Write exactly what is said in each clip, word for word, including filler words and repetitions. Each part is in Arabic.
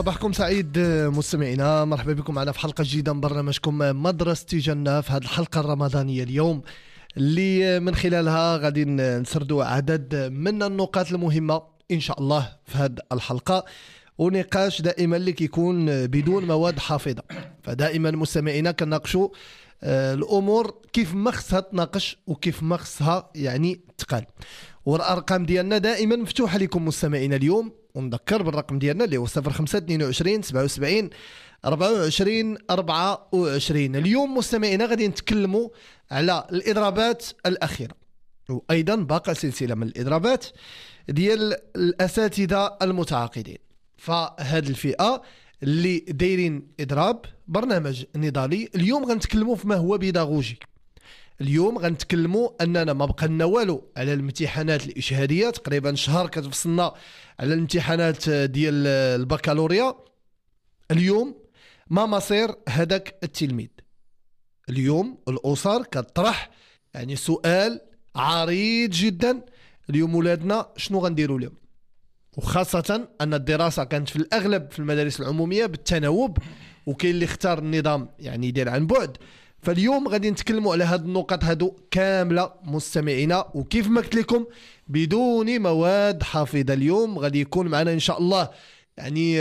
صباحكم سعيد مستمعينا، مرحبا بكم معنا في حلقة جديدة من برنامجكم مدرسة جنة. في هذه الحلقة الرمضانية اليوم اللي من خلالها غادي نسردوا عدد من النقاط المهمة إن شاء الله في هذه الحلقة، ونقاش دائما اللي كيكون بدون مواد حافظة. فدائما مستمعينا كنناقشوا الأمور كيف ما خصها تناقش وكيف ما خصها يعني تقال، والأرقام ديالنا دائما مفتوحة لكم مستمعينا اليوم. ونذكر بالرقم ديالنا اللي هو صفر خمسة اثنين وعشرين سبعة وسبعين أربعة وعشرين أربعة وعشرين. اليوم مستمعينا غادي نتكلموا على الإضرابات الأخيرة، وأيضا باقي سلسلة من الإضرابات ديال الأساتذة المتعاقدين. فهذه الفئة اللي دايرين إضراب برنامج نضالي، اليوم غنتكلموا في ما هو بيداغوجي. اليوم غنتكلموا اننا ما بقى والو على الامتحانات الاشهاديه، تقريبا شهر كتفصلنا على الامتحانات ديال البكالوريا. اليوم ما مصير هذاك التلميذ؟ اليوم الاسر كتطرح يعني سؤال عريض جدا. اليوم ولادنا شنو غنديروا لهم؟ وخاصه ان الدراسه كانت في الاغلب في المدارس العموميه بالتناوب، وكاين اللي اختار النظام يعني يدير عن بعد. فاليوم غادي نتكلموا على هاد النقط هادو كامله مستمعينا، وكيف ما قلت لكم بدون مواد حافظه. اليوم غادي يكون معنا ان شاء الله يعني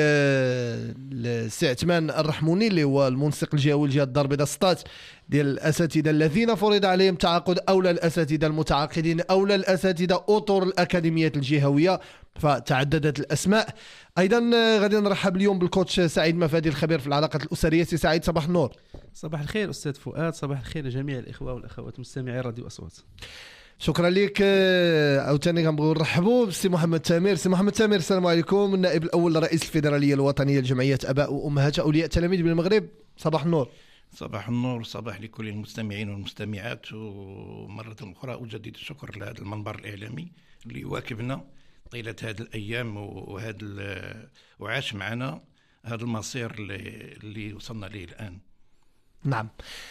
السي عثمان الرحموني اللي هو المنسق الجهوي لجهه الدار البيضاء سطات ديال الاساتذه الذين فرض عليهم تعاقد، او الاساتذه المتعاقدين، او الاساتذه اطر الاكاديميات الجهويه، فتعددت الاسماء. ايضا غادي نرحب اليوم بالكوتش سعيد مفادي الخبير في العلاقات الاسريه. سي سعيد صباح النور. صباح الخير استاذ فؤاد، صباح الخير لجميع الاخوه والاخوات مستمعي راديو اصوات. شكرا لك. عاوتاني كنبغيو نرحبوا بالسي محمد تامر. سي محمد تامر السلام عليكم، النائب الاول لرئيس الفيدراليه الوطنيه لجمعيه اباء وامهات اولياء التلاميذ بالمغرب. صباح النور. صباح النور، صباح لكل المستمعين والمستمعات. ومره اخرى اجدد الشكر لهذا المنبر الاعلامي اللي يواكبنا طيله هذه الايام وهذا وعاش معنا هذا المصير اللي, اللي وصلنا ليه الان. نعم،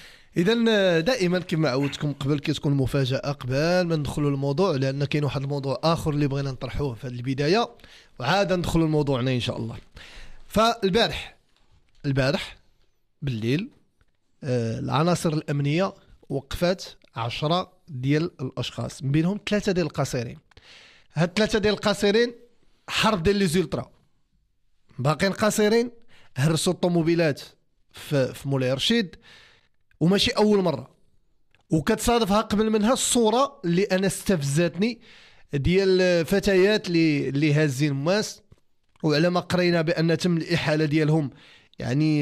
اذا دائما كما عودتكم قبل كتكون مفاجاه قبل ما ندخلوا الموضوع، لان كاين واحد الموضوع اخر اللي بغينا نطرحوه في هذه البدايه، وعاد ندخلوا لموضوعنا ان شاء الله. فالبارح البارح بالليل آه العناصر الامنيه وقفت عشرة ديال الاشخاص، من بينهم ثلاثه ديال القاصرين. هاد ثلاثه ديال القاصرين حرب ديال لي زولترا، باقيين قاصرين هرسوا الطوموبيلات في, في مولاي رشيد، وماشي اول مره. وكتصادفها قبل منها الصوره اللي انا استفزتني ديال فتيات اللي اللي هازين ماس، وعلى ما قرينا بان تم الاحاله ديالهم يعني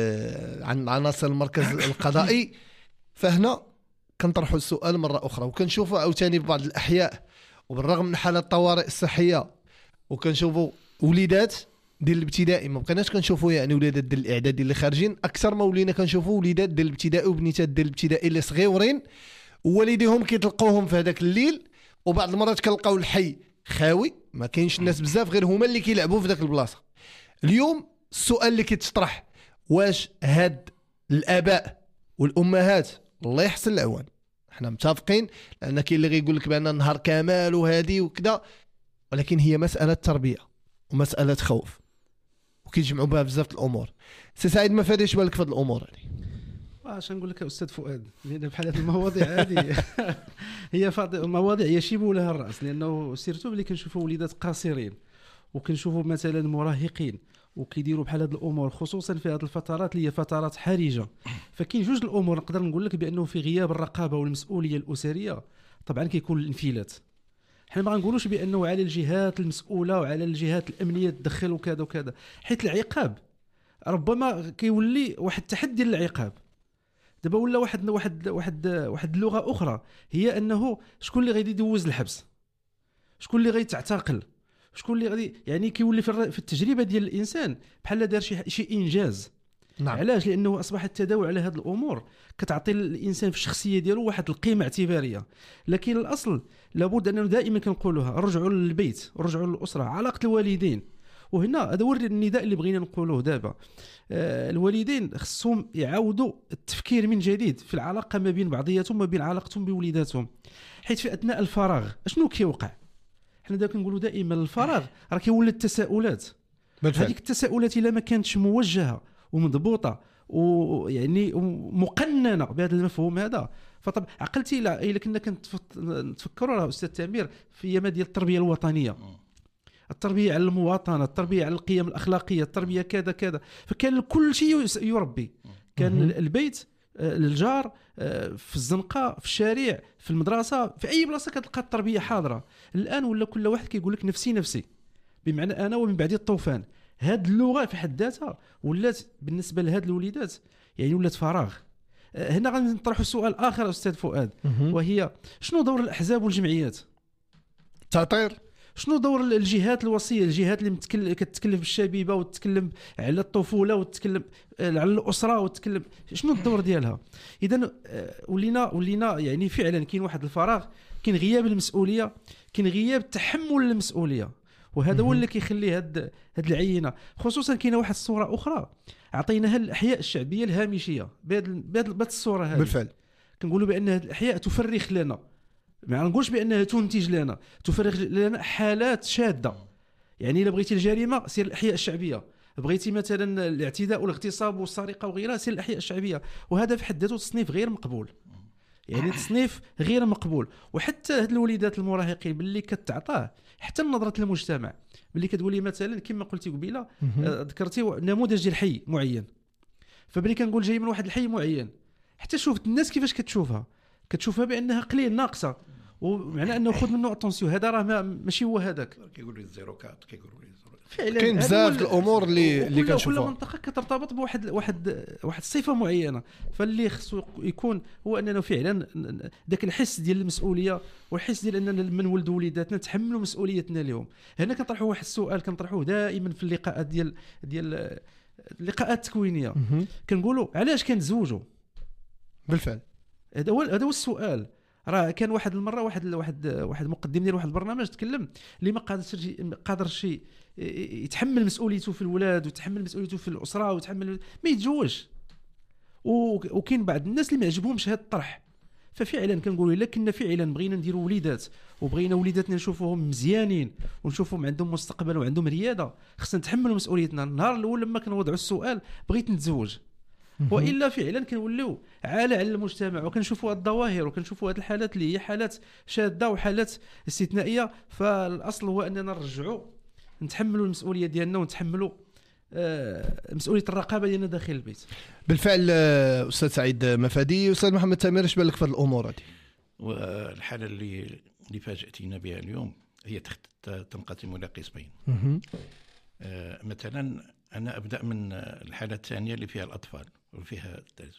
عن عناصر المركز القضائي. فهنا كنطرحوا السؤال مره اخرى، وكنشوفوا عاوتاني في بعض الاحياء وبالرغم من حالة الطوارئ الصحيه، وكنشوفوا وليدات ديال الابتدائي، ما بقيناش كنشوفوا يعني وليدات ديال الاعدادي اللي خارجين، اكثر ما ولينا كنشوفوا وليدات ديال الابتدائي وبنيتات ديال الابتدائي اللي صغيورين ووالديهم كيتلقاوهم في هذاك الليل، وبعض المرات كنلقاو الحي خاوي ما كاينش الناس بزاف غير هما اللي كيلعبوا في ذاك البلاصه. اليوم السؤال اللي كيتطرح، واش هاد الاباء والامهات الله يحسن العوان، احنا متفقين لان كاين اللي غيقول لك بان النهار كامل وهذه وكذا، ولكن هي مساله تربيه ومساله خوف وكيجمعوا بها بزاف الامور. سي سعيد ما فاديش بالك في هذه الامور هذه؟ واش نقول لك استاذ فؤاد، لان بحال هذه المواضيع هذه هي مواضيع يشيب لها الراس، لانه سيرتو ملي كنشوفوا وليدات قاصرين وكنشوفوا مثلا مراهقين وكيديروا بحال هذه الامور، خصوصا في هذه الفترات اللي هي فترات حرجه. فكاين جوج الامور نقدر نقول لك بانه في غياب الرقابه والمسؤوليه الاسريه طبعا كيكون الانفلات. حنا ما غنقولوش بانه على الجهات المسؤوله وعلى الجهات الامنيه تدخل وكذا وكذا، حيت العقاب ربما كيولي واحد التحدي للعقاب. دابا ولا واحد واحد واحد واحد اللغه اخرى، هي انه شكون اللي غادي يدوز الحبس، شكون اللي غادي تعتقل، شكون اللي غادي يعني كيولي في التجربه ديال الانسان بحال دار شي شي انجاز. نعم. علاش؟ لانه اصبح التداول على هذه الامور كتعطي الانسان في الشخصيه ديالو واحد القيمه اعتباريه. لكن الاصل لابد اننا دائما كنقولوها، رجعوا للبيت، رجعوا للاسره، علاقه الوالدين. وهنا هذا هو النداء اللي بغينا نقولوه دابا. آه الوالدين خصهم يعاودوا التفكير من جديد في العلاقه ما بين بعضياتهم وما بين علاقتهم بوليداتهم، حيت في اثناء الفراغ اشنو كيوقع؟ حنا دابا كنقولوا دائما الفراغ راه كيولد التساؤلات. هذيك التساؤلات الا ما كانتش موجهه ومضبوطه ويعني مقننه بهذا المفهوم هذا، فطب عقلتي الا الا كنا كنتفكروا راه استاذ تامر في يما ديال التربيه الوطنيه، التربيه على المواطنه، التربيه على القيم الاخلاقيه، التربيه كذا كذا، فكان كل شيء يربي. كان البيت، الجار، في الزنقه، في الشارع، في المدرسه، في اي بلاصه كتلقى التربيه حاضره. الان ولا كل واحد كيقول لك نفسي نفسي، بمعنى انا ومن بعد الطوفان. هاد اللغه في حد ذاتها ولات بالنسبه لهاد الوليدات يعني ولات فراغ. هنا غادي نطرحوا سؤال اخر استاذ فؤاد، وهي شنو دور الاحزاب والجمعيات؟ تطير شنو دور الجهات الوصيه، الجهات اللي كتتكلم بالشبيبه وتتكلم على الطفوله وتتكلم على الاسره وتتكلم، شنو الدور ديالها؟ اذا ولينا ولينا يعني فعلا كاين واحد الفراغ، كاين غياب المسؤوليه، كاين غياب تحمل المسؤوليه، وهذا هو اللي كيخلي هاد هاد العينه. خصوصا كاينه واحد الصوره اخرى عطيناها الاحياء الشعبيه الهامشيه بهاد بهاد الصوره هذه. بالفعل كنقولوا بان هاد الاحياء تفرخ لنا، ما نقولش بانها تنتج لنا، تفرغ لنا حالات شاده. يعني الا بغيتي الجريمه سير الاحياء الشعبيه، بغيتي مثلا الاعتداء والاغتصاب والسرقه وغيرها سير الاحياء الشعبيه، وهذا في حد ذاته تصنيف غير مقبول، يعني تصنيف غير مقبول. وحتى هاد الوليدات المراهقين باللي كتعطاه حتى نظره المجتمع، باللي كتقولي مثلا كما قلتي قبيله، ذكرتي نموذج ديال حي معين، فبلي كنقول جاي من واحد الحي معين، حتى شوفت الناس كيفاش كتشوفها، كتشوفها بانها قليل ناقصه، ومعنى انه خذ منه اتونسيون، هذا راه ماشي هو هذاك. كيقولوا لي زيرو كات، كيقولوا لي فعلا كاين بزاف الامور اللي اللي كنشوفها. كل منطقه كترتبط بواحد واحد واحد الصفه معينه، فاللي خصو يكون هو اننا فعلا ذاك الحس ديال المسؤوليه والحس ديال اننا من ولد وليداتنا نتحملوا مسؤوليتنا اليوم. هنا كنطرحوا واحد السؤال كنطرحوه دائما في اللقاءات ديال ديال اللقاءات التكوينيه، كنقولوا علاش كنتزوجوا؟ بالفعل هذا هو هذا هو السؤال. راه كان واحد المره واحد واحد واحد مقدم ديال واحد البرنامج تكلم اللي ما قادرش قادرش يتحمل مسؤوليته في الولاد ويتحمل مسؤوليته في الاسره ويتحمل ما يتزوجش. وكاين بعض الناس اللي ما يعجبهمش هذا الطرح. ففعلا كنقولوا الا كنا فعلا بغينا نديروا وليدات وبغينا وليداتنا نشوفوهم مزيانين ونشوفهم عندهم مستقبل وعندهم رياده، خصنا نتحملوا مسؤوليتنا. النهار الاول لما كنوضعوا السؤال بغيت نتزوج، والا فعلا كنوليو عالة على المجتمع وكنشوفوا هاد الظواهر وكنشوفوا هاد الحالات اللي هي حالات شاذه وحالات استثنائيه. فالاصل هو اننا نرجعوا نتحملوا المسؤوليه ديالنا ونتحملوا آه مسؤوليه الرقابه ديالنا داخل البيت. بالفعل استاذ سعيد مفادي. استاذ محمد تامر، اش بالك في هذه الامور هذه؟ والحاله اللي اللي فاجاتينا بها اليوم هي تنقسم الى قسمين. آه مثلا انا ابدا من الحاله الثانيه اللي فيها الاطفال وفيها التعزم.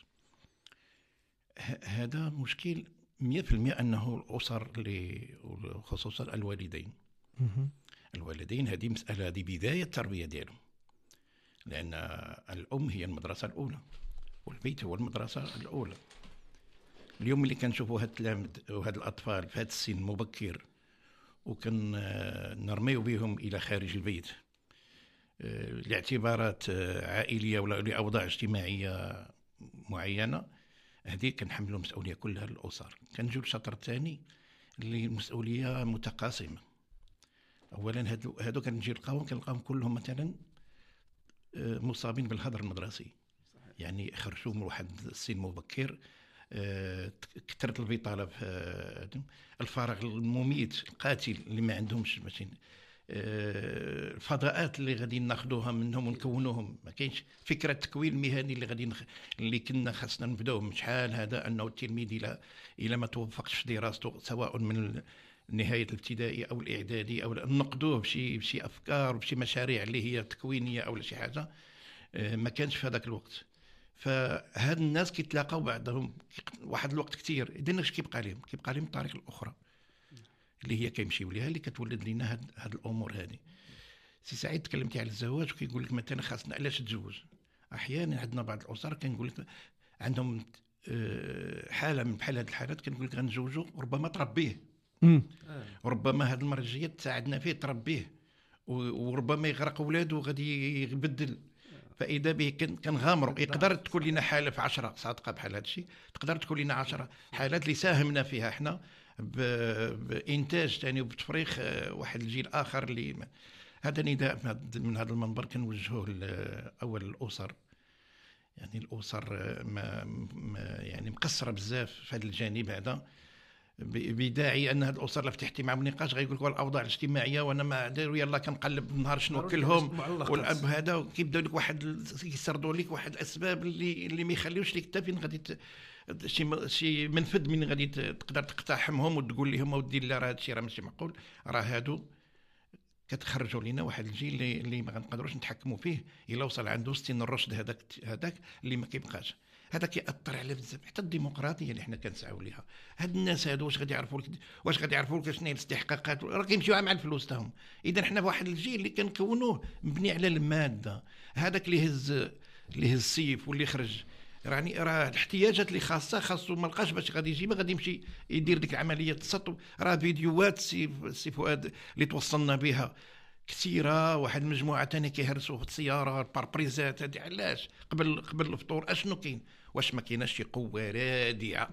هذا مشكل مئة بالمئة أنه الأسر اللي خصوصا الوالدين الوالدين هذه مسألة، هذه بداية التربية ديالهم، لأن الأم هي المدرسة الأولى والبيت هو المدرسة الأولى. اليوم اللي كنشوفوا هاد التلامذ وهاد الأطفال في هذا السن المبكر وكان نرميو بهم إلى خارج البيت لاعتبارات عائلية ولا لأوضاع اجتماعية معينة، هذه كنحملوا المسؤولية كلها للأسر. كنجيو للشطر الثاني اللي المسؤولية متقاسمة. أولا هادو هادو كنجي نلقاهم كنلقاهم كلهم مثلا مصابين بالهدر المدرسي، يعني خرجوا من واحد السن مبكر، كثرت البطالة في الفراغ المميت القاتل اللي ما عندهمش ماشي الفضاءات اللي غادي ناخذوها منهم ونكونوهم. ما كاينش فكره التكوين المهني اللي غادي نخ... اللي كنا خاصنا نبداو من شحال هذا، انه التلميذ الى الى ما توفقش في دراسته سواء من نهايه الابتدائي او الاعدادي او نقدوه بشي بشي افكار وبشي مشاريع اللي هي تكوينيه او شي حاجه، ما كانش في هذاك الوقت. فهاد الناس كيتلاقاو بعضهم واحد الوقت كثير، اذا اش كيبقى لهم؟ كيبقى لهم الطريق الاخرى اللي هي كيمشيو ليها، اللي كتولد لنا هاد, هاد الامور هذه. سي سعيد تكلمتي على الزواج وكيقول لك مثلا خاصنا علاش تتزوج. احيانا عندنا بعض الاسر كنقول لك عندهم حاله من بحال هاد الحالات، كنقول لك غنتزوجوا وربما تربيه، وربما هاد المرجيه تساعدنا فيه تربيه، وربما يغرق اولاده وغادي يبدل. فاذا به كنغامروا. يقدر تكون لنا حاله في عشرة صادقه بحال هذا الشيء، تقدر تكون لنا عشرة حالات اللي ساهمنا فيها احنا بانتاج ثاني وبتفريخ واحد الجيل اخر اللي هذا نداء من هذا المنبر كنوجهوه اول الاسر، يعني الاسر ما, ما يعني مقصره بزاف في هذا الجانب هذا، بداعي ان هذه الاسر لا فتحتي معهم نقاش غيقول لك الاوضاع الاجتماعيه وانا ما داير يلا كنقلب النهار شنو ناكلهم، والاب هذا كيبداو لك واحد كيسردوا لك واحد الاسباب اللي اللي ما يخليوش لك حتى فين غادي شي شي منفذ من غادي تقدر تقتحمهم وتقول لهم اودي لا راه هادشي راه ماشي معقول، راه هادو كتخرجوا لنا واحد الجيل اللي, اللي ما غنقدروش نتحكموا فيه الا وصل عنده سن الرشد هذاك هذاك اللي ما كيبقاش. هذا كيأثر على بزاف، حتى الديمقراطيه اللي حنا كنسعوا ليها. هاد الناس هادو واش غادي يعرفوا لك واش غادي يعرفوا لك شنو هي الاستحقاقات؟ راه كيمشيو مع الفلوس تاعهم. اذا حنا واحد الجيل اللي كنكونوه مبني على الماده، هذاك اللي هز اللي هز السيف واللي خرج يعني راه الاحتياجات اللي خاصه خاصو ما لقاش باش غادي يجي، ما غادي يمشي يدير ديك العمليه التسطب. راه فيديوهات سي سي فؤاد اللي توصلنا بها كثيره، واحد المجموعه ثاني كيهرسوا في السيارات باربريزات. هذه علاش؟ قبل قبل الفطور اشنو كاين؟ واش ما كايناش شي قوه رادعه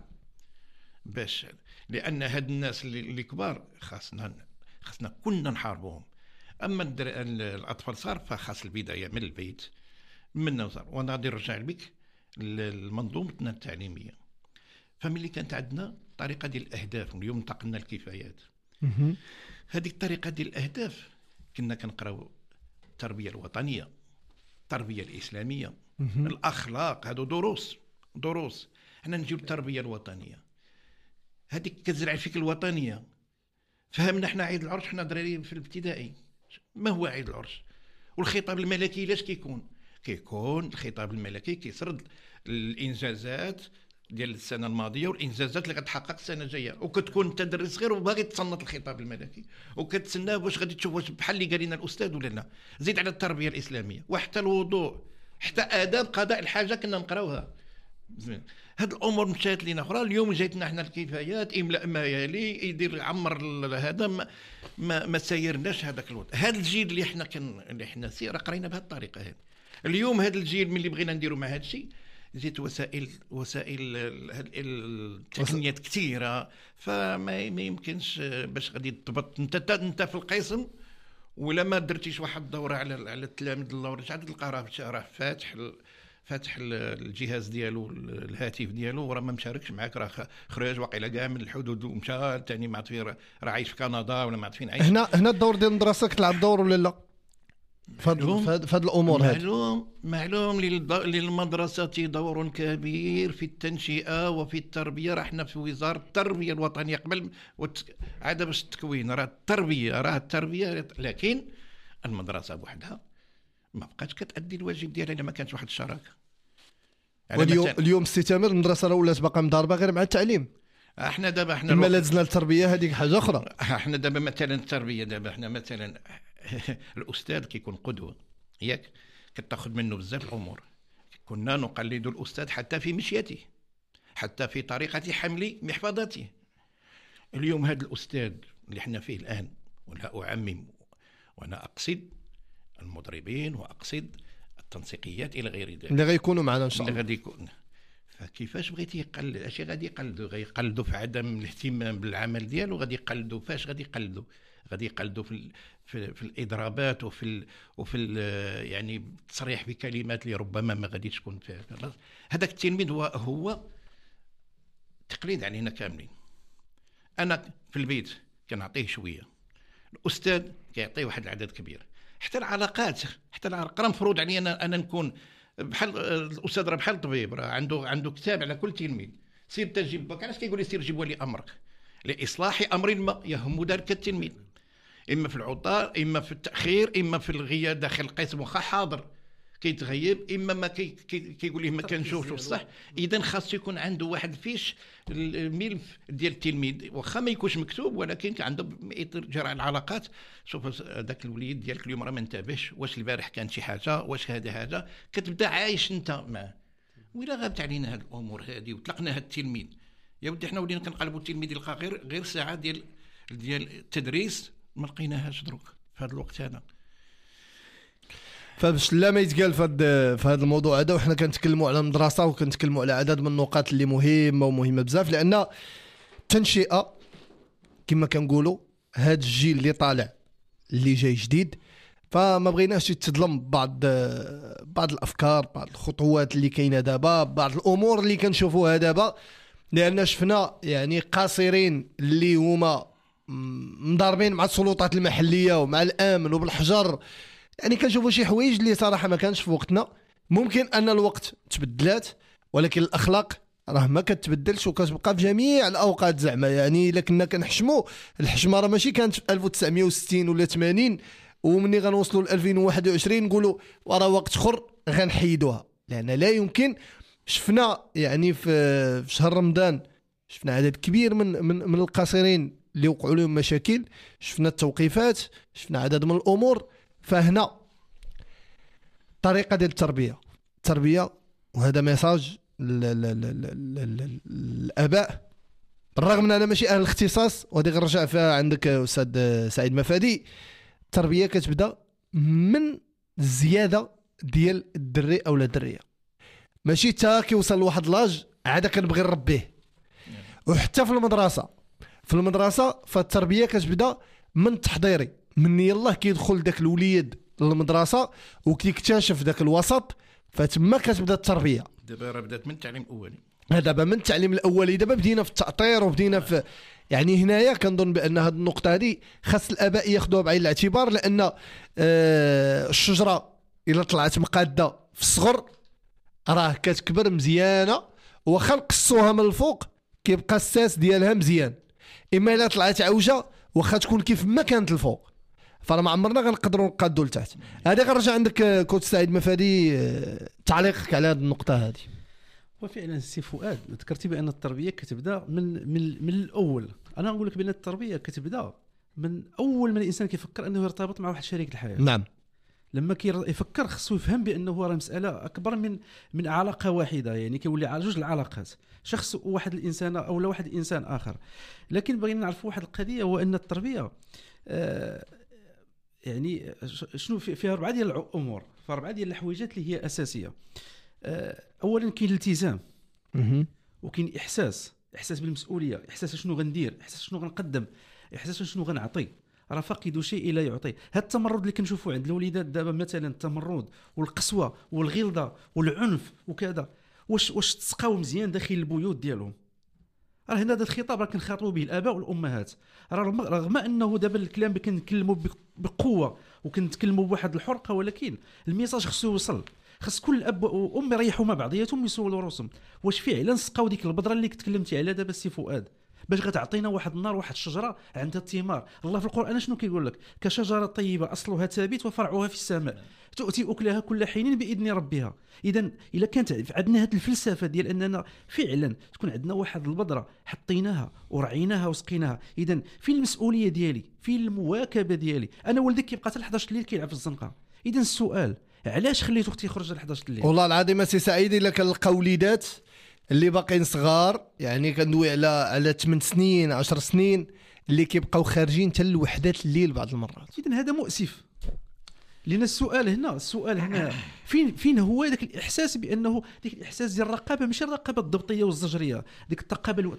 باش؟ لان هاد الناس اللي, اللي كبار خاصنا خاصنا كلنا نحاربوهم. اما الاطفال صار فخاص البدايه من البيت من صار. وانا غادي نرجع بك لمنظومتنا التعليميه. فملي كانت عندنا طريقه ديال الاهداف، واليوم انتقلنا الكفايات، هذيك الطريقه ديال الاهداف كنا كنقراو التربيه الوطنيه، التربيه الاسلاميه، الاخلاق، هادو دروس دروس. حنا نجيو للتربيه الوطنيه، هذيك كتزرع الفكره الوطنيه. فهمنا حنا عيد العرش، حنا دراري في الابتدائي ما هو عيد العرش؟ والخطاب الملكي لاش كيكون؟ كيكون الخطاب الملكي كيسرد الانجازات ديال السنه الماضيه والانجازات اللي غتحقق السنه الجايه، وكتكون انت دري صغير وباغي تصنت الخطاب الملكي وكتسنى واش غادي تشوف واش بحال اللي قال لنا الاستاذ ولا لا. زيد على التربيه الاسلاميه وحتى الوضوء، حتى آداب قضاء الحاجه كنا نقراوها. هاد الامور مشات لينا اخرى. اليوم جايتنا حنا الكفايات، املاء ما يلي يدير عمر هذا ما ما, ما سايرناش هذاك الوقت. هذا الجيل اللي حنا كن اللي حنا سير قرينا بهذه الطريقه هذه. اليوم هذا الجيل ملي بغينا نديروا مع هذا الشيء زيت وسائل وسائل التقنيات كثيره، فما يمكنش باش غادي تضبط انت انت في القسم ولا ما درتيش واحد الدوره على على التلاميذ الله راه تلقى راه فاتح فاتح الجهاز ديالو الهاتف ديالو وراه ما مشاركش معاك، راه خرج واقيلا كاع من الحدود ومشى ثاني ما عرف راه عايش في كندا ولا ما عرف فين عايش. هنا هنا الدور ديال المدرسه كتلعب دور ولا لا في هذه الامور؟ هذه معلوم معلوم للمدرسه دور كبير في التنشئه وفي التربيه. راه حنا في وزاره التربيه الوطنيه قبل عاد باش التكوين، راه التربيه راه التربيه لكن المدرسه بوحدها ما بقاتش كتأدي الواجب ديالها الا ما كانش واحد الشراكه. واليوم اليوم استثمر المدرسه راه ولات باقا مضاربه غير مع التعليم. احنا دابا احنا لما لازنا التربيه هذيك حاجه اخرى. احنا دابا مثلا التربيه دابا احنا مثلا الاستاذ كيكون قدوه ياك، كتاخذ منه بزاف الامور. كنا نقلد الاستاذ حتى في مشيته، حتى في طريقه حمل محفظته. اليوم هذا الاستاذ اللي احنا فيه الان، ولا اعمم وانا اقصد المضربين واقصد التنسيقيات الى غير ذلك اللي غيكونوا معنا ان شاء الله. غادي يكون فكيفاش بغيتي يقلد اشي غادي يقلدوا غيقلدوا في عدم الاهتمام بالعمل ديالو، غادي يقلدوا فاش غادي يقلدوا غادي يقلدوا في في, في الاضرابات وفي ال وفي ال يعني التصريح بكلمات اللي ربما ما غاديش تكون فيها. هذاك التلميذ هو هو تقليد علينا كاملين. انا في البيت كنعطيه شويه، الاستاذ كيعطيه واحد العدد كبير. حتى العلاقات حتى العلاقه مفروض علي انا انا نكون بحال الاستاذ راه بحال الطبيب، راه عنده عنده كتاب على كل تلميذ. سير تجيب بك، علاش كيقول لي سير جيب ولي امرك لاصلاح امر ما يهم ذلك التلميذ، اما في العطاء اما في التاخير اما في الغياب داخل القسم واخا حاضر كيتغيب، اما ما كي كيقول ليه ما كنشوفش الصح. اذا خاص يكون عنده واحد فيش الملف ديال التلميذ واخا ما يكونش مكتوب، ولكن عنده يرجع العلاقات. شوف هذاك الوليد ديالك اليوم راه ما انتبهش، واش البارح كان شي حاجه، واش هذا هذا كتبدا عايش انت معاه. وإلا غابت علينا هذه الامور هذه وطلقنا هذا التلميذ يا ودي حنا ولينا كنقلبوا التلميذ يلقى غير غير ساعه ديال ديال التدريس ما لقيناهاش دروك في هذا الوقت هذا. فباش لا ما يتقال في هذا في هذا الموضوع هذا، وحنا كنتكلموا على المدرسه وكنتكلموا على عدد من النقاط اللي مهمه ومهمه بزاف، لان التنشئه كما كنقولوا هذا الجيل اللي طالع اللي جاي جديد فما بغيناش تظلم بعض بعض الافكار، بعض الخطوات اللي كاينه دابا، بعض الامور اللي كنشوفوها دابا، لان شفنا يعني قاصرين اللي هما مضاربين مع السلطات المحليه ومع الامن وبالحجر. يعني كنشوفوا شي حوايج اللي صراحه ما كانش في وقتنا. ممكن ان الوقت تبدلات، ولكن الاخلاق راه ما كتبدلش وكتبقى في جميع الاوقات زعما. يعني الا كنا كنحشموا الحشمه راه ماشي كانت في ألف وتسعمية وستين ولا ثمانين ومني غنوصلوا ل ألفين وواحد وعشرين نقولوا وراه وقت اخر غنحيدوها، لان لا يمكن. شفنا يعني في شهر رمضان شفنا عدد كبير من من من القاصرين اللي وقعوا لهم مشاكل، شفنا التوقيفات، شفنا عدد من الامور. فهنا طريقه ديال التربيه التربيه وهذا ميساج الاباء، بالرغم من انا ماشي اهل الاختصاص وغادي نرجع فيها عندك استاذ سعيد مفادي. التربيه كتبدا من الزياده ديال الدري او الدريه، ماشي تا كيوصل لواحد لاج عاد كنبغي نربيه. وحتى في المدرسه في المدرسه فالتربيه كتبدا من التحضيري، من يلاه كيدخل داك الوليد للمدرسه وكيكتشف داك الوسط، فتما كتبدا التربيه. دابا راه بدات من التعليم الاولي، دابا من التعليم الاولي، دابا بدينا في التاطير وبدينا في يعني هنايا كنظن بان هذه النقطه هذه خاص الاباء ياخذوها بعين الاعتبار، لان آه الشجره الا طلعت مقاده في الصغر راه كتكبر مزيانه، واخا نقصوها من الفوق كيبقى الساس ديالها مزيان. اما الا طلعت عوجه واخا تكون كيف ما كانت الفوق فراه ما عمرنا غنقدروا نقادوا لتحت. هذه غنرجع عندك كوتش سعيد مفادي تعليقك على هذه النقطه هذه. وفعلا السي فؤاد ذكرتي بان التربيه كتبدا من من من الاول. انا نقول لك بان التربيه كتبدا من اول ما الانسان كيفكر انه يرتبط مع واحد شريك الحياه. نعم. لما كيفكر خصو يفهم بانه راه مساله اكبر من من علاقه واحده، يعني كيولي على جوج العلاقات، شخص وواحد الانسان او لا واحد الانسان اخر. لكن بغينا نعرفوا واحد القضيه، هو ان التربيه آه يعني شنو فيها اربعه ديال الامور، فاربعه ديال الحويجات اللي هي اساسيه. آه اولا كاين الالتزام، وكاين احساس احساس بالمسؤوليه، احساس شنو غندير، احساس شنو غنقدم، احساس شنو غنعطي. راه فاقد شيء لا يعطي. هذا التمرد اللي كنشوفوا عند الوليدات دابا مثلا، التمرد والقسوه والغلظه والعنف وكذا، واش واش تسقاو مزيان داخل البيوت ديالهم؟ راه هنا هذا الخطاب راه كنخاطبوا به الاباء والامهات. راه رغم انه دابا الكلام كنتكلموا بقوه وكنتكلموا بواحد الحرقه، ولكن الميساج خصو يوصل. خص كل اب وام يريحوا مع بعضياتهم يسولوا راسهم واش فعلا سقاو ديك البذره اللي تكلمتي عليها دابا السي فؤاد، باش غتعطينا واحد النار، واحد الشجره عندها الثمار. الله في القران شنو كيقول لك؟ كشجره طيبه اصلها ثابت وفرعها في السماء تؤتي اكلها كل حين باذن ربها. اذا الا كانت عندنا هذه الفلسفه ديال اننا فعلا تكون عندنا واحد البذره حطيناها ورعيناها وسقيناها، اذا فين المسؤوليه ديالي؟ فين المواكبه ديالي؟ انا ولدك كيبقى حتى حداش الليل كيلعب في الزنقه. اذا السؤال علاش خليتو اختي يخرج ل حداش الليل؟ والله العظيم سي سعيد الا كنلقى وليدات اللي باقيين صغار، يعني كندوي على على ثمان سنين عشر سنين اللي كيبقاو خارجين حتى لوحدات الليل بعض المرات. اذا هذا مؤسف. لان السؤال هنا السؤال هنا فين فين هو ذاك الاحساس بانه ديك الاحساس ديال الرقابه، ماشي الرقابه الضبطيه والزجريه، ديك التقابل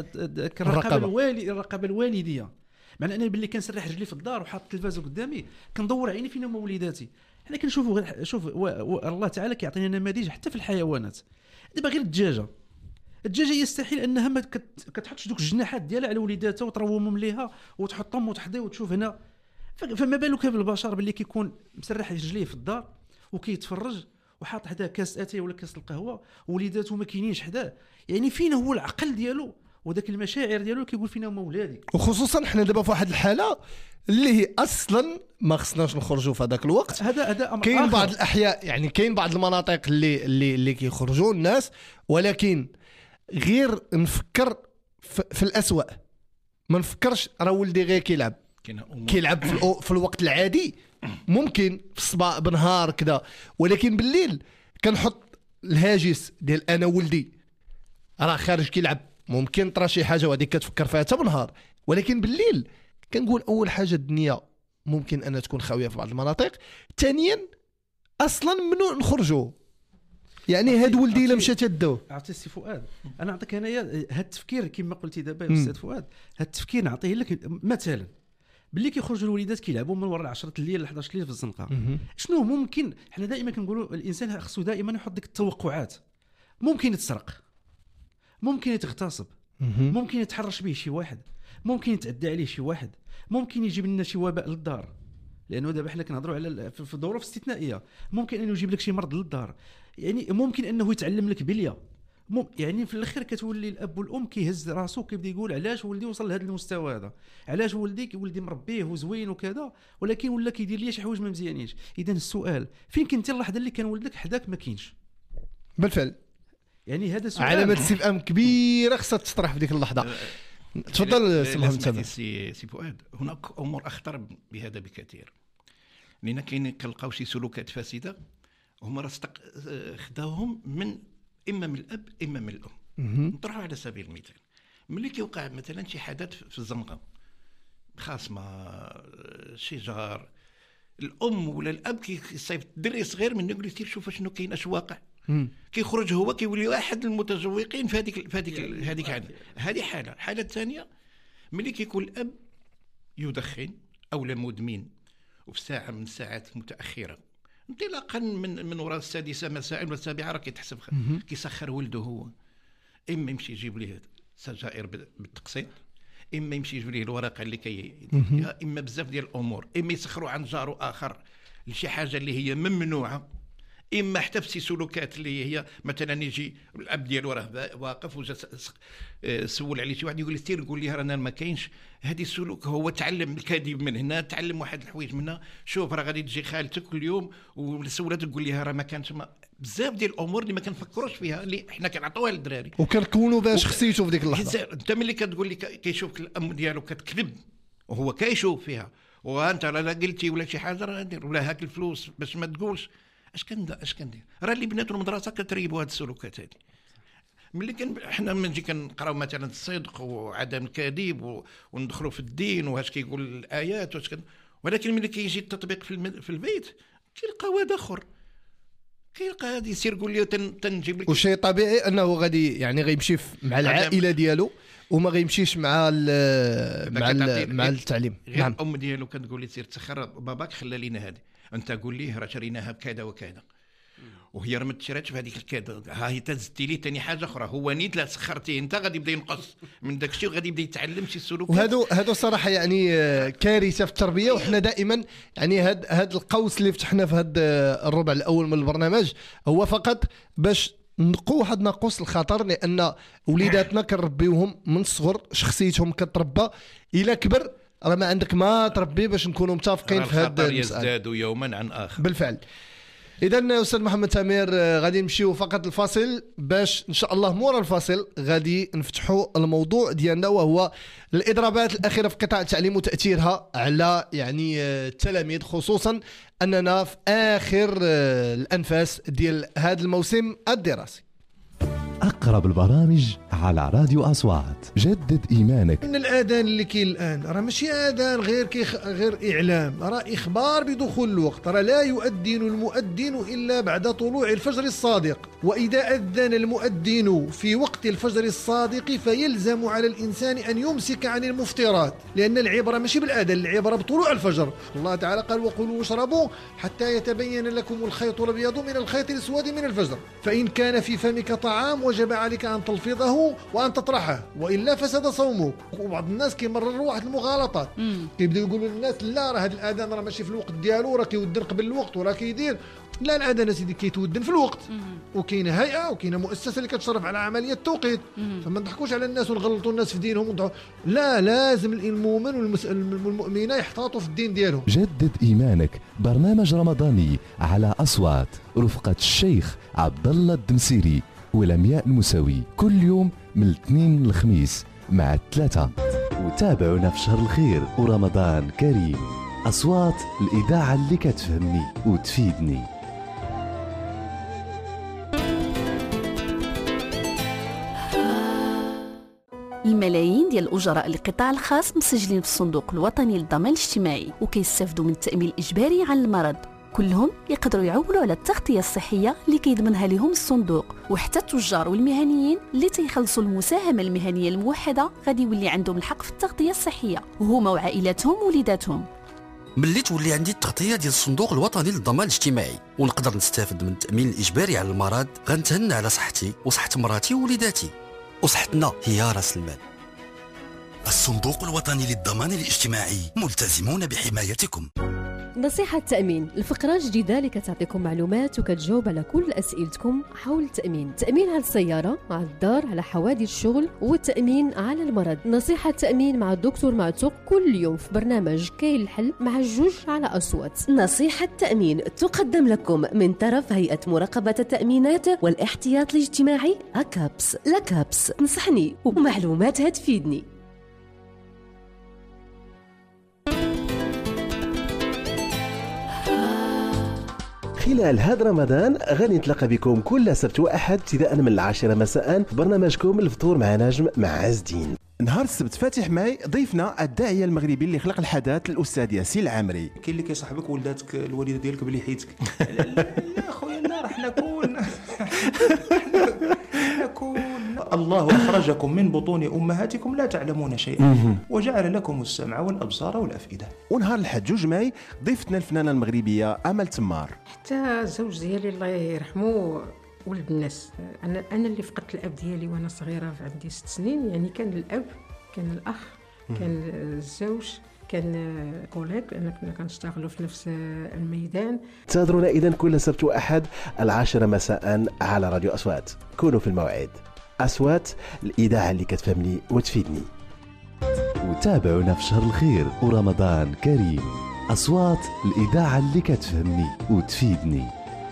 الرقابه الوالي الرقابه الوالديه. معنى انا باللي كنسرح رجلي في الدار وحاط التلفازه قدامي كندور عيني فين هما وليداتي. حنا كنشوفوا شوف الله تعالى كيعطينا نماذج حتى في الحيوانات. دابا غير الدجاجه الدجاجه يستحيل انها ما كتحطش دوك الجناحات ديالها على وليداتها وترومهم ليها وتحطهم وتحضي وتشوف هنا. فما بالك بالبشر باللي كيكون مسرح رجليه في الدار وكيتفرج وحاط حداه كاس اتاي ولا كاس القهوه ووليداته ما كاينينش حداه. يعني فين هو العقل ديالو وداك المشاعر ديالو كيقول فينا هما ولادي؟ وخصوصا حنا دابا في واحد الحاله اللي هي اصلا ما خصناش نخرجوا في هذاك الوقت. هذا هذا امر كاين بعض الاحياء، يعني كاين بعض المناطق اللي اللي اللي كيخرجوا الناس، ولكن غير نفكر في, في الأسوأ. ما نفكرش راه ولدي غير كيلعب كيلعب في, في الوقت العادي، ممكن في الصباح بنهار كذا، ولكن بالليل كنحط الهاجس ديال انا ولدي راه خارج كيلعب، ممكن طرا شي حاجه وهذيك كتفكر فيها حتى بالنهار، ولكن بالليل كنقول اول حاجه الدنيا ممكن ان تكون خاويه في بعض المناطق، ثانيا اصلا منو نخرجوا. يعني هاد ولدي الا مشات يدوه. عرفتي السي فؤاد، انا نعطيك انايا هاد التفكير كما قلتي دابا يا استاذ فؤاد، هاد التفكير نعطيه لك مثلا باللي كيخرجوا الوليدات كيلعبوا من وراء عشرة الليل ل حداش الليل في الزنقه. شنو ممكن؟ حنا دائما كنقولوا الانسان خصو دائما يحط ديك التوقعات. ممكن يتسرق، ممكن يتغتصب، ممكن يتحرش به شي واحد، ممكن يتعدى عليه شي واحد، ممكن يجيب لنا شي وباء للدار، لانه دابا حنا كنهضروا على في ظروف استثنائيه. ممكن انه يجيب لك شي مرض للدار، يعني ممكن انه يتعلم لك بليه. يعني في الاخر كتولي الاب والام كيهز راسو كيبدا يقول علاش ولدي وصل لهذا المستوى هذا، علاش ولدي ولدي مربيه وزوين وكذا، ولكن ولا كيدير لي شي حوايج ما مزيانينش. اذا السؤال فين كنتي اللحظه اللي كان ولدك حداك ما كاينش؟ بالفعل يعني هذا سؤال علامه استفهام كبيره خصها تطرح في ديك اللحظه. تفضل سي محمد تامر. سي سي فؤاد، هناك امور اخطر بهذا بكثير، لان كاين كنلقاو شي سلوكات فاسده هما راه خداوهم من اما من الاب اما من الام. نطرحوا على سبيل المثال، ملي كيوقع مثلا شي حدث في الزنقه خاصمه شي جار، الام ولا الاب كيصيفط الدري صغير منه يقول سير شوف شنو كاين اش واقع، كيخرج هو كيولي واحد المتجوقين في هذيك في هذيك هذيك حاله. هذه حاله. الحاله الثانيه ملي كيكون الاب يدخن او لا مدمن، وفي ساعه من الساعات المتاخره انطلاقا من من وراء السادسه مساء والسابعه راه كيتحسب كيسخر ولده هو، اما يمشي يجيب ليه سجائر بالتقسيط، اما يمشي يجيب ليه الورقه اللي كي اما بزاف ديال الامور، اما يسخروا عن جاره اخر لشي حاجه اللي هي ممنوعه، اما حتى في سلوكات اللي هي مثلا يجي الاب ديالو راه واقف وجا سول عليه شي واحد يقول سير قول لي رانا ما كاينش. هذه السلوك هو تعلم الكذب من هنا، تعلم واحد الحوايج من هنا. شوف راه غادي تجي خالتك كل يوم وسولاتك تقول لها راه ما كانش بزاف ديال الامور اللي ما كنفكروش فيها اللي حنا كنعطوها للدراري وكنكونوا باش شخصيته في ديك اللحظه. انت ملي كتقول لي كيشوفك الام ديالو كتكذب وهو كيشوف فيها، وانت لا قلتي ولا شي حاجه راه ندير ولا هاك الفلوس باش ما تقولش اش كندير اش كندير. راه اللي بنات المدرسه كتريبوا هذه السلوكات هذه. ملي كان حنا من نجي كنقراو مثلا الصدق وعدم الكذب وندخلوا في الدين واش كيقول الايات واش كن... ولكن ملي كيجي التطبيق في, الم... في البيت كيلقى واد اخر، كيلقى هذه يسير قول لي تنجيب لك. وشيء طبيعي انه غادي يعني غيمشي مع العائله ديالو وما غيمشيش مع ال مع ال مع التعليم. نعم. الام ديالو كتقول لي سير تسخر باباك خلى لينا هذه، انت قول ليه راه شريناها بكذا وكذا، وهي راه ما تشراتش بهذيك الكذا، ها هي تزدتي لي ثاني حاجه اخرى، هو نيت لا سخرتيه انت غادي يبدا ينقص من داك الشيء وغادي يبدا يتعلم شي سلوكات. وهذو هذو صراحه يعني كارثه في التربيه. وحنا دائما يعني هاد هاد القوس اللي فتحنا في هاد الربع الاول من البرنامج هو فقط باش نقوا واحد ناقوس الخطر، لان وليداتنا كنربيوهم من الصغر، شخصيتهم كتربى الى كبر راه ما عندك ما تربي باش نكونوا متفقين في هذا المسألة. يزداد يوما عن آخر. بالفعل. إذا أستاذ محمد تامر غادي نمشيو فقط الفاصل، باش إن شاء الله مورا الفاصل غادي نفتحوا الموضوع ديالنا وهو الإضرابات الأخيرة في قطاع التعليم وتأثيرها على يعني التلاميذ، خصوصا أننا في آخر الأنفاس ديال هذا الموسم الدراسي. أقرب البرامج على راديو أصوات. جدد إيمانك إن الآذان اللي كاين الآن راه ماشي آذان غير كيخ... غير إعلام، راه إخبار بدخول الوقت. راه لا يؤذن المؤذن إلا بعد طلوع الفجر الصادق، وإذا أذن المؤذن في وقت الفجر الصادق فيلزم على الإنسان أن يمسك عن المفطرات، لأن العبرة ماشي بالآذان، العبرة بطلوع الفجر. الله تعالى قال وكلوا واشربوا حتى يتبين لكم الخيط الأبيض من الخيط الأسود من الفجر، فإن كان في فمك طعام وجب عليك أن تلفظه وأن تطرحه وإلا فسد صومك. وبعض الناس كيمرروا واحد المغالطات، كيبداو يقولوا للناس لا راه هذا الأذان راه ماشي في الوقت ديالو، راه كيودن قبل الوقت وراه كيدير. لا، الأذان سيدي كيتودن في الوقت، وكاينه هيئه وكاينه مؤسسه اللي كتشرف على عمليه التوقيت. فما نضحكوش على الناس ونغلطوا الناس في دينهم ونضحوا. لا، لازم المؤمن والمؤمنه يحتاطوا في الدين ديالهم. جدد إيمانك، برنامج رمضاني على أصوات رفقة الشيخ عبد الله الدمسيري ولمياء المساوي، كل يوم من الاثنين للخميس مع الثلاثة. وتابعونا في شهر الخير ورمضان كريم. أصوات، الإذاعة اللي كتفهمني وتفيدني. الملايين ديال الأجراء القطاع الخاص مسجلين في الصندوق الوطني للضمان الاجتماعي وكيستافدوا من التأمين الإجباري عن المرض كلهم يقدروا يعولوا على التغطية الصحية اللي كيضمنها لهم الصندوق. وحتى التجار والمهنيين اللي تيخلصوا المساهمة المهنية الموحدة غادي يولي عندهم الحق في التغطية الصحية، وهما وعائلاتهم ووليداتهم. ملي تولي عندي التغطيه ديال الصندوق الوطني للضمان الاجتماعي ونقدر نستافد من التامين الاجباري على المرض، غنتهنى على صحتي وصحه مراتي ووليداتي، وصحتنا هي راس المال. الصندوق الوطني للضمان الاجتماعي، ملتزمون بحمايتكم. نصيحة تأمين، الفقرة جديدة اللي كتعطيكم معلومات وكتجاوب على كل أسئلتكم حول التأمين. تأمين على السيارة، على الدار، على حوادث الشغل، والتأمين على المرض. نصيحة تأمين مع الدكتور معتوق كل يوم في برنامج كاين الحل مع الجوج على أصوات. نصيحة تأمين تقدم لكم من طرف هيئة مراقبة التأمينات والاحتياط الاجتماعي أكابس. لكابس نصحني ومعلوماتها تفيدني. خلال هذا رمضان غادي نتلاقى بكم كل سبت واحد ابتداء من العاشرة مساء في برنامجكم الفطور مع نجم مع عز الدين. نهار السبت فاتح ماي ضيفنا الداعيه المغربي اللي خلق الحدث الاستاذ ياسين العامري. كاين اللي كيصاحبك ولداتك الوالده ديالك بلي حيتك. لا خويا لا راه حنا كون حنا كون الله اخرجكم من بطون امهاتكم لا تعلمون شيئا وجعل لكم السمع والابصار والافئده. ونهار الحد جوج ماي ضيفتنا الفنانه المغربيه امل تمار. حتى الزوج ديالي الله يرحمه ولد الناس. انا انا اللي فقدت الاب ديالي وانا صغيره عندي ست سنين، يعني كان الاب، كان الاخ، كان الزوج، كان كوليك، لان كنا كنشتغلوا في نفس الميدان. انتظرونا اذا كل سبت واحد العاشرة مساء على راديو اصوات. كونوا في الموعد. اصوات، الاذاعه اللي كتفهمني وتفيدني. وتابعونا في شهر الخير ورمضان كريم. اصوات، الاذاعه اللي كتفهمني وتفيدني.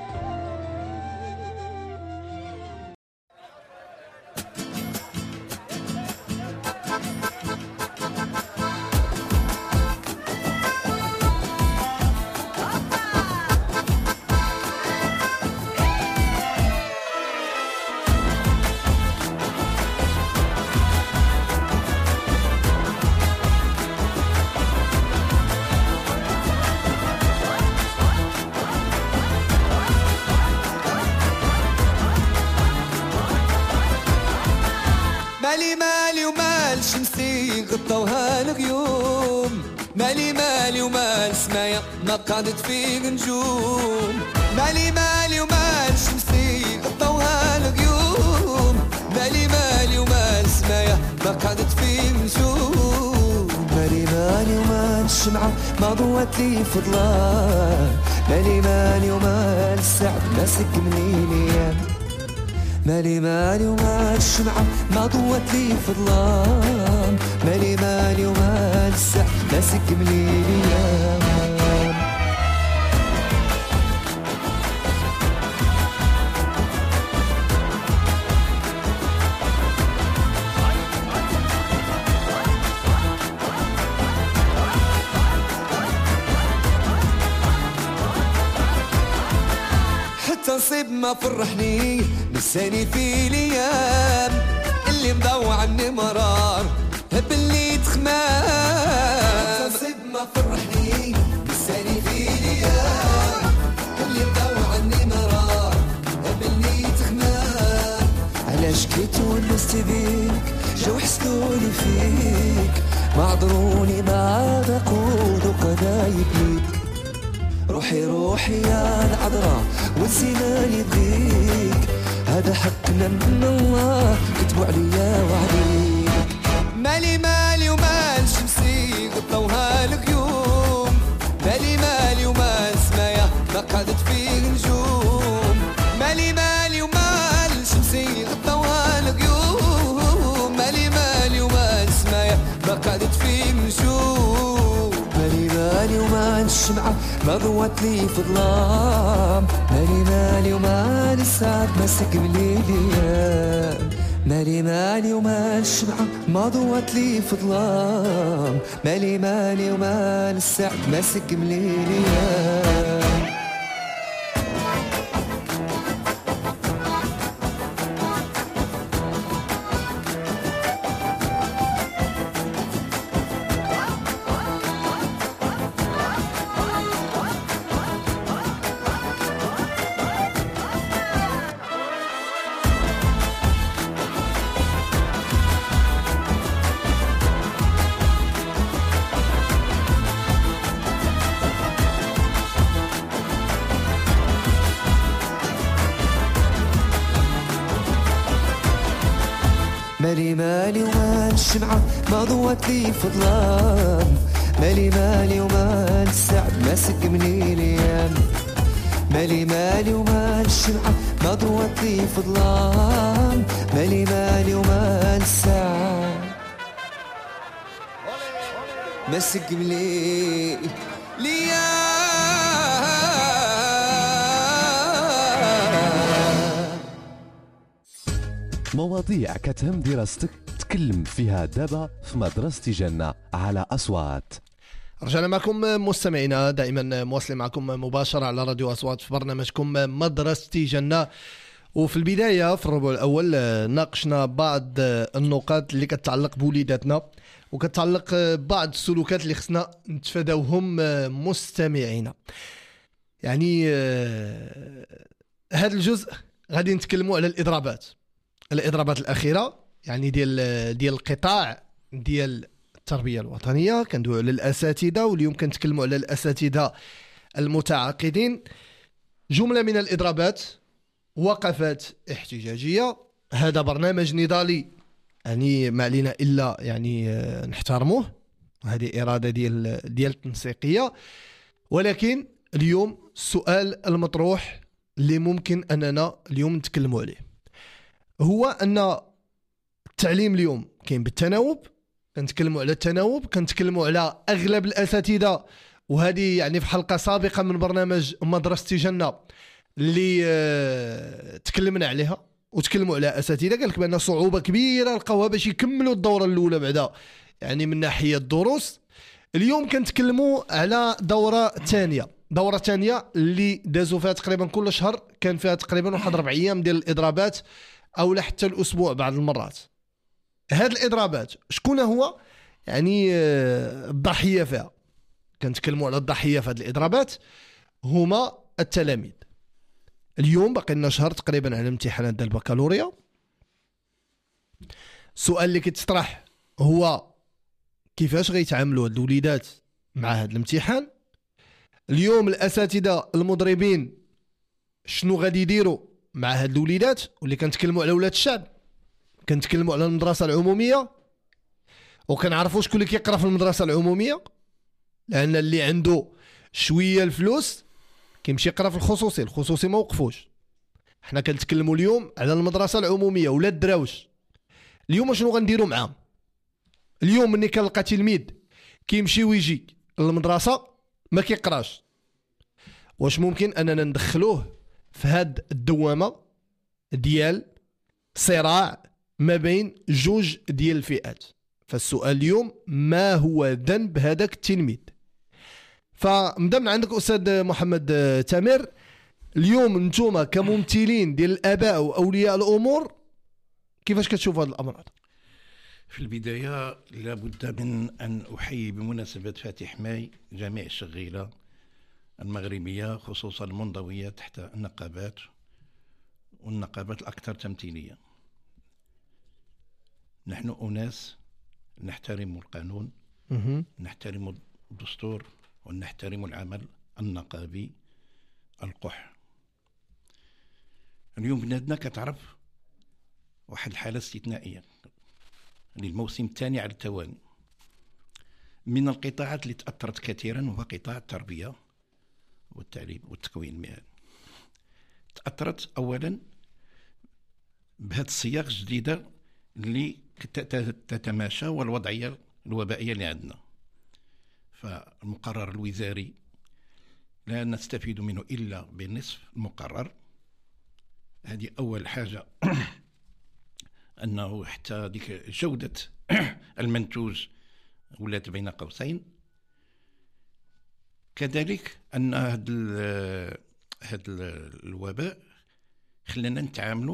مالي مالي ومال شمسي غطوها الغيوم، مالي مالي ومال سمايا ما قعدت فيه نجوم، مالي مالي ومال شمسي غطوها الغيوم، مالي مالي ومال سمايا ما قعدت فيه نجوم، مالي مالي ومال الشمعة ما ضوت لي في ظلام، مالي مالي ومال السعد ماسك مني، مالي مالي ومال الشمعة ما ضوت لي في ظلام، مالي مالي ومال السعد ماسك مليلي يام. حتى نصيب ما فرحني لساني في الايام اللي مضوع عني مرار باللي تخمام، نصيب ما فرحني لساني في الايام اللي مضوع عني مرار باللي تخمام، علاش كي تونست بيك جاو حسدوني فيك ما عذروني ما بقول قضايب ليك، روحي روحي يا العذراء ونسيناني بيك، هذا حقنا من الله كتبوا عليا وعليك، مالي مالي ومال شمسي غطوها الغيوم، مالي مالي ومال سمايا ما قعدت فيه نجوم، مالي مالي ومال شمسي غطوها الغيوم، مالي مالي ومال سمايا ما قعدت فيه نجوم، مالي مالي ومال الشمعة ما ضوت لي في ظلام، مالي مالي ومال السعد ماسك مليلي، مالي مالي ومال الشمعة ما ضوت لي في ظلام، مالي مالي ومال السعد ماسك مليلي. مالي مالي ومال الشمعة ما ضوت لي في ظلام، مالي مالي ومال السعد ما سقمني ليام، مالي مالي ومال الشمعة ما ضوت لي في ظلام، مالي مالي ومال السعد ما سقمني ليام. مواضيع كتهم دراستك تكلم فيها دابا في مدرسة جنة على أصوات. رجعنا معكم مستمعينا، دائما مواصلين معكم مباشرة على راديو أصوات في برنامجكم مدرسة جنة. وفي البداية في الربع الأول ناقشنا بعض النقاط اللي كتعلق بوليداتنا وكتعلق بعض السلوكات اللي خصنا نتفاداوهم مستمعينا. يعني هذا الجزء غادي نتكلموا على الإضرابات الإضرابات الأخيرة، يعني ديال ديال القطاع ديال التربية الوطنية. كندويو على الأساتذة، واليوم كنتكلموا على الأساتذة المتعاقدين. جملة من الإضرابات، وقفات احتجاجية. هذا برنامج نضالي، يعني ما علينا إلا يعني نحترموه، هذه إرادة ديال ديال التنسيقية. ولكن اليوم السؤال المطروح اللي ممكن أننا اليوم نتكلموا عليه هو أن التعليم اليوم كاين بالتناوب. كنتكلموا على التناوب، كنتكلموا على أغلب الأساتذة، وهذه يعني في حلقة سابقة من برنامج مدرسة جنة اللي اه تكلمنا عليها وتكلموا على أساتذة قال لك بأن صعوبة كبيرة لقاوها باش يكملوا الدورة الأولى بعدا، يعني من ناحية الدروس. اليوم كنتكلموا على دورة ثانية، دورة ثانية اللي دازوا فيها تقريبا كل شهر كان فيها تقريبا واحد ربع أيام ديال الإضرابات أو حتى الأسبوع بعض المرات. هاد الإضرابات شكون هو يعني الضحية فيها؟ كنتكلموا على الضحية في هاد الإضرابات هما التلاميذ. اليوم باقي لنا شهر تقريبا على امتحانات ديال البكالوريا. السؤال اللي كيتطرح هو كيفاش غيتعاملوا هاد الوليدات مع هاد الامتحان. اليوم الأساتذة المضربين شنو غادي يديروا مع هاد الوليدات؟ واللي كنتكلموا على ولاد الشعب، كنتكلموا على المدرسة العمومية، وكنعرفوا شكون اللي كيقرا في المدرسة العمومية، لأن اللي عنده شوية الفلوس كيمشي يقرا في الخصوصي، الخصوصي ما وقفوش. حنا كنتكلموا اليوم على المدرسة العمومية ولا الدراوش. اليوم شنو غنديروا معاهم؟ اليوم ملي كنلقى تلميذ كيمشي ويجي للمدرسة ما كيقراش، واش ممكن أننا ندخلوه في هاد الدوامة ديال صراع ما بين جوج ديال الفئات؟ فالسؤال اليوم ما هو ذنب هذاك التلميذ؟ فنبدا من عندك أستاذ محمد تامر. اليوم نتوما كممثلين ديال الآباء وأولياء الأمور كيفاش كتشوفوا هذا الأمر هذا؟ في البداية لابد من أن أحيي بمناسبة فاتح ماي جميع الشغيلة المغربية خصوصا المنضوية تحت النقابات والنقابات الأكثر تمثيلية. نحن أناس نحترم القانون، نحترم الدستور، ونحترم العمل النقابي القح. اليوم بلادنا كتعرف واحد الحالة استثنائية للموسم الثاني على التوالي. من القطاعات اللي تأثرت كثيرا هو قطاع التربية والتعليم والتكوين المهني. تأثرت أولا بهذه الصياغ الجديدة اللي تتماشى والوضعية الوبائية اللي عندنا. فالمقرر الوزاري لا نستفيد منه إلا بنصف المقرر. هذه أول حاجة، أنه حتى ديك جودة المنتوج ولات بين قوسين. كذلك أن هذا هذا الوباء خلينا نتعاملوا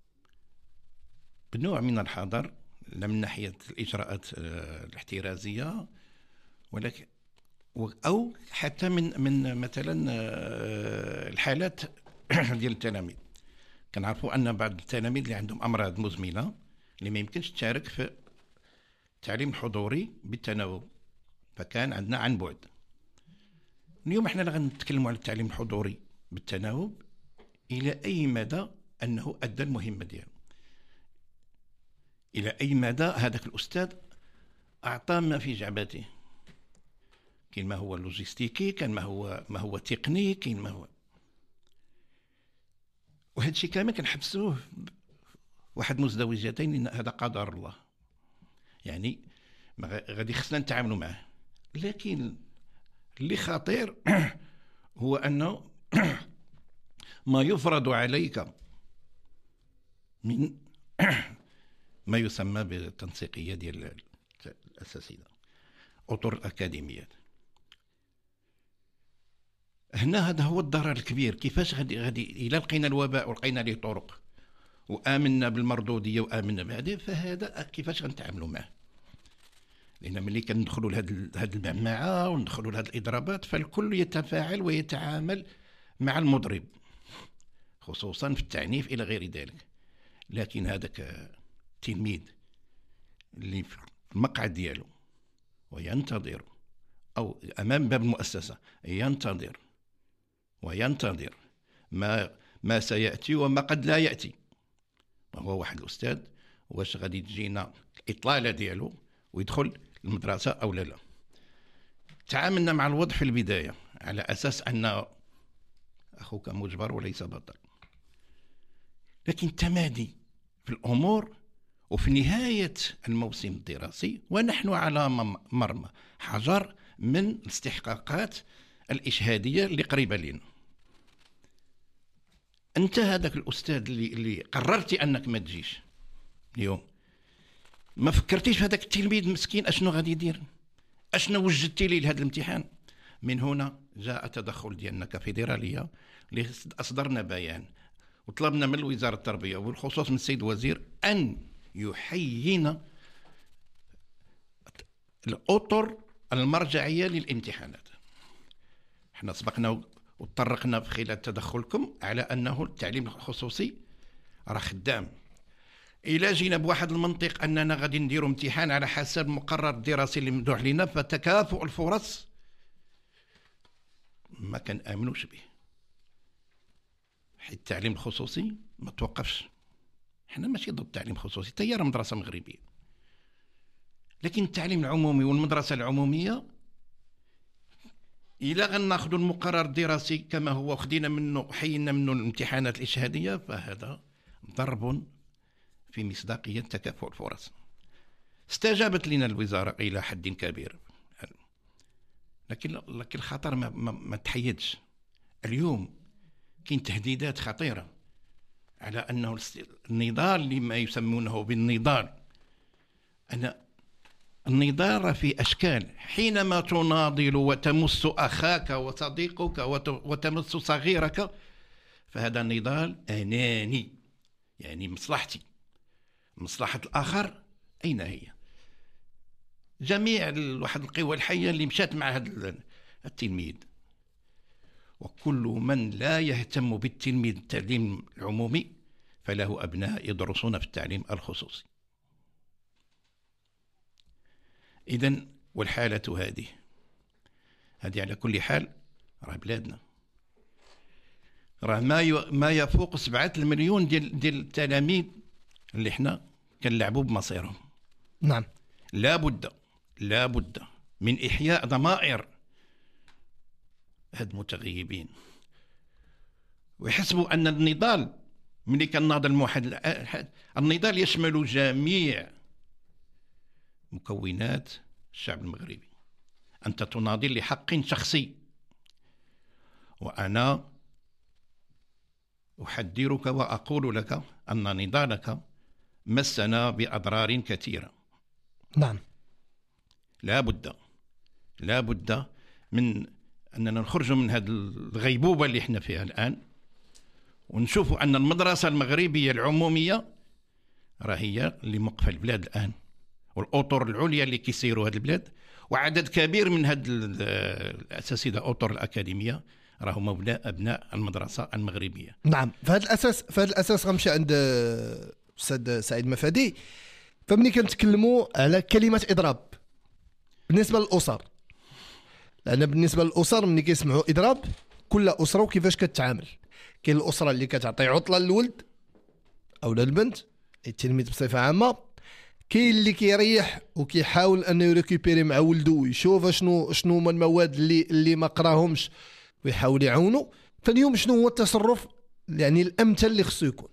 بنوع من الحذر، لا من ناحية الإجراءات الاحترازية ولكن أو حتى من من مثلا الحالات ديال التلاميذ. كنعرفوا أن بعض التلاميذ اللي عندهم أمراض مزمنة اللي ما يمكنش تشارك في التعليم الحضوري بالتناوب، فكان عندنا عن بعد. اليوم احنا غنتكلموا على التعليم الحضوري بالتناوب إلى أي مدى أنه أدى المهمة ديالو. إلى أي مدى هذاك الأستاذ أعطى ما في جعبته، كاين ما هو لوجيستيكي، كان ما هو ما هو تقني، كاين ما هو، وهذا الشيء كامل كنحبسوه واحد مزدوجتين، لأن هذا قدر الله، يعني غادي خصنا نتعاملوا معه. لكن اللي خطير هو أنه ما يفرض عليك من ما يسمى بالتنسيقية ديال الأساتذة، أطر الأكاديميات. هنا هذا هو الضرر الكبير. كيفاش غادي غادي إلا لقينا الوباء ولقينا له طرق وآمنا بالمردودية وآمنا بهذه، فهذا كيفاش غنتعاملوا معه؟ لأن ملي كندخلوا لهذه هذه المعمعة وندخلوا لهذه الإضرابات، فالكل يتفاعل ويتعامل مع المضرب، خصوصا في التعنيف إلى غير ذلك. لكن هذاك التلميذ اللي في المقعد ديالو وينتظر، أو أمام باب المؤسسة ينتظر وينتظر ما ما سيأتي وما قد لا يأتي، وهو واحد الأستاذ واش غادي تجينا الإطلالة ديالو ويدخل المدرسة أو لا لا. تعاملنا مع الوضع في البداية على أساس أن أخوك مجبر وليس بطل، لكن التمادي في الأمور وفي نهاية الموسم الدراسي ونحن على مرمى حجر من الاستحقاقات الإشهادية اللي قريبة لنا. أنت هذاك الأستاذ اللي, اللي قررتي أنك ما تجيش اليوم، ما فكرتيش في هذاك التلميذ مسكين أشنو غادي يدير، أشنو وجدتي لي لهذا الامتحان. من هنا جاء تدخل ديالنا كفيدرالية، اللي أصدرنا بيان وطلبنا من وزارة التربية وبالخصوص من السيد الوزير أن يحيينا الأطر المرجعية للامتحانات. احنا سبقنا وتطرقنا في خلال تدخلكم على أنه التعليم الخصوصي راه خدام. إلا جينا بواحد المنطق أننا غادي نديروا امتحان على حسب المقرر الدراسي اللي ممدوح لنا، فتكافؤ الفرص ما كان آمنوش به. حيت التعليم الخصوصي ما توقفش، احنا ماشي ضد التعليم الخصوصي، تيار مدرسة مغربية، لكن التعليم العمومي والمدرسة العمومية إلا غناخذوا المقرر الدراسي كما هو وخدينا منه وحينا منه الامتحانات الإشهادية، فهذا ضرب في مصداقية تكافؤ الفرص. استجابت لنا الوزارة إلى حد كبير، لكن لكن الخطر ما, ما, ما تحيدش. اليوم كاين تهديدات خطيرة على أنه النضال لما يسمونه بالنضال، أنا النضال في أشكال. حينما تناضل وتمس أخاك وصديقك وتمس صغيرك، فهذا نضال أناني، يعني مصلحتي، مصلحة الآخر أين هي؟ جميع واحد القوى الحية اللي مشات مع هذا التلميذ، وكل من لا يهتم بالتلميذ التعليم العمومي فله أبناء يدرسون في التعليم الخصوصي. إذن والحالة هذه هذه على كل حال راه بلادنا راه ما ما يفوق سبعة المليون ديال ديال التلاميذ اللي احنا كنلعبوا بمصيرهم. نعم، لا بد لا بد من إحياء ضمائر هاد المتغيبين، ويحسبوا أن النضال ملي كنناضل موحد النضال يشمل جميع مكونات الشعب المغربي. أنت تناضل لحق شخصي، وأنا أحذرك وأقول لك أن نضالك مسنا بأضرار كثيرة. نعم، لا بد لا بد من أننا نخرج من هذه الغيبوبة اللي احنا فيها الآن، ونشوف أن المدرسة المغربية العمومية راه هي اللي موقفة البلاد الآن، والأطر العليا اللي كيسيروا هذه البلاد، وعدد كبير من هذه الأساتذة أطر الأكاديمية راهم أبناء أبناء المدرسة المغربية. نعم، فهذا الأساس فهذا الأساس غنمشي عند أستاذ سعيد مفادي. فمني كنتكلموا على كلمة إضراب بالنسبة للأسر، لأن بالنسبة للأسر ملي كيسمعوا إضراب كل أسرة وكيفاش كتعامل. كاين الأسرة اللي كتعطي عطلة للولد أو للبنت التلميذ بصفة عامة، كاين اللي كيريح وكيحاول انه يريكوبيري مع ولده ويشوف شنو شنو هما المواد اللي اللي ما قراهمش ويحاول يعاونوا. فاليوم شنو هو التصرف يعني الامثل اللي خصو يكون؟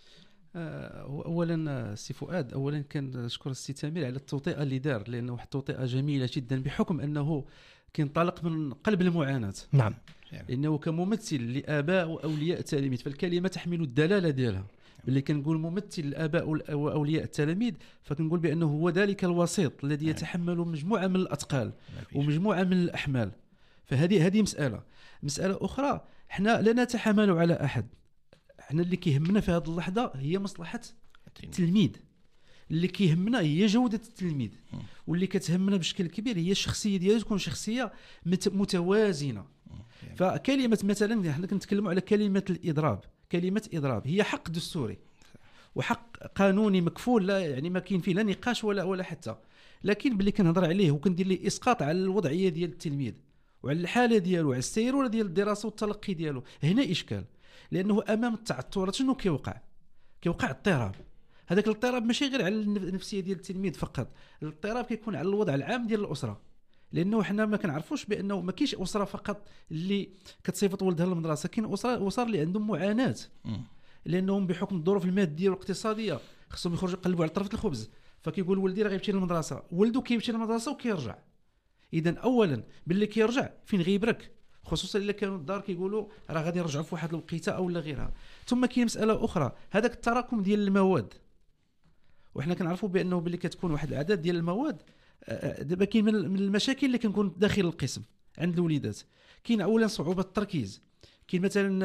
اولا سي فؤاد، اولا كنشكر السي تامر على التوطئه اللي دار، لانه واحد التوطئه جميله جدا بحكم انه كينطلق من قلب المعاناه. نعم. لانه كممثل لاباء واولياء التلاميذ، فالكلمه تحمل الدلاله ديالها. اللي كنقول ممثل الاباء واولياء التلاميذ، فكنقول بانه هو ذلك الوسيط الذي يتحمل مجموعه من الاثقال ومجموعه من الاحمال. فهذه هذه مساله. مساله اخرى، احنا لا نتحامل على احد، احنا اللي كيهمنا في هذه اللحظه هي مصلحه التلميذ، اللي كيهمنا هي جوده التلميذ، واللي كتهمنا بشكل كبير هي الشخصيه ديالو تكون شخصيه متوازنه. فكلمه مثلا احنا كنتكلموا على كلمه الاضراب، كلمه اضراب هي حق دستوري وحق قانوني مكفول، لا يعني ما كاين فيه لا نقاش ولا ولا حتى. لكن باللي كنهضر عليه وكندير ليه اسقاط على الوضعيه ديال التلميذ وعلى الحاله ديالو وعلى السيروره ديال الدراسه والتلقي ديالو، هنا اشكال. لانه امام التعثرات شنو كيوقع؟ كيوقع اضطراب. هذاك الاضطراب ماشي غير على النفسيه ديال التلميذ فقط، الاضطراب كيكون على الوضع العام ديال الاسره. لانه حنا ما كنعرفوش بانه ما كاينش اسره فقط اللي كتصيفط ولدها للمدرسه، كاين اسره اسر اللي عندهم معاناه لانهم بحكم الظروف الماديه والاقتصاديه خصهم يخرجوا يقلبوا على طرف الخبز، فكيقول ولدي راه غيمشي للمدرسه، ولده كيمشي للمدرسه وكيرجع. اذا اولا باللي كيرجع فين غيبرك، خصوصا الا كانوا الدار كيقولوا راه غادي يرجعوا في واحد الوقيته او لا غيرها. ثم كاين مساله اخرى، هذاك التراكم ديال المواد، وحنا كنعرفوا بانه باللي كتكون واحد العدد ديال المواد. دابا كاين من المشاكل اللي كنكون داخل القسم عند الوليدات، كاين اولا صعوبه التركيز، كاين مثلا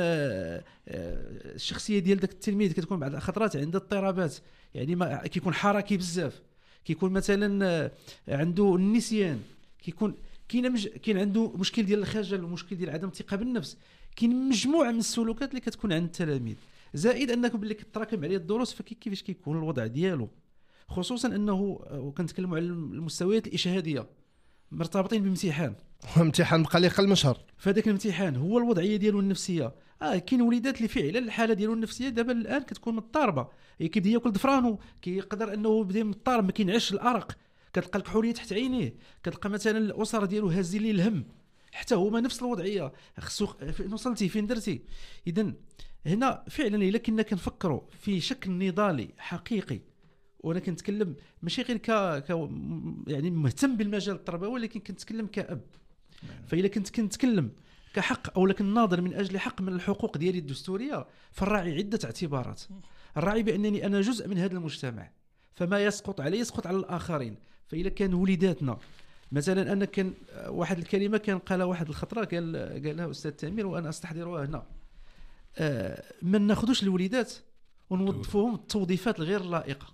الشخصيه ديال داك التلميذ كتكون بعض الخطرات عنده اضطرابات، يعني ما كيكون حركي بزاف، كيكون مثلا عنده النسيان، كيكون كاين مج... كاين عنده مشكل ديال الخجل ومشكل ديال عدم الثقه بالنفس. كاين مجموعه من السلوكات اللي كتكون عند التلاميذ، زائد انك باللي كتراكم عليه الدروس فكيفاش كيكون الوضع ديالو، خصوصا انه وكنتكلموا على المستويات الاشهاديه مرتبطين بامتحان امتحان بقى لي قل شهر، فهذاك الامتحان هو الوضعيه ديالو النفسيه. اه كاين وليدات اللي فعلا الحاله ديالو النفسيه دابا الان كتكون مضطربه، كيبدا ياكل ضفرانو، كيقدر انه بدا مضطرب، ما كينعش الارق، كتلقى الكحوليه تحت عينيه، كتلقى مثلا الاسره ديالو هازين ليه الهم، حتى هما نفس الوضعيه، خصو فين وصلتي فين درتي. اذا هنا فعلا الا كنا كنفكروا في شكل نضالي حقيقي، وانا كنتكلم ماشي غير ك... ك يعني مهتم بالمجال التربوي، ولكن كنتكلم كأب. فإلا كنت كنتكلم كحق او لكن ناظر من اجل حق من الحقوق ديالي الدستوريه، فالراعي عده اعتبارات. الراعي بانني انا جزء من هذا المجتمع، فما يسقط علي يسقط على الاخرين. فإلا كان وليداتنا مثلا، انا كان واحد الكلمه كان قالها واحد الخطره، قال قالها استاذ تامر وانا استحضرها هنا، آه ما ناخذوش الوليدات ونوظفوهم التوظيفات الغير لائقه،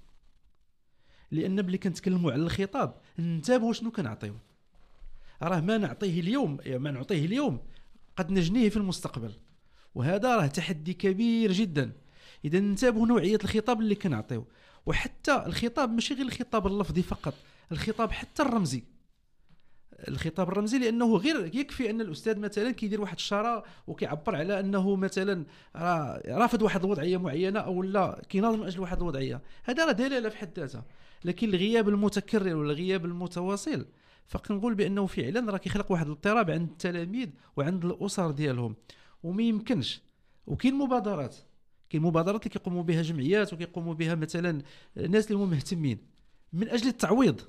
لان ملي كنتكلموا على الخطاب ننتبهوا شنو كنعطيو. راه ما نعطيه اليوم ما نعطيه اليوم قد نجنيه في المستقبل، وهذا راه تحدي كبير جدا. اذا ننتبهوا نوعيه الخطاب اللي كنعطيو، وحتى الخطاب ماشي غير الخطاب اللفظي فقط، الخطاب حتى الرمزي، الخطاب الرمزي، لانه غير يكفي ان الاستاذ مثلا كيدير واحد الشاره وكيعبر على انه مثلا رافض واحد الوضعيه معينه او لا كيناضل من اجل واحد الوضعيه، هذا راه دلاله في حد ذاتها. لكن الغياب المتكرر ولا الغياب المتواصل فكنقول بانه فعلا راه كيخلق واحد الاضطراب عند التلاميذ وعند الاسر ديالهم، وما يمكنش. وكاين مبادرات كاين مبادرات اللي كيقوموا بها جمعيات وكيقوموا بها مثلا الناس اللي هم مهتمين من اجل التعويض.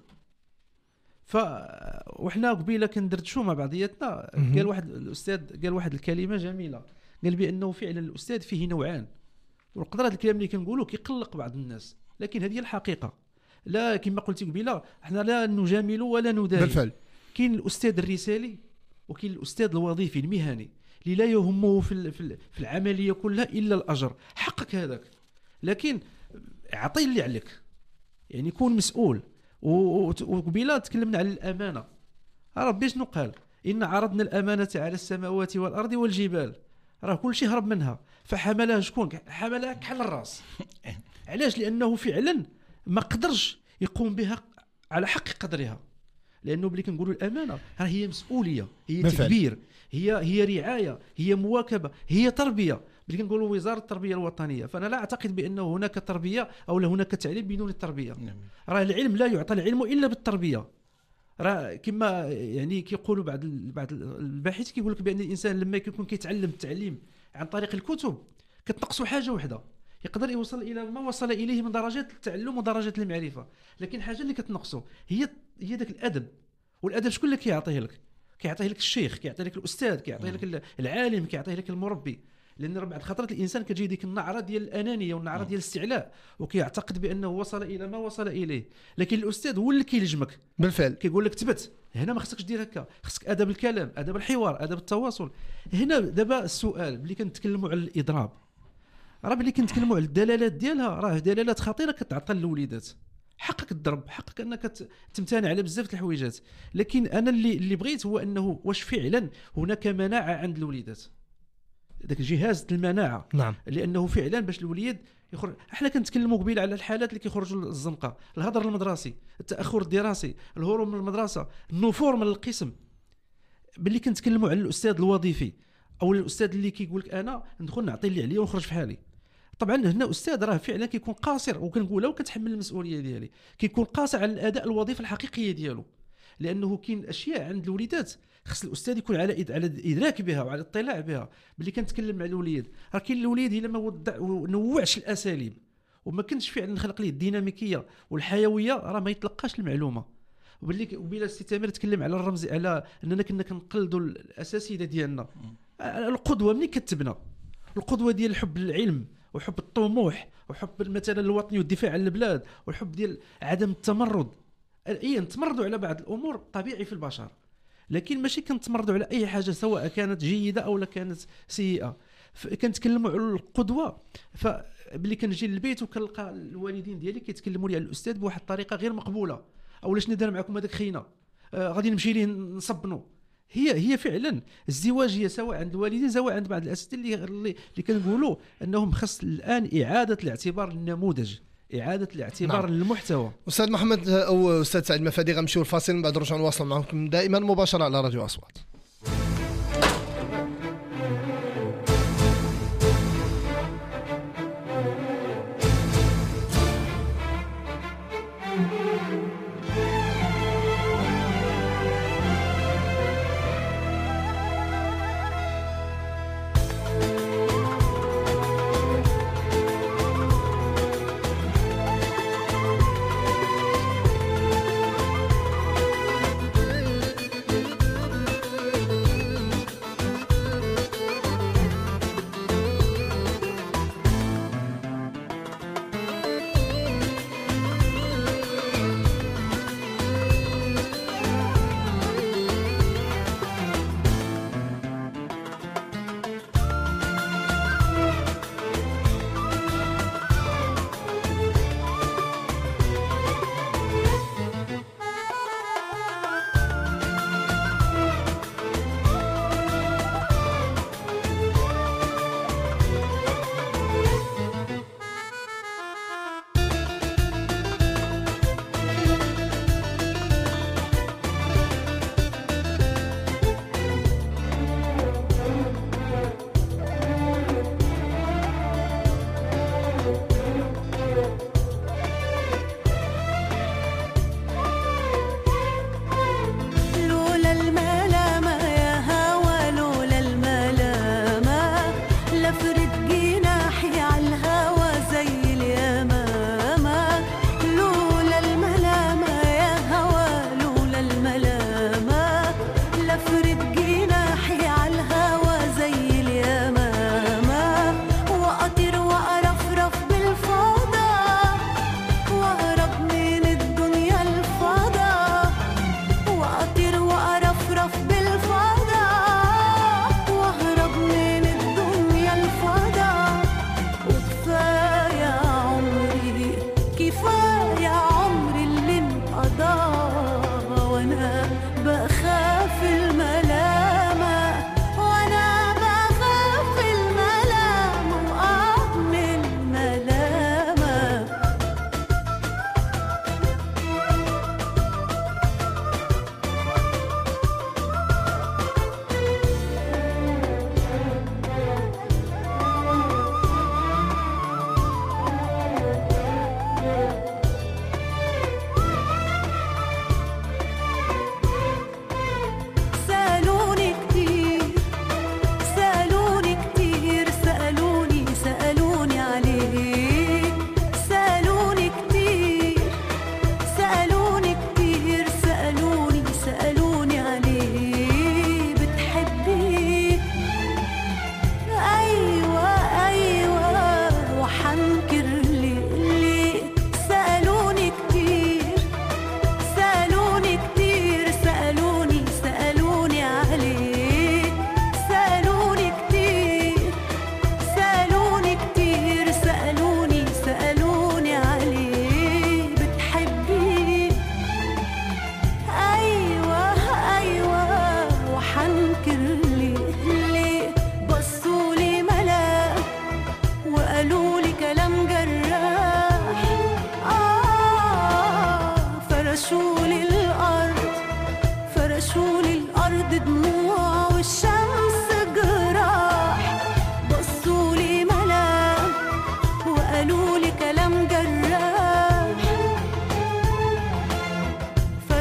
ف وحنا قبيله كندردشوا مع بعضياتنا، قال واحد الاستاذ قال واحد الكلمه جميله، قال بانه فعلا الاستاذ فيه نوعان، والقدر هذا الكلام اللي كنقولوا كيقلق بعض الناس، لكن هذه الحقيقه. لا كما قلتي قبيله احنا لا نجامل ولا نداهن بالفعل. كاين الاستاذ الرسالي وكاين الاستاذ الوظيفي المهني اللي لا يهمه في في العمليه كلها الا الاجر، حقك هذاك، لكن اعطي اللي عليك، يعني كون مسؤول. وقبيله تكلمنا على الامانه، ربي شنو قال؟ ان عرضنا الامانه على السماوات والارض والجبال، راه كل شيء هرب منها، فحملها شكون؟ حملها كحل الراس. علاش؟ لانه فعلا ما قدرش يقوم بها على حق قدرها، لانه بلي كنقولوا الامانه راه هي مسؤوليه، هي تدبير، هي هي رعايه، هي مواكبه، هي تربيه. اللي كنقولوا وزاره التربيه الوطنيه. فانا لا اعتقد بانه هناك تربيه او لا هناك تعليم بدون التربيه. راه العلم لا يعطى العلم الا بالتربيه. راه كما يعني كيقولوا بعض بعض الباحث كيقول لك بان الانسان لما كيكون كيتعلم التعليم عن طريق الكتب كتنقصوا حاجه واحده، يقدر يوصل الى ما وصل اليه من درجات التعلم ودرجات المعرفه، لكن حاجه اللي كتنقصوا هي هي داك الادب. والادب شكون اللي كيعطيه لك؟ كيعطيه لك الشيخ، كيعطيه لك الاستاذ، كيعطيه لك العالم، كيعطيه لك المربي. لان بعض الخطرات الانسان كتجي ديك النعره ديال الانانيه والنعره ديال الاستعلاء وكيعتقد بانه وصل الى ما وصل اليه، لكن الاستاذ هو اللي كيلجمك بالفعل، كيقول لك تبت هنا ما خصكش دير هكا، خصك ادب الكلام، ادب الحوار، ادب التواصل. هنا دابا السؤال ملي كنتكلموا على الاضراب، راه ملي كنتكلموا على الدلالات ديالها راه دلالات خطيره كتعطى للوليدات. حقك تضرب، حقك انك تمتنع على بزاف د الحويجات، لكن انا اللي اللي بغيت هو انه واش فعلا هناك مناعه عند الوليدات، داك جهاز المناعه. نعم. لانه فعلا باش الوليد يخرج، احنا كنتكلموا قبيل على الحالات اللي كيخرجوا للزنقه، الهدر المدرسي، التاخر الدراسي، الهروب من المدرسه، النفور من القسم. باللي كنتكلموا على الاستاذ الوظيفي او الاستاذ اللي كيقول لك انا ندخل نعطي اللي عليا ونخرج في حالي. طبعا هنا استاذ راه فعلا كيكون قاصر، وكنقولها وكتحمل المسؤوليه ديالي، كيكون قاصر على الاداء الوظيفه الحقيقيه ديالو. لانه كاين اشياء عند الوليدات خص الاستاذ يكون على على ادراك بها وعلى الاطلاع بها. باللي كنتكلم مع الوليد، راه كاين الوليد الا ما وضع ونوعش الاساليب وما كنتش فعلا نخلق ليه الديناميكيه والحيويه راه ما يتلقاش المعلومه. وباللي وبلا استثمار تكلم على الرمز، على اننا كنا كنقلدوا الاساسيات ديالنا. القدوه منين كتبنى؟ القدوه ديال حب العلم وحب الطموح وحب مثلا الوطني والدفاع عن البلاد والحب ديال عدم التمرد. اي نتمردوا على بعض الامور طبيعي في البشر، لكن ماشي كنتمردوا على اي حاجه سواء كانت جيده او لا كانت سيئه. كنتكلموا على القدوه، فبلي كنجي للبيت وكنلقى الوالدين ديالي كيتكلموا لي على الاستاذ بواحد الطريقه غير مقبوله، او لاش ندير معكم هذاك خينا، آه غادي نمشي ليه نصبنوا. هي هي فعلا الزواجيه سواء عند الوالدين سواء عند بعض الاساتذه اللي اللي, اللي كنقولوا انهم خص الان اعاده الاعتبار للنموذج، اعاده الاعتبار نعم. للمحتوى. استاذ محمد او استاذ سعيد مفادي غنمشيو الفاصل، من بعد نرجعوا نواصل معكم دائما مباشره على راديو اصوات.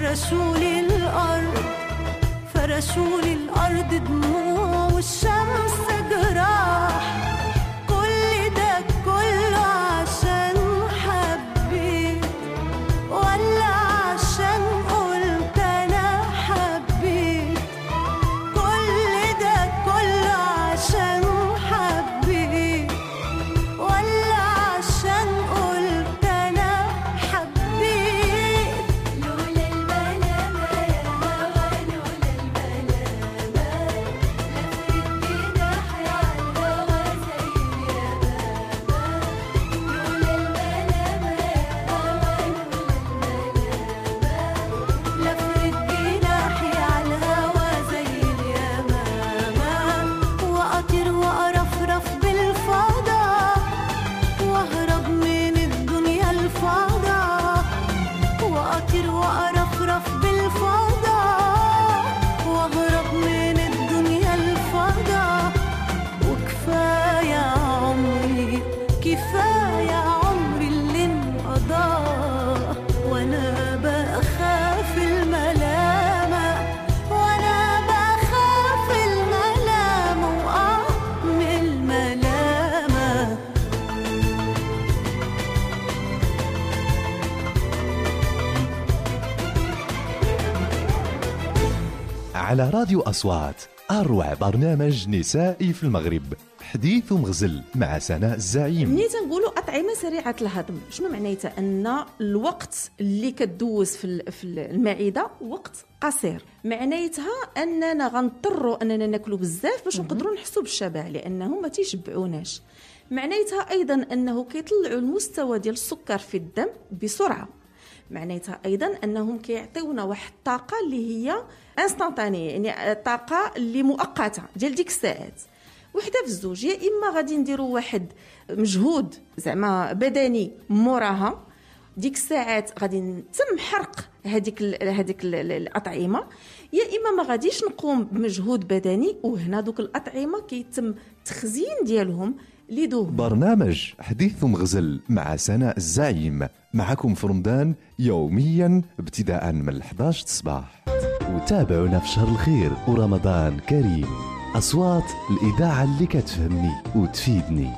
فرشوا لي الأرض فرشوا لي الأرض دموع والشمس جراح، كل ده كله عشان حبيت ولا عشان قلت أنا حبيت؟ كل ده كله عشان حبيت ولا عشان قلت أنا حبيت؟ لولا الملامة يا هوا لولا الملامة لفت جناحي عالهوا زي اليمامة. لولا الملامة يا هوا لولا الملامة لفت جناحي عالهوا زي اليمامة. وأطير وأرفرف بالفضاء واهرب من الدنيا الفضاء، وأطير وأرفرف بالفضاء واهرب من الدنيا الفضاء. وكفاية عمري كفاية عمري اللي انقضى وانا بخاف الملامة، وانا بخاف الملامة وآه من الملامة. على راديو أصوات، أروع برنامج نسائي في المغرب، حديث ومغزل مع سناء الزعيم. ملي تنقولوا اطعمه سريعه الهضم شنو معناتها؟ ان الوقت اللي كدوز في ال- في المعده وقت قصير، معناتها اننا غنضطروا اننا ناكلوا بزاف باش نقدروا نحسوا بالشبع لانه ما تيشبعوناش. معناتها ايضا انه كيطلعوا المستوى ديال السكر في الدم بسرعه، معناتها ايضا انهم كيعطيونا واحد الطاقه اللي هي انستانتانيه، يعني طاقه اللي مؤقته ديال ديك الساعات. وحده في الزوج، يا اما غادي نديروا واحد مجهود زعما بدني موراها ديك الساعات غادي نتم حرق هذيك هذيك الاطعمه، يا اما ما غاديش نقوم بمجهود بدني وهنا دوك الاطعمه كيتم التخزين ديالهم لدوم. برنامج حديث ومغزل مع سناء الزعيم، معكم في رمضان يوميا ابتداء من الحادية عشرة الصباح. وتابعونا في شهر الخير ورمضان كريم. أصوات الإذاعة اللي كتفهمني وتفيدني.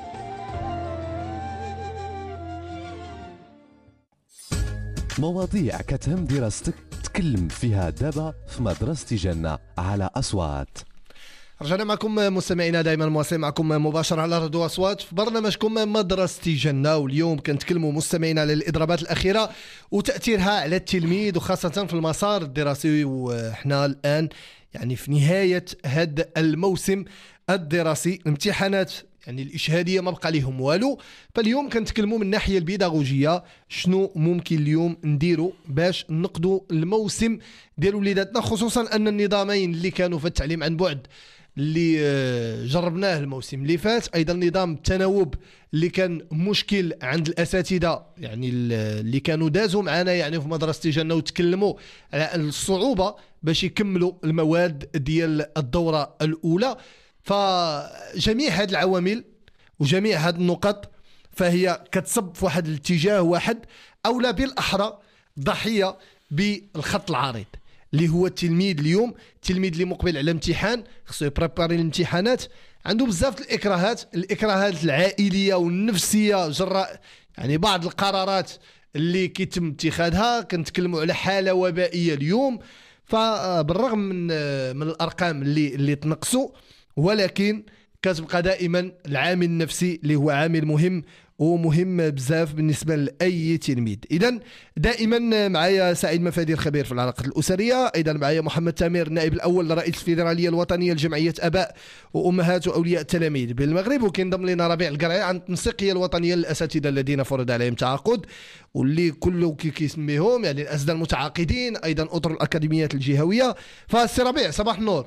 مواضيع كتهم دراستك تكلم فيها دابا في مدرسة جنة على أصوات. رجعنا معكم مستمعينا دائما مواصلين معكم مباشرة على راديو أصوات في برنامجكم مدرسة جنة، واليوم كنتكلموا مستمعينا على الإضرابات الأخيرة وتأثيرها على التلميذ وخاصة في المسار الدراسي. وإحنا الآن يعني في نهاية هذا الموسم الدراسي، الامتحانات يعني الإشهادية ما بقى لهم والو. فاليوم كنتكلموا من الناحية البيداغوجية شنو ممكن اليوم نديروا باش نقضوا الموسم ديال وليداتنا، خصوصا أن النظامين اللي كانوا في التعليم عن بعد اللي جربناه الموسم اللي فات، ايضا نظام التناوب اللي كان مشكل عند الاساتذه يعني اللي كانوا دازوا معنا يعني في مدرسه جنة وتكلموا على الصعوبه باش يكملوا المواد ديال الدوره الاولى. فجميع هذه العوامل وجميع هذه النقط فهي كتصب في واحد الاتجاه واحد، اولا بالاحرى ضحيه بالخط العريض اللي هو التلميذ. اليوم التلميذ اللي مقبل على امتحان خصو يبريباري الامتحانات، عنده بزاف الاكراهات الاكراهات العائليه والنفسيه جراء يعني بعض القرارات اللي كيتم اتخاذها. كنتكلموا على حاله وبائيه اليوم، فبالرغم من من الارقام اللي اللي تنقصوا، ولكن كتبقى دائما العامل النفسي اللي هو عامل مهم ومهم بزاف بالنسبه لاي تلميذ. اذا دائما معايا سعيد مفادير خبير في العلاقات الاسريه، ايضا معايا محمد تامر النائب الاول لرئيس الفيدراليه الوطنيه لجمعيه اباء وامهات واولياء التلاميذ بالمغرب، وكينضم لنا ربيع القرعي عن التنسيقيه الوطنيه للاساتذه الذين فرض عليهم تعاقد، واللي كله كي كيسميهم يعني الاساتذه المتعاقدين، ايضا اطر الاكاديميات الجهويه. فالسي ربيع صباح النور.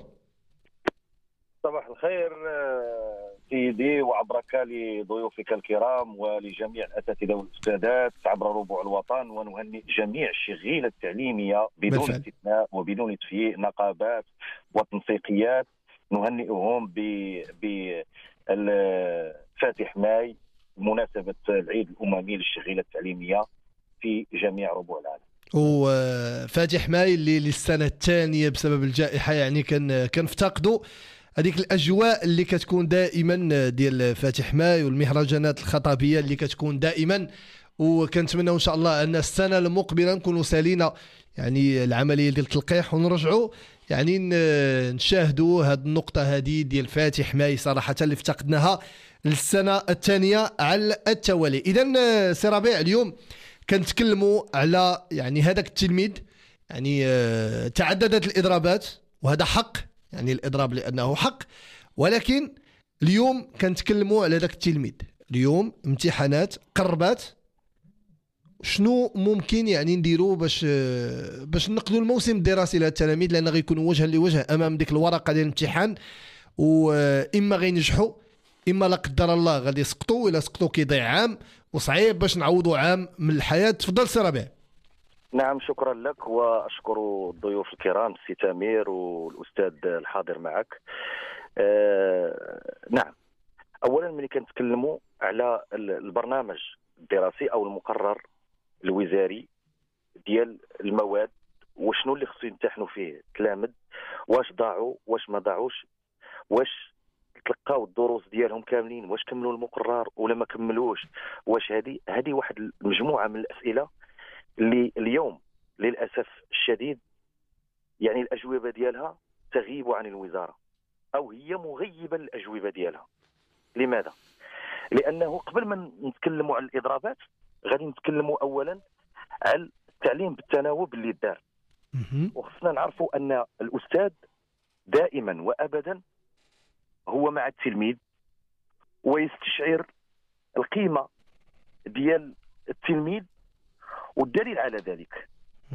صباح الخير سيدي وعبرك لضيوفك الكرام ولجميع الأساتذة والأستاذات عبر ربوع الوطن، ونهنئ جميع الشغيلة التعليمية بدون استثناء وبدون تفييء، نقابات وتنسيقيات، نهنئهم بفاتح ماي بمناسبة العيد الأممي للشغيلة التعليمية في جميع ربوع العالم. وفاتح ماي اللي للسنه الثانيه بسبب الجائحه يعني كان كنفتقدوا هذيك الاجواء اللي كتكون دائما ديال فاتح ماي والمهرجانات الخطابيه اللي كتكون دائما. وكنتمنى ان شاء الله ان السنه المقبله نكونوا سالينا يعني العمليه ديال التلقيح ونرجعوا يعني نشاهدوا هذه النقطه هذه ديال فاتح ماي صراحه اللي افتقدناها للسنه الثانيه على التوالي. اذا سي ربيع اليوم كنتكلموا على يعني هذاك التلميذ يعني تعددت الاضرابات وهذا حق يعني الاضراب لانه حق، ولكن اليوم كنتكلموا على ذاك التلميذ. اليوم امتحانات قربات، شنو ممكن يعني نديروا باش باش نقلوا الموسم الدراسي للتلاميذ، لان غيكونوا وجها لوجه امام ديك الورقه ديال الامتحان، واما غينجحوا اما لا قدر الله غادي يسقطوا، الا سقطوا كيضيع عام وصعيب باش نعوضوا عام من الحياه. تفضل سي ربيع. نعم شكرا لك، واشكر الضيوف الكرام السي تامر والاستاذ الحاضر معك. آه نعم، اولا ملي كنتكلموا على البرنامج الدراسي او المقرر الوزاري ديال المواد وشنو اللي خصو يمتحنوا فيه التلاميذ، واش ضاعوا واش ما ضاعوش، واش تلقاو الدروس ديالهم كاملين، واش كملوا المقرر ولا ما كملوش، واش هذه هذه واحد المجموعه من الاسئله اللي اليوم للاسف الشديد يعني الاجوبه ديالها تغيب عن الوزاره او هي مغيبه الاجوبه ديالها. لماذا؟ لانه قبل ما نتكلموا على الاضرابات غادي نتكلموا اولا على التعليم بالتناوب اللي دار، وخصنا نعرفوا ان الاستاذ دائما وابدا هو مع التلميذ ويستشعر القيمه ديال التلميذ. والدليل على ذلك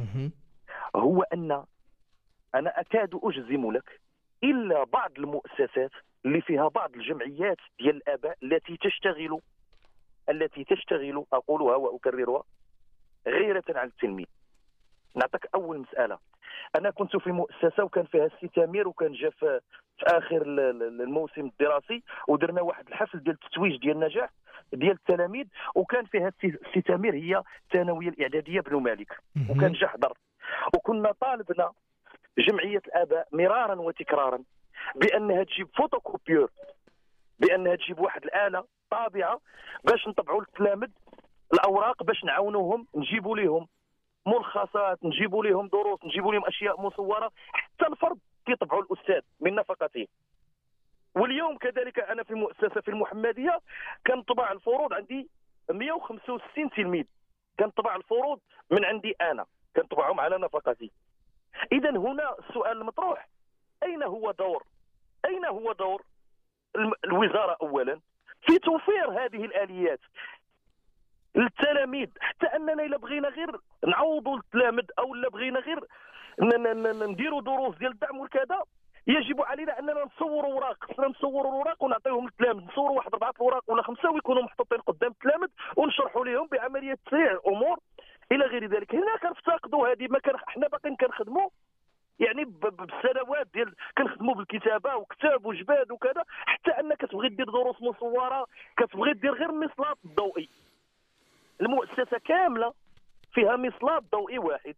هو ان انا اكاد اجزم لك الا بعض المؤسسات اللي فيها بعض الجمعيات ديال الاباء التي تشتغل التي تشتغل اقولها واكررها غيرة على التلميذ. نعطيك اول مساله، انا كنت في مؤسسه وكان فيها السي تامر، وكان جا في اخر الموسم الدراسي ودرنا واحد الحفل ديال التتويج ديال النجاح ديال التلاميذ، وكان فيها السي تامر هي الثانويه الاعداديه بنو مالك، وكان جا حضر، وكنا طالبنا جمعيه الاباء مرارا وتكرارا بانها تجيب فوتوكوبيور، بانها تجيب واحد الاله طابعه باش نطبعوا للتلاميذ الاوراق باش نعاونوهم، نجيبوا لهم ملخصات، نجيبوا لهم دروس، نجيبوا لهم اشياء مصوره، حتى الفرد كيطبعوا الاستاذ من نفقته. واليوم كذلك انا في مؤسسه في المحمديه كنطبع الفروض عندي مئة وخمسة وستين تلميذ، كنطبع الفروض من عندي انا كنطبعهم على نفقتي. اذا هنا السؤال المطروح، اين هو دور اين هو دور الوزاره اولا في توفير هذه الاليات للتلاميذ، حتى اننا الا بغينا غير نعوضوا التلاميذ او الا بغينا غير نديروا دروس ديال الدعم والكذا، يجب علينا اننا نصوروا اوراق، خصنا نصوروا الاوراق ونعطيهم للتلاميذ، نصوروا واحد اربعه اوراق ولا خمسه ويكونوا محطوطين قدام التلاميذ ونشرحوا لهم بعمليه تسريع الامور الى غير ذلك. هنا كنفتقدوا هذه، ما كان حنا باقيين كنخدموا يعني بالسنوات ديال كنخدموا بالكتابه وكتاب وجباد وكذا، حتى انك كتبغي دير دروس مصوره، كتبغي دير غير المسلاط الضوئي. المؤسسه كامله فيها مسلاط ضوئي واحد.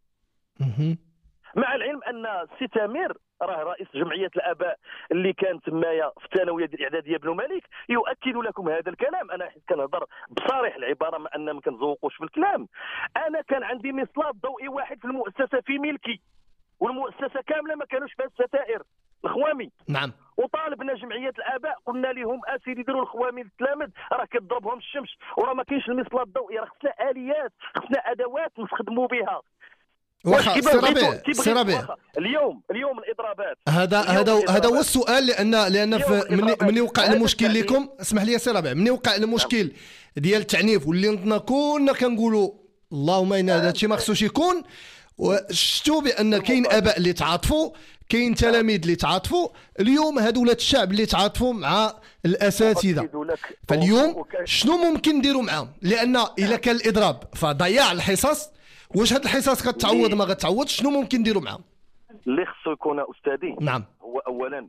مع العلم ان السي تامر راه رئيس جمعيه الاباء اللي كانت تمايا في الثانويه الاعداديه بنو مالك يؤكد لكم هذا الكلام. انا حيت كنهضر بصريح العباره ما ان ما كنزوقوش في الكلام. انا كان عندي مسلاط ضوئي واحد في المؤسسه في ملكي، والمؤسسه كامله ما كانوش فيها الستائر الخوامي. نعم. وطالبنا جمعيه الاباء قلنا لهم اسيدي يديروا الخوامي للتلاميذ، راه كتضربهم الشمس وراه ما كاينش المسلاط الضوئي، راه خصنا اليات، خصنا ادوات نستخدموا بها. واخا سي ربيع سي ربيع اليوم اليوم الاضرابات هذا هذا هذا هو السؤال، لان لان من من يوقع المشكل لكم، اسمح لي سي ربيع، من يوقع المشكل ديال التعنيف واللي كنا كنقولوا اللهم ان هذا الشيء ما خصوش يكون، وشفتوا بان كاين اباء اللي تعاطفوا، كاين تلاميذ اللي تعاطفوا، اليوم هاد ولاد الشعب اللي تعاطفوا مع الاساتذه. فاليوم شنو ممكن نديروا معاهم؟ لان الا كان الاضراب فضياع الحصص، واش هاد الحصص كتعوض ما غتعوضش؟ شنو ممكن نديروا معاهم؟ اللي خصو يكون استاذي نعم هو اولا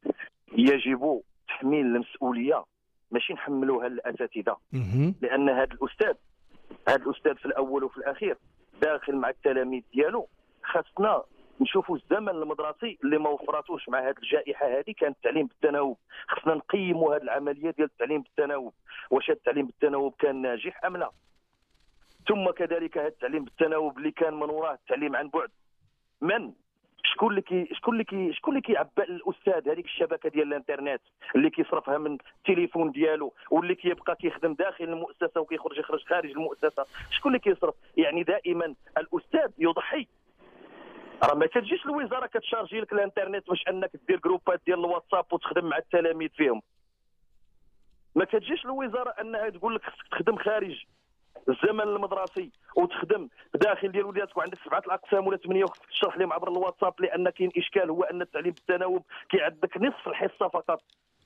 يجب تحميل المسؤوليه، ماشي نحملوها للاساتذه، لان هذا الاستاذ هذا الاستاذ في الاول وفي الاخير داخل مع التلاميذ ديالو، خاصنا نشوفوا الزمن المدرسي اللي ما وفراتوش مع هذه الجائحه هذه كان التعليم بالتناوب. خصنا نقيموا هذه العمليه ديال التعليم بالتناوب، واش التعليم بالتناوب كان ناجح ام لا. ثم كذلك هذا التعليم بالتناوب اللي كان من وراه التعليم عن بعد، من شكون اللي كي شكون اللي كي شكون اللي كيعبأ الاستاذ هذيك الشبكه ديال الانترنت اللي كيصرفها من التليفون ديالو، واللي كيبقى كيخدم داخل المؤسسه وكيخرج يخرج خارج المؤسسه؟ شكون اللي كيصرف؟ يعني دائما الاستاذ يضحي. راه ما كتجيش الوزاره كتشارجي لك الانترنت باش انك دير جروبات ديال الواتساب وتخدم مع التلاميذ فيهم. ما كتجيش الوزاره انها تقول لك خصك تخدم خارج الزمن المدرسي وتخدم داخل ديال وليداتك وعندك سبعه الاقسام ولا ثمانيه وخصك تشرح لهم عبر الواتساب، لان كاين اشكال هو ان التعليم بالتناوب كيعدك نصف الحصه فقط.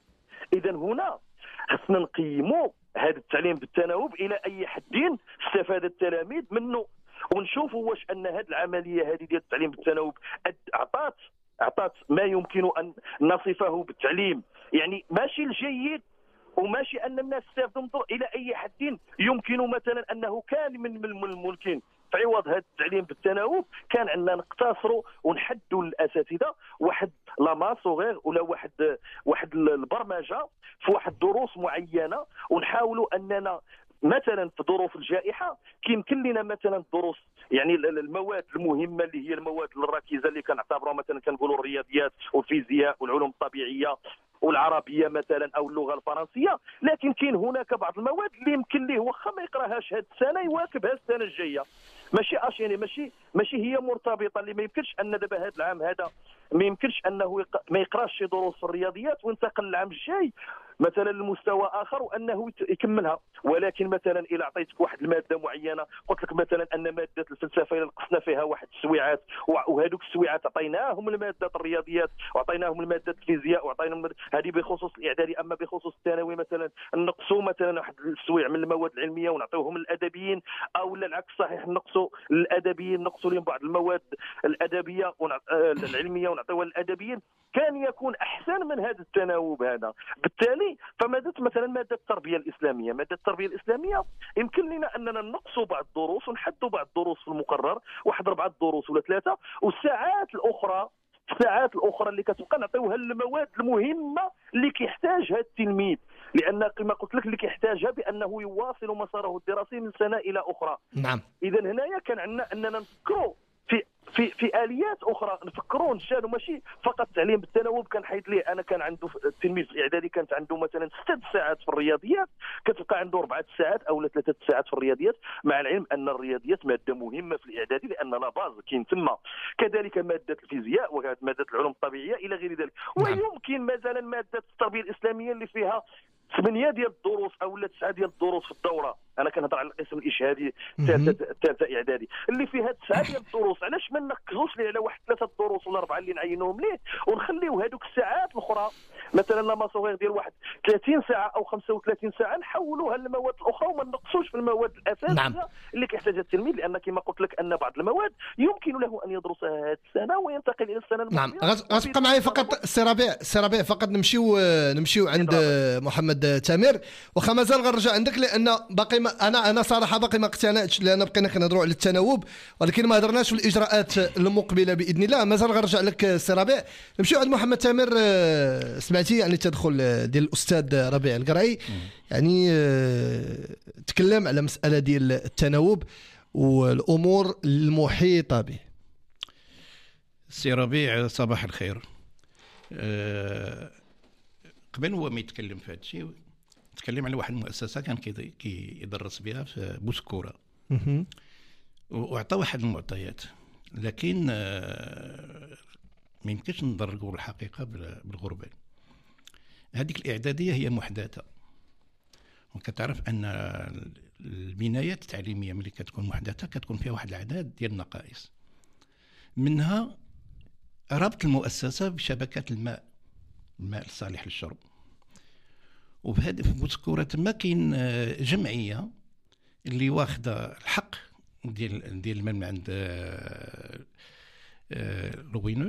اذا هنا خصنا نقيموا هذا التعليم بالتناوب الى اي حد استفاد التلاميذ منه، ونشوفوا واش ان هذه العمليه هذه ديال التعليم بالتناوب اعطات اعطات ما يمكن ان نصفه بالتعليم، يعني ماشي الجيد وماشي ان الناس استفادوا الى اي حد يمكن مثلا انه كان من الممكن في عوض هذا التعليم بالتناوب كان عندنا نقتصروا ونحدوا للاساتذه واحد لا ماسوغير ولا واحد واحد البرمجه في واحد دروس معينه، ونحاولوا اننا مثلا في ظروف الجائحه كيمكن لنا مثلا الدروس يعني المواد المهمه اللي هي المواد الراكزه اللي كنعتبروها مثلا كنقولوا الرياضيات والفيزياء والعلوم الطبيعيه والعربيه مثلا او اللغه الفرنسيه، لكن كاين هناك بعض المواد اللي يمكن ليه واخا ما يقراهاش هذه السنه يواكبها السنه الجايه. ماشي اشيني ماشي ماشي هي مرتبطه، اللي ما يمكنش ان دابا هذا العام هذا ما يمكنش انه يق... ما يقراش شي دروس في الرياضيات وينتقل العام الجاي مثلا لمستوى اخر وانه يكملها. ولكن مثلا الى عطيتك واحد الماده معينه، قلت لك مثلا ان ماده الفلسفه الى نقصنا فيها واحد السويعات وهذوك السويعات عطيناهم الماده الرياضيات وعطيناهم الماده الفيزياء وعطيناهم هذه بخصوص الاعدادي. اما بخصوص الثانوي مثلا نقصوا مثلا واحد السويع من المواد العلميه ونعطيوهم الادبيين، او العكس صحيح نقصوا الادبيين نقصوا لهم بعض المواد الادبيه ونع... العلميه ونعطيوها للادبيين. كان يكون احسن من هذا التناوب هذا. بالتالي فماده مثلا ماده التربيه الاسلاميه، ماده التربيه الاسلاميه يمكن لنا اننا نقصوا بعض الدروس ونحدوا بعض الدروس في المقرر، واحد اربعه دروس ولا ثلاثه، والساعات الاخرى الساعات الاخرى اللي كتبقى نعطيوها للمواد المهمه اللي كيحتاجها التلميذ، لان كما قلت لك اللي كيحتاجها بانه يواصل مساره الدراسي من سنه الى اخرى. نعم. اذا هنايا كان عندنا اننا نفكروا في في في اليات اخرى، نفكروا نشانوا ماشي فقط تعليم بالتناوب. كان حيث ليه انا كان عنده التلميذ الاعدادي كانت عنده مثلا ستة ساعات في الرياضيات، كتبقى عنده اربعه ساعات او ثلاثه ساعات في الرياضيات، مع العلم ان الرياضيات ماده مهمه في الاعدادي لان لا باز كاين ثم. كذلك ماده الفيزياء وماده العلوم الطبيعيه الى غير ذلك. ويمكن مثلا ماده التربيه الاسلاميه اللي فيها ثمانيه ديال الدروس او لا تسعه ديال الدروس في الدوره، انا كنهضر على القسم الاشهادي الثالثه اعدادي اللي فيها تسعه ديال الدروس. علاش ما نركزوش ليه على واحد ثلاثه دروس ولا اربعه اللي نعينوهم ليه ونخليو هذوك الساعات الاخرى مثلا لا ماسوغير ديال واحد ثلاثين ساعه او خمسة وثلاثين ساعه نحولوها للمواد الاخرى وما نقصوش في المواد الاساسيه نعم. اللي كيحتاجها التلميذ، لان كما قلت لك ان بعض المواد يمكن له ان يدرسها هذه السنه وينتقل الى السنه المقبله. نعم. غتبقى معايا فقط السي ربيع السي ربيع فقط نمشيو نمشيو عند محمد تامر، واخا مازال غنرجع عندك لان باقي ما انا انا صراحه باقي ما اقتنعتش، لان بقينا كنهضروا على التناوب ولكن ما هضرناش في الاجراءات المقبله باذن الله. مازال غنرجع لك السي ربيع. نمشيو عند محمد تامر. سمعتي يعني تدخل ديال الاستاذ ربيع القرعي، يعني تكلم على مساله ديال التناوب والامور المحيطه به. سي ربيع صباح الخير. قبل هو ما يتكلم في هذا الشيء تكلم على واحد المؤسسه كان كيدرس بها في بوسكوره واعطى واحد المعطيات، لكن ما يمكنش ندرجوا الحقيقه بالغربال. هذيك الاعداديه هي محدثه، وكتعرف ان البنايات التعليميه ملي كتكون محدثه كتكون فيها واحد العدد ديال النقائص، منها ربط المؤسسه بشبكات الماء الماء الصالح للشرب. وبهذا في بوسكوره تما كاين جمعيه اللي واخده الحق ديال ديال الماء من عند روينو،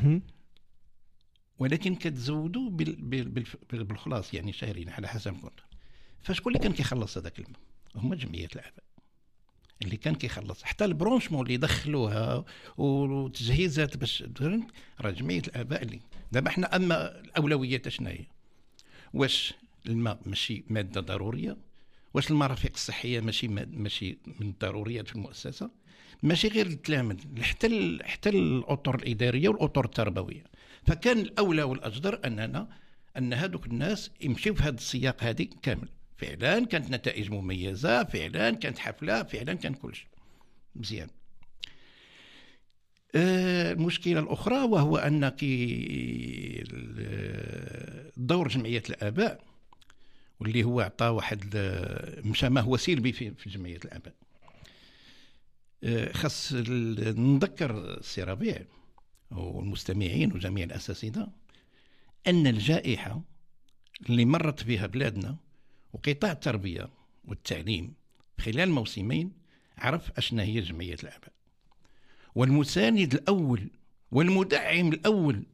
ولكن كتزودوا بالخلاص يعني شهرين على حسب كنت. فشكون اللي كان كيخلص هذاك الماء؟ هما جمعيات الاباء. اللي كان كيخلص حتى البرونشمون اللي دخلوها وتجهيزات باش راه جمعيه الاباء اللي دابا حنا. اما الاولويات شنو هي؟ واش الماء ماشي ماده ضروريه؟ واش المرافق الصحيه ماشي ماشي من الضروريات في المؤسسه؟ ماشي غير التلامذ، حتى ال... حتى الاطر الاداريه والاطر التربويه. فكان الاولى والاجدر اننا ان هذوك الناس يمشيو في هذا السياق هذه كامل. فعلا كانت نتائج مميزه، فعلا كانت حفله، فعلا كان كل شيء مزيان. آه المشكله الاخرى وهو ان كي دور جمعيه الاباء واللي هو عطى واحد مشى ما هو سلبي في, في جمعيه الاباء. آه خاص نذكر السي ربيع والمستمعين وجميع الاساتذه ان الجائحه اللي مرت بها بلادنا وقطاع التربيه والتعليم خلال موسمين عرف اشنا هي جمعيه الاباء، والمساند الاول والمدعم الاول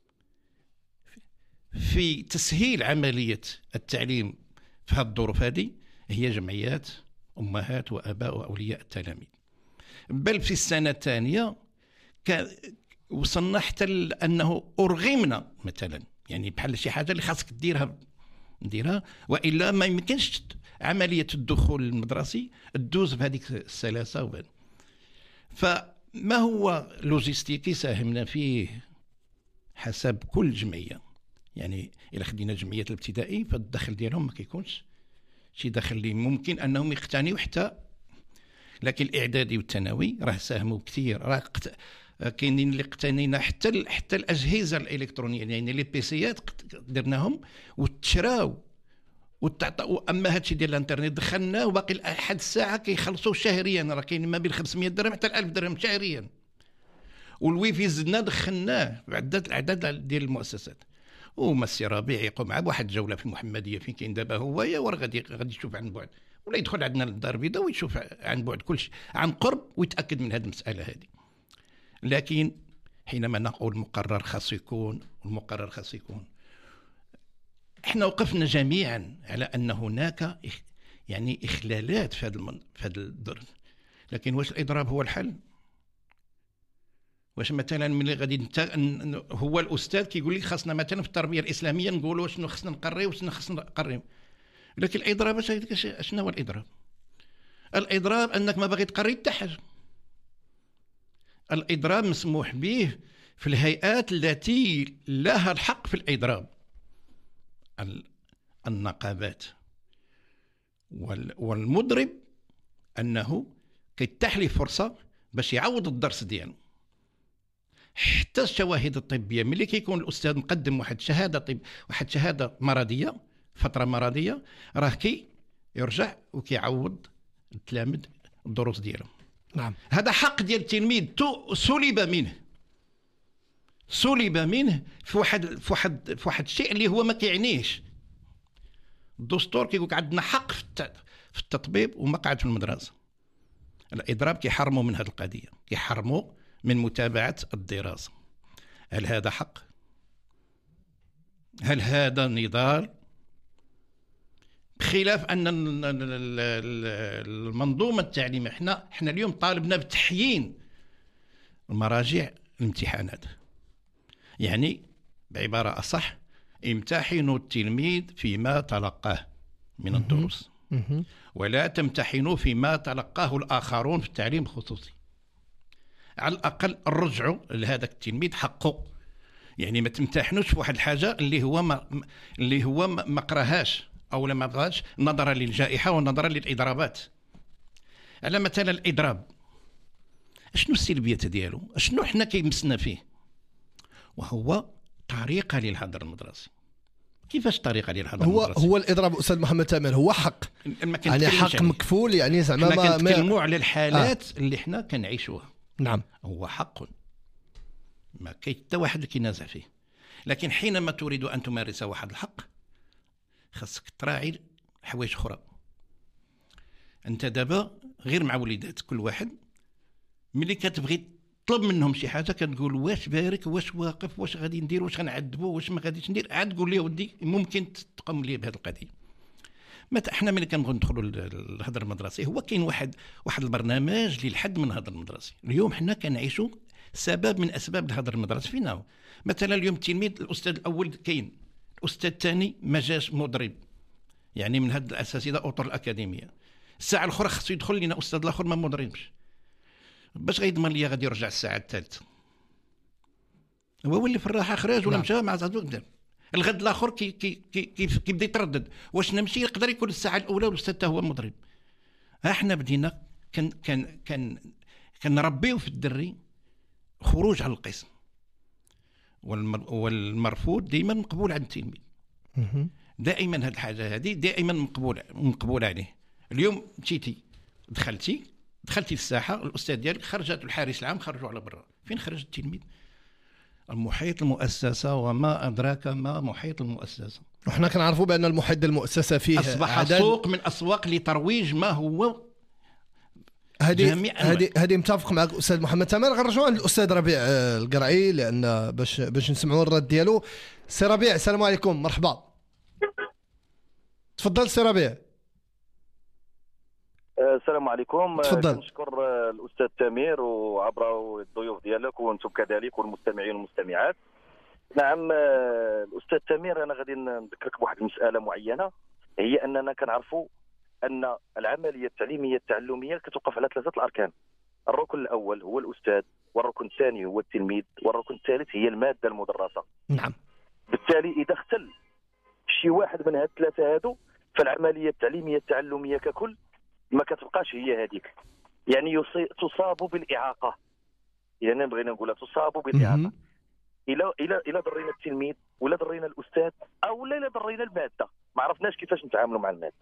في تسهيل عمليه التعليم في هذه الظروف هذه هي جمعيات امهات واباء واولياء التلاميذ. بل في السنه الثانيه وصلنا حتى انه ارغمنا مثلا، يعني بحال شي حاجه اللي خاصك ديرها نديرها، والا ما يمكنش عمليه الدخول المدرسي تدوز بهذيك السلاسه وبهذا. فما هو لوجيستيكي ساهمنا فيه حسب كل جمعيه. يعني الا خدينا جمعيه الابتدائي فالدخل ديالهم ما كيكونش شي دخل اللي ممكن انهم يقتنيوا حتى، لكن الاعدادي والثانوي راه ساهموا كثير. راه كاينين اللي اقتنينا حتى حتى الاجهزه الالكترونيه، يعني لي بيسيات درناهم وتشراو وتعطوا. اما هادشي ديال الانترنت دخلناه وباقي لحد الساعه كيخلصوا شهريا، راه كاين ما بين خمسمية درهم حتى ألف درهم شهريا. والويفي زدنا دخلناه بعدد الاعداد ديال المؤسسات. وما السي ربيع يقوم مع واحد الجوله في المحمديه فين كاين دابا هويا، وراه غادي غادي يشوف عن بعد، ولا يدخل عندنا للدار البيضاء ويشوف عن بعد كل شيء عن قرب ويتاكد من هذه المساله هذه. لكن حينما نقول المقرر خاص يكون والمقرر خاص يكون، احنا وقفنا جميعا على ان هناك يعني اخلالات في هذا في هذا الدرس. لكن واش الاضراب هو الحل؟ واش مثلا ملي غادي هو الاستاذ كيقول لك خاصنا مثلا في التربيه الاسلاميه نقولوا شنو خصنا نقريو وشنو خصنا نقريو، لكن الاضراب شنو هو الاضراب؟ الاضراب انك ما باغي تقري حتى حاجه. الإضراب مسموح به في الهيئات التي لها الحق في الإضراب، النقابات. والمضرب أنه كيتاح له فرصة باش يعوض الدرس ديالو. حتى الشواهد الطبية ملي كيكون الأستاذ مقدم واحد شهادة طب واحد شهادة مرضية فترة مرضية، راه كي يرجع وكيعوض التلاميذ الدروس ديالهم. نعم. هذا حق ديال التلميذ سلب منه سلب منه في واحد في واحد في واحد الشيء اللي هو ما كيعنيش. الدستور كيقول عندنا حق في التطبيب ومقعد في المدرسه. الاضراب كيحرموا من هذه القضيه، كيحرموا من متابعه الدراسه. هل هذا حق؟ هل هذا نضال؟ بخلاف ان المنظومه التعليميه، احنا احنا اليوم طالبنا بتحيين المراجع الامتحانات. يعني بعباره اصح امتحنوا التلميذ فيما تلقاه من الدروس، ولا تمتحنوا فيما تلقاه الاخرون في التعليم الخصوصي. على الاقل رجعوا لهذاك التلميذ حقه. يعني ما تمتحنوش في واحد الحاجه اللي هو ما اللي هو ما قراهاش او لما بغاش، نظرا للجائحه ونظرا للاضرابات. على مثلا الاضراب شنو السلبيات ديالو؟ شنو حنا كيمسنا فيه؟ وهو طريقه للحضر المدرسي. كيفاش طريقه للحضر هو المدرسي؟ هو الاضراب استاذ محمد تامر هو حق، يعني حق مكفول، يعني زعما ما كنتكلموا على الحالات آه. اللي حنا كنعيشوها. نعم، هو حق ما كاين حتى واحد اللي كينازع فيه. لكن حينما تريد ان تمارس واحد الحق خاصك تراعي حوايج اخرى. انت دابا غير مع وليدات كل واحد ملي كتبغي تطلب منهم شي حاجه كتقول واش بارك، واش واقف، واش غادي ندير، واش غنعذبوا، واش ما غاديش ندير، عاد تقول لي ودي ممكن تقوم لي بهذه القضيه. متى احنا ملي كنبغيو ندخلوا للهدر المدرسي هو كاين واحد واحد البرنامج اللي لحد من الهدر المدرسي. اليوم حنا كنعيشوا سبب من اسباب الهدر المدرسي فينا هو. مثلا اليوم التلميذ الاستاذ الاول كاين، الاستاذ الثاني ما جاش مضرب، يعني من هاد الاساتذه اطر الاكاديميه. الساعه الاخرى خصو يدخل لنا استاذ الاخر ما مضربش، باش غيضمن لي غادي يرجع الساعه الثالثه. هو ولي في الراحه خرج ولا مشى مع زادو قدام. الغد الاخر كي كي كي كيبدا يتردد واش نمشي، يقدر يكون الساعه الاولى والاستاذ هو مضرب. ها احنا بدينا كان كان كان كنربيو في الدري خروج على القسم، والمرفوض دائما مقبول عند التلميذ. دائما هذه الحاجه هذه دائما مقبول مقبول عليه. اليوم مشيتي دخلتي دخلتي الساحه، الاستاذ ديالك خرجت الحارس العام خرجوا على برا، فين خرج التلميذ؟ المحيط المؤسسه، وما ادراك ما محيط المؤسسه. وحنا كنعرفوا بان المحيط المؤسسه فيه اصبح سوق من اسواق لترويج ما هو. هذه هذه هذه متفق معك استاذ محمد تامر. غنرجعوا عند الاستاذ ربيع القرعي لان باش باش نسمعوا الرد ديالو. سي ربيع السلام عليكم، مرحبا. تفضل سي ربيع. السلام عليكم. تفضل. نشكر الاستاذ تامر وعبر الضيوف ديالك وانتم كذلك والمستمعين والمستمعات. نعم الاستاذ تامر، انا غادي نذكرك بواحد المساله معينه، هي اننا كنعرفوا ان العمليه التعليميه التعلميه كتوقف على ثلاثه الاركان. الركن الاول هو الاستاذ، والركن الثاني هو التلميذ، والركن الثالث هي الماده المدرسه. نعم. بالتالي اذا اختل شي واحد من هاد الثلاثه هادو فالعمليه التعليميه التعلميه ككل ما كتبقاش هي هذيك، يعني تصاب بالاعاقه. يعني بغينا نقولها تصاب بالاعاقه. الى الى الى ضرينا التلميذ ولا ضرينا الاستاذ او لا ضرينا الماده، ما عرفناش كيفاش نتعاملوا مع الماده.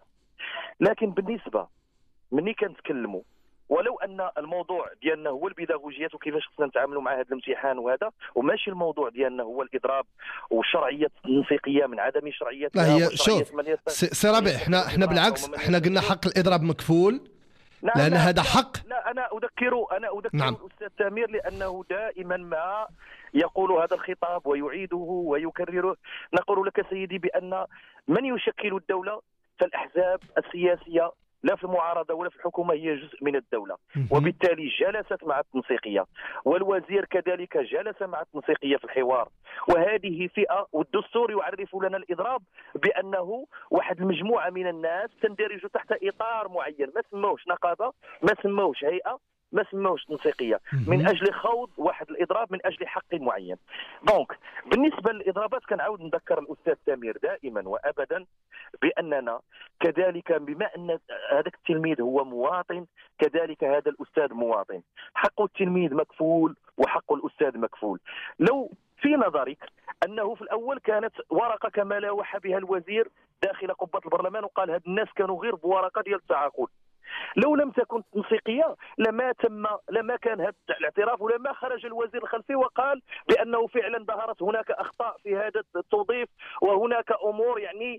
لكن بالنسبه مني كنتكلموا، ولو ان الموضوع ديالنا هو البيداغوجيات وكيفاش خصنا نتعاملوا مع هذا الامتحان وهذا، وماشي الموضوع ديالنا هو الاضراب والشرعيه التنسيقيه من عدم شرعيه. لا هي شوف سي ربيع، احنا احنا بالعكس احنا قلنا حق الاضراب مكفول، لان لا هذا حق. لا انا اذكر انا اذكر نعم. الاستاذ تامر لانه دائما ما يقول هذا الخطاب ويعيده ويكرره. نقول لك سيدي بان من يشكل الدوله فالاحزاب السياسيه لا في المعارضه ولا في الحكومه هي جزء من الدوله، وبالتالي جلست مع التنسيقيه، والوزير كذلك جلس مع التنسيقيه في الحوار. وهذه فئه، والدستور يعرف لنا الاضراب بانه واحد المجموعه من الناس تندرج تحت اطار معين، ما سموش نقابه، ما سموش هيئه، ما سموش تنسيقيه، من اجل خوض واحد الاضراب من اجل حق معين. دونك بالنسبه للاضرابات كنعاود نذكر الاستاذ تامر دائما وابدا باننا كذلك بما ان هذاك التلميذ هو مواطن، كذلك هذا الاستاذ مواطن. حق التلميذ مكفول وحق الاستاذ مكفول. لو في نظرك انه في الاول كانت ورقه كما لوح بها الوزير داخل قبه البرلمان وقال هاد الناس كانوا غير بورقه ديال التعاقد، لو لم تكن تنسيقيه لما تم لما كان هذا الاعتراف، ولما خرج الوزير الخلفي وقال بانه فعلا ظهرت هناك اخطاء في هذا التوظيف وهناك امور يعني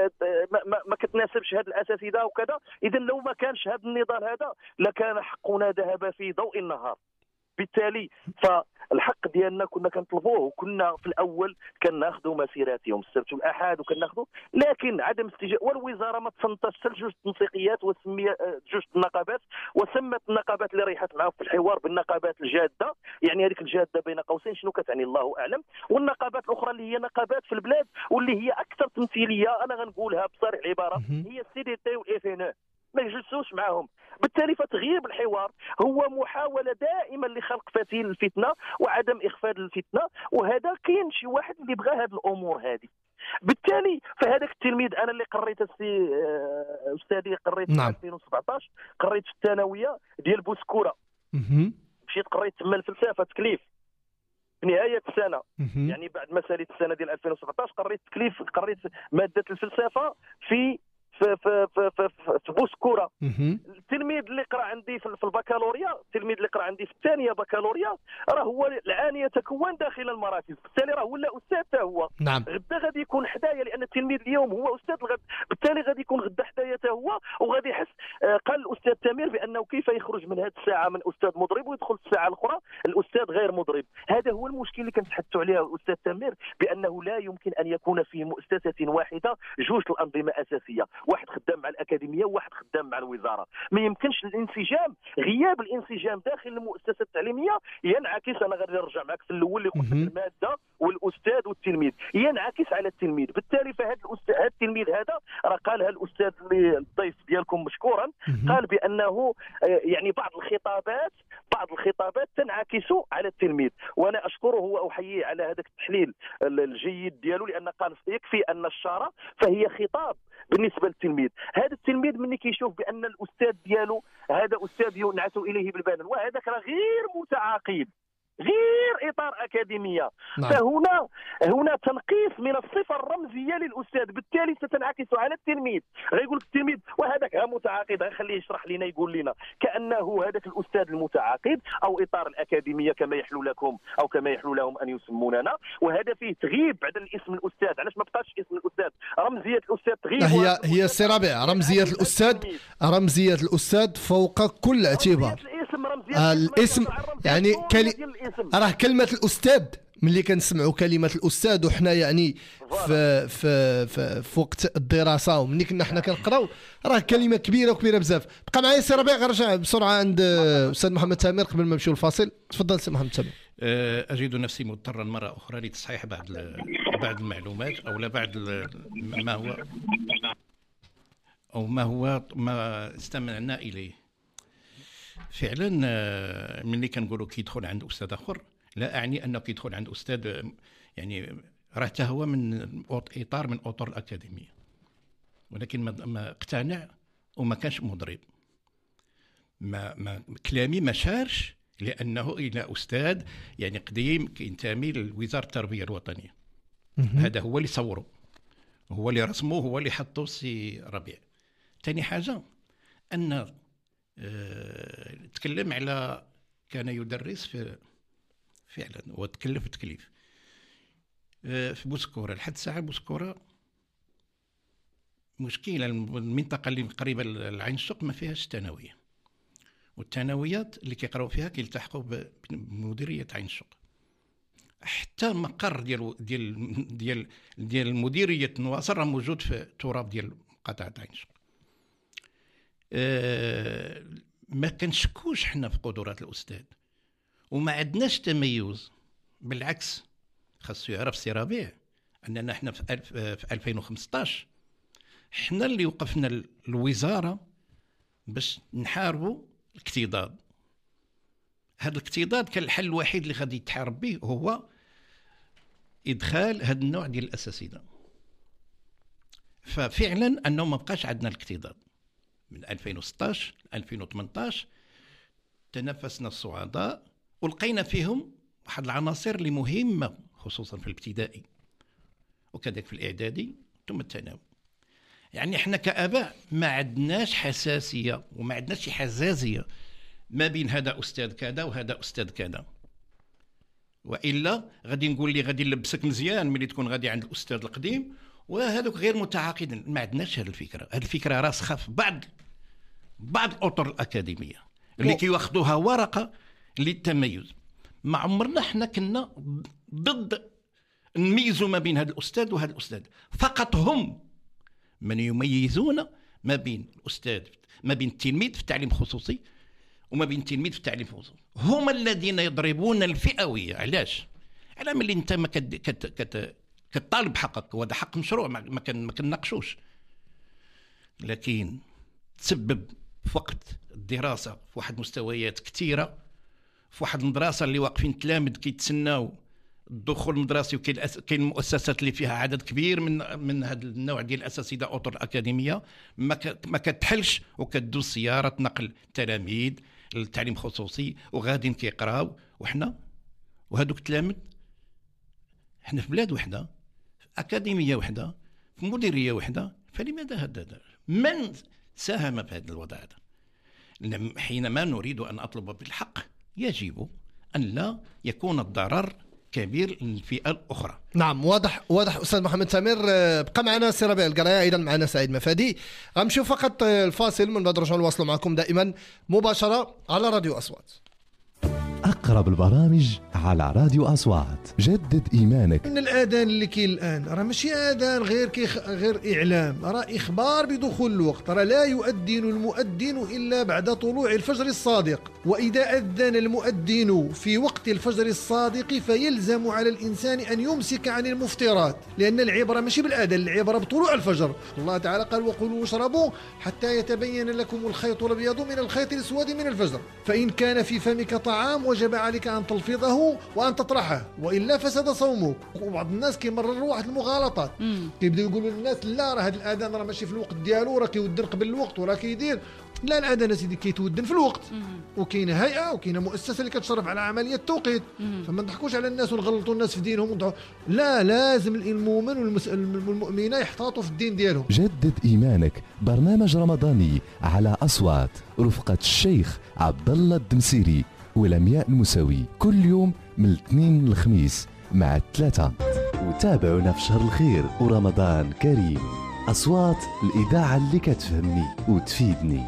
ما, ما كتناسبش هذه الاساتذه وكذا. اذا لو ما كانش هذا النضال هذا لكان حقنا ذهب في ضوء النهار. بالتالي فالحق ديالنا كنا كنطلبوه، وكنا في الاول كناخذوا مسيرات يوم السبت والاحد وكناخذوا، لكن عدم استجابه. والوزاره ما تصنتش حتى لجوج تنسيقيات وسمي جوج النقابات، وسمت النقابات اللي ريحت معاهم في الحوار بالنقابات الجاده، يعني هذيك الجاده بين قوسين شنو كتعني الله اعلم، والنقابات الاخرى اللي هي نقابات في البلاد واللي هي اكثر تمثيليه، انا غنقولها بصريح العباره، هي السي دي تي والاف ان او، ما يجلسوش معهم. بالتالي فتغيير الحوار هو محاوله دائما لخلق فتيل الفتنه وعدم اخفاء الفتنه، وهذا كاين شي واحد اللي بغى هذه الامور هذه. بالتالي فهذاك التلميذ انا اللي قريت السي استاذي قريت في ألفين وسبعطاش، قريت في الثانويه ديال بوسكوره، مشيت قريت تما الفلسفه تكليف في نهايه السنه، يعني بعد ما ساليت السنه ديال ألفين وسبعطاش قريت تكليف، قريت ماده الفلسفه في في في في في, في بوسكوره. التلميذ اللي قرا عندي في البكالوريا، التلميذ اللي قرا عندي في الثانيه بكالوريا راه هو الان يتكون داخل المراكز، بالتالي راه ولا استاذ حتى هو. نعم. غدا غادي يكون حدايا، لان التلميذ اليوم هو استاذ الغد، بالتالي غادي يكون غدا حدايا حتى هو، وغادي يحس. قال الاستاذ تامر بانه كيف يخرج من هذه الساعه من استاذ مضرب ويدخل الساعه الاخرى الاستاذ غير مضرب. هذا هو المشكل اللي كنتحدثوا عليه الاستاذ تامر، بانه لا يمكن ان يكون في مؤسسه واحده جوج الانظمه اساسيه، واحد خدام مع الاكاديميه وواحد خدام مع الوزاره. ما يمكنش الانسجام، غياب الانسجام داخل المؤسسه التعليميه ينعكس، انا غادي نرجع معك في الاول اللي قلت الماده والاستاذ والتلميذ، ينعكس على التلميذ. بالتالي فهذا الاستاذ هذا التلميذ هذا راه قالها الاستاذ الضيف ديالكم مشكورا، قال بانه يعني بعض الخطابات بعض الخطابات تنعكس على التلميذ، وانا اشكره واحييه على هذاك التحليل الجيد ديالو، لان قال يكفي ان الشاره فهي خطاب بالنسبه للتلميذ. هذا التلميذ ملي كيشوف بان الاستاذ ديالو هذا استاذ ينعس اليه بالبنان، وهذاك راه غير متعاقد، غير اطار اكاديميه. نعم. فهنا هنا تنقيص من الصفه الرمزيه للاستاذ، بالتالي ستنعكس على التلميذ. غيقول لك التلميذ وهذاك متعاقد، غنخليه يشرح لنا يقول لنا كانه هذاك الاستاذ المتعاقد او اطار الاكاديميه كما يحلو لكم او كما يحلو لهم ان يسموننا، وهذا فيه تغيب بعد الاسم الاستاذ. علاش ما بقاش اسم الاستاذ؟ رمزيه الاستاذ تغيب. هي هي السي ربيع، رمزيه الاستاذ رمزيه الاستاذ فوق كل اعتبار. آه الاسم يعني كلي... راه كلمه الاستاذ ملي كنسمعوا كلمه الاستاذ وحنا يعني في في في, في وقت الدراسه وملي كنا حنا كنقراو راه كلمه كبيره وكبيره بزاف. بقى معايا سي ربيع، غنرجع بسرعه عند استاذ محمد تامر قبل ما نمشيو الفاصل. تفضل سي محمد تامر. اجد نفسي مضطرا مره اخرى لتصحيح بعض بعض المعلومات او لا بعض ما هو او ما هو ما استمعنا اليه. فعلا ملي كنقولوا كيدخل عند استاذ اخر لا اعني انه كيدخل عند استاذ يعني راه حتى هو من اطار من اطر الاكاديميه، ولكن ما اقتنع وما كانش مضرب. ما, ما كلامي ما شارش لانه الى استاذ يعني قديم كينتمي لوزاره التربيه الوطنيه. هذا هو اللي صوره، هو اللي رسمه، هو اللي حطه سي ربيع. ثاني حاجه ان أه تكلم على كان يدرس في فعلا وتكلف تكليف أه في بوسكوره. لحد ساعه بوسكوره مشكله، المنطقه اللي قريبه لعين السوق ما فيهاش ثانويه، والثانويات اللي كيقراو فيها كيلتحقوا بمديريه عين السوق. حتى مقر ديال ديال ديال ديال مديريه نواصر راه موجود في التراب ديال قطاع عين السوق. أه ما كنشكوش حنا في قدرات الاستاذ وما عندناش تميز، بالعكس خاصو يعرف سي ربيع اننا حنا في, ألف في ألفين وخمسطاش حنا اللي وقفنا الوزاره باش نحاربوا الاكتضاد. هذا الاكتضاد كان الحل الوحيد اللي غادي يتحارب به هو ادخال هذا النوع ديال الاساتذه. ففعلا انه ما بقاش عندنا الاكتضاد. من ألفين وستطاش ل ألفين وثمنطاش تنافسنا الصعداء ولقينا فيهم واحد العناصر اللي مهمه خصوصا في الابتدائي وكذلك في الاعدادي ثم الثانوي. يعني احنا كاباء ما عندناش حساسيه وما عندناش حزازيه ما بين هذا استاذ كذا وهذا استاذ كذا، والا غادي نقول لي غادي نلبسك مزيان ملي تكون غادي عند الاستاذ القديم وهذوك غير متعاقدين. ما عندناش هذه الفكره، هذه الفكره راسخه في بعض بعض الاطر الاكاديميه اللي كيواخذوها ورقه للتميز. ما عمرنا حنا كنا ضد نميزوا ما بين هذا الاستاذ وهذا الاستاذ، فقط هم من يميزون ما بين الاستاذ ما بين التلميذ في التعليم الخصوصي وما بين التلميذ في التعليم الخصوصي. هم الذين يضربون الفئويه. علاش؟ على ملي انت ما كت كت كت كطالب حقك وهذا حق مشروع ما كان ما كنناقشوش، لكن تسبب في وقت الدراسه في واحد مستويات كثيره، في واحد المدرسه اللي واقفين تلامذ كيتسناو الدخول المدرسي، وكاين كاين المؤسسات اللي فيها عدد كبير من من هذا النوع ديال الاساتذه اطر الاكاديميه ما ما كتحلش وكدوز سياره نقل تلاميذ للتعليم الخصوصي وغاديين كيقراو، وحنا وهذوك التلاميذ حنا في بلاد وحده، في اكاديميه وحده، في مديريه وحده. فلماذا هذا؟ من ساهم في هذا الوضع هذا؟ حينما نريد ان اطلب بالحق يجب ان لا يكون الضرر كبير للفئه الاخرى. نعم، واضح واضح استاذ محمد تامر. بقى معنا سي ربيع القرايه، ايضا معنا سعيد مفادي. غنمشيو فقط الفاصل، من بعد نرجعوا نواصلوا معكم دائما مباشره على راديو اصوات. أقرب البرامج على راديو أصوات. جدد إيمانك. ان الاذان اللي كاين الان راه ماشي اذان غير كي غير اعلام، راه اخبار بدخول الوقت. راه لا يؤذن المؤذن الا بعد طلوع الفجر الصادق، واذا اذن المؤذن في وقت الفجر الصادق فيلزم على الانسان ان يمسك عن المفطرات، لان العبره ماشي بالاذان، العبره بطلوع الفجر. الله تعالى قال: وكلوا واشربوا حتى يتبين لكم الخيط الابيض من الخيط الاسود من الفجر، فان كان في فمك طعام وجب عليك ان تلفظه وان تطرحه والا فسد صومك. وبعض الناس كيمرروا واحد المغالطات، كيبداو يقولوا للناس لا راه هذا الاذان راه ماشي في الوقت ديالو، راه كيودن قبل الوقت وراه كيدير. لا، الاذان سيدي كيتودن في الوقت، وكاينه هيئه وكاينه مؤسسه اللي كتشرف على عمليه التوقيت. فما نضحكوش على الناس ونغلطوا الناس في دينهم. لا، لازم المؤمن والمؤمنه يحتاطوا في الدين ديالهم. جدد ايمانك، برنامج رمضاني على اصوات رفقه الشيخ عبد الله الدمسيري ولمياء المساوي، كل يوم من الاثنين للخميس مع الثلاثه. وتابعونا في شهر الخير ورمضان كريم. أصوات الإذاعة اللي كتفهمني وتفيدني.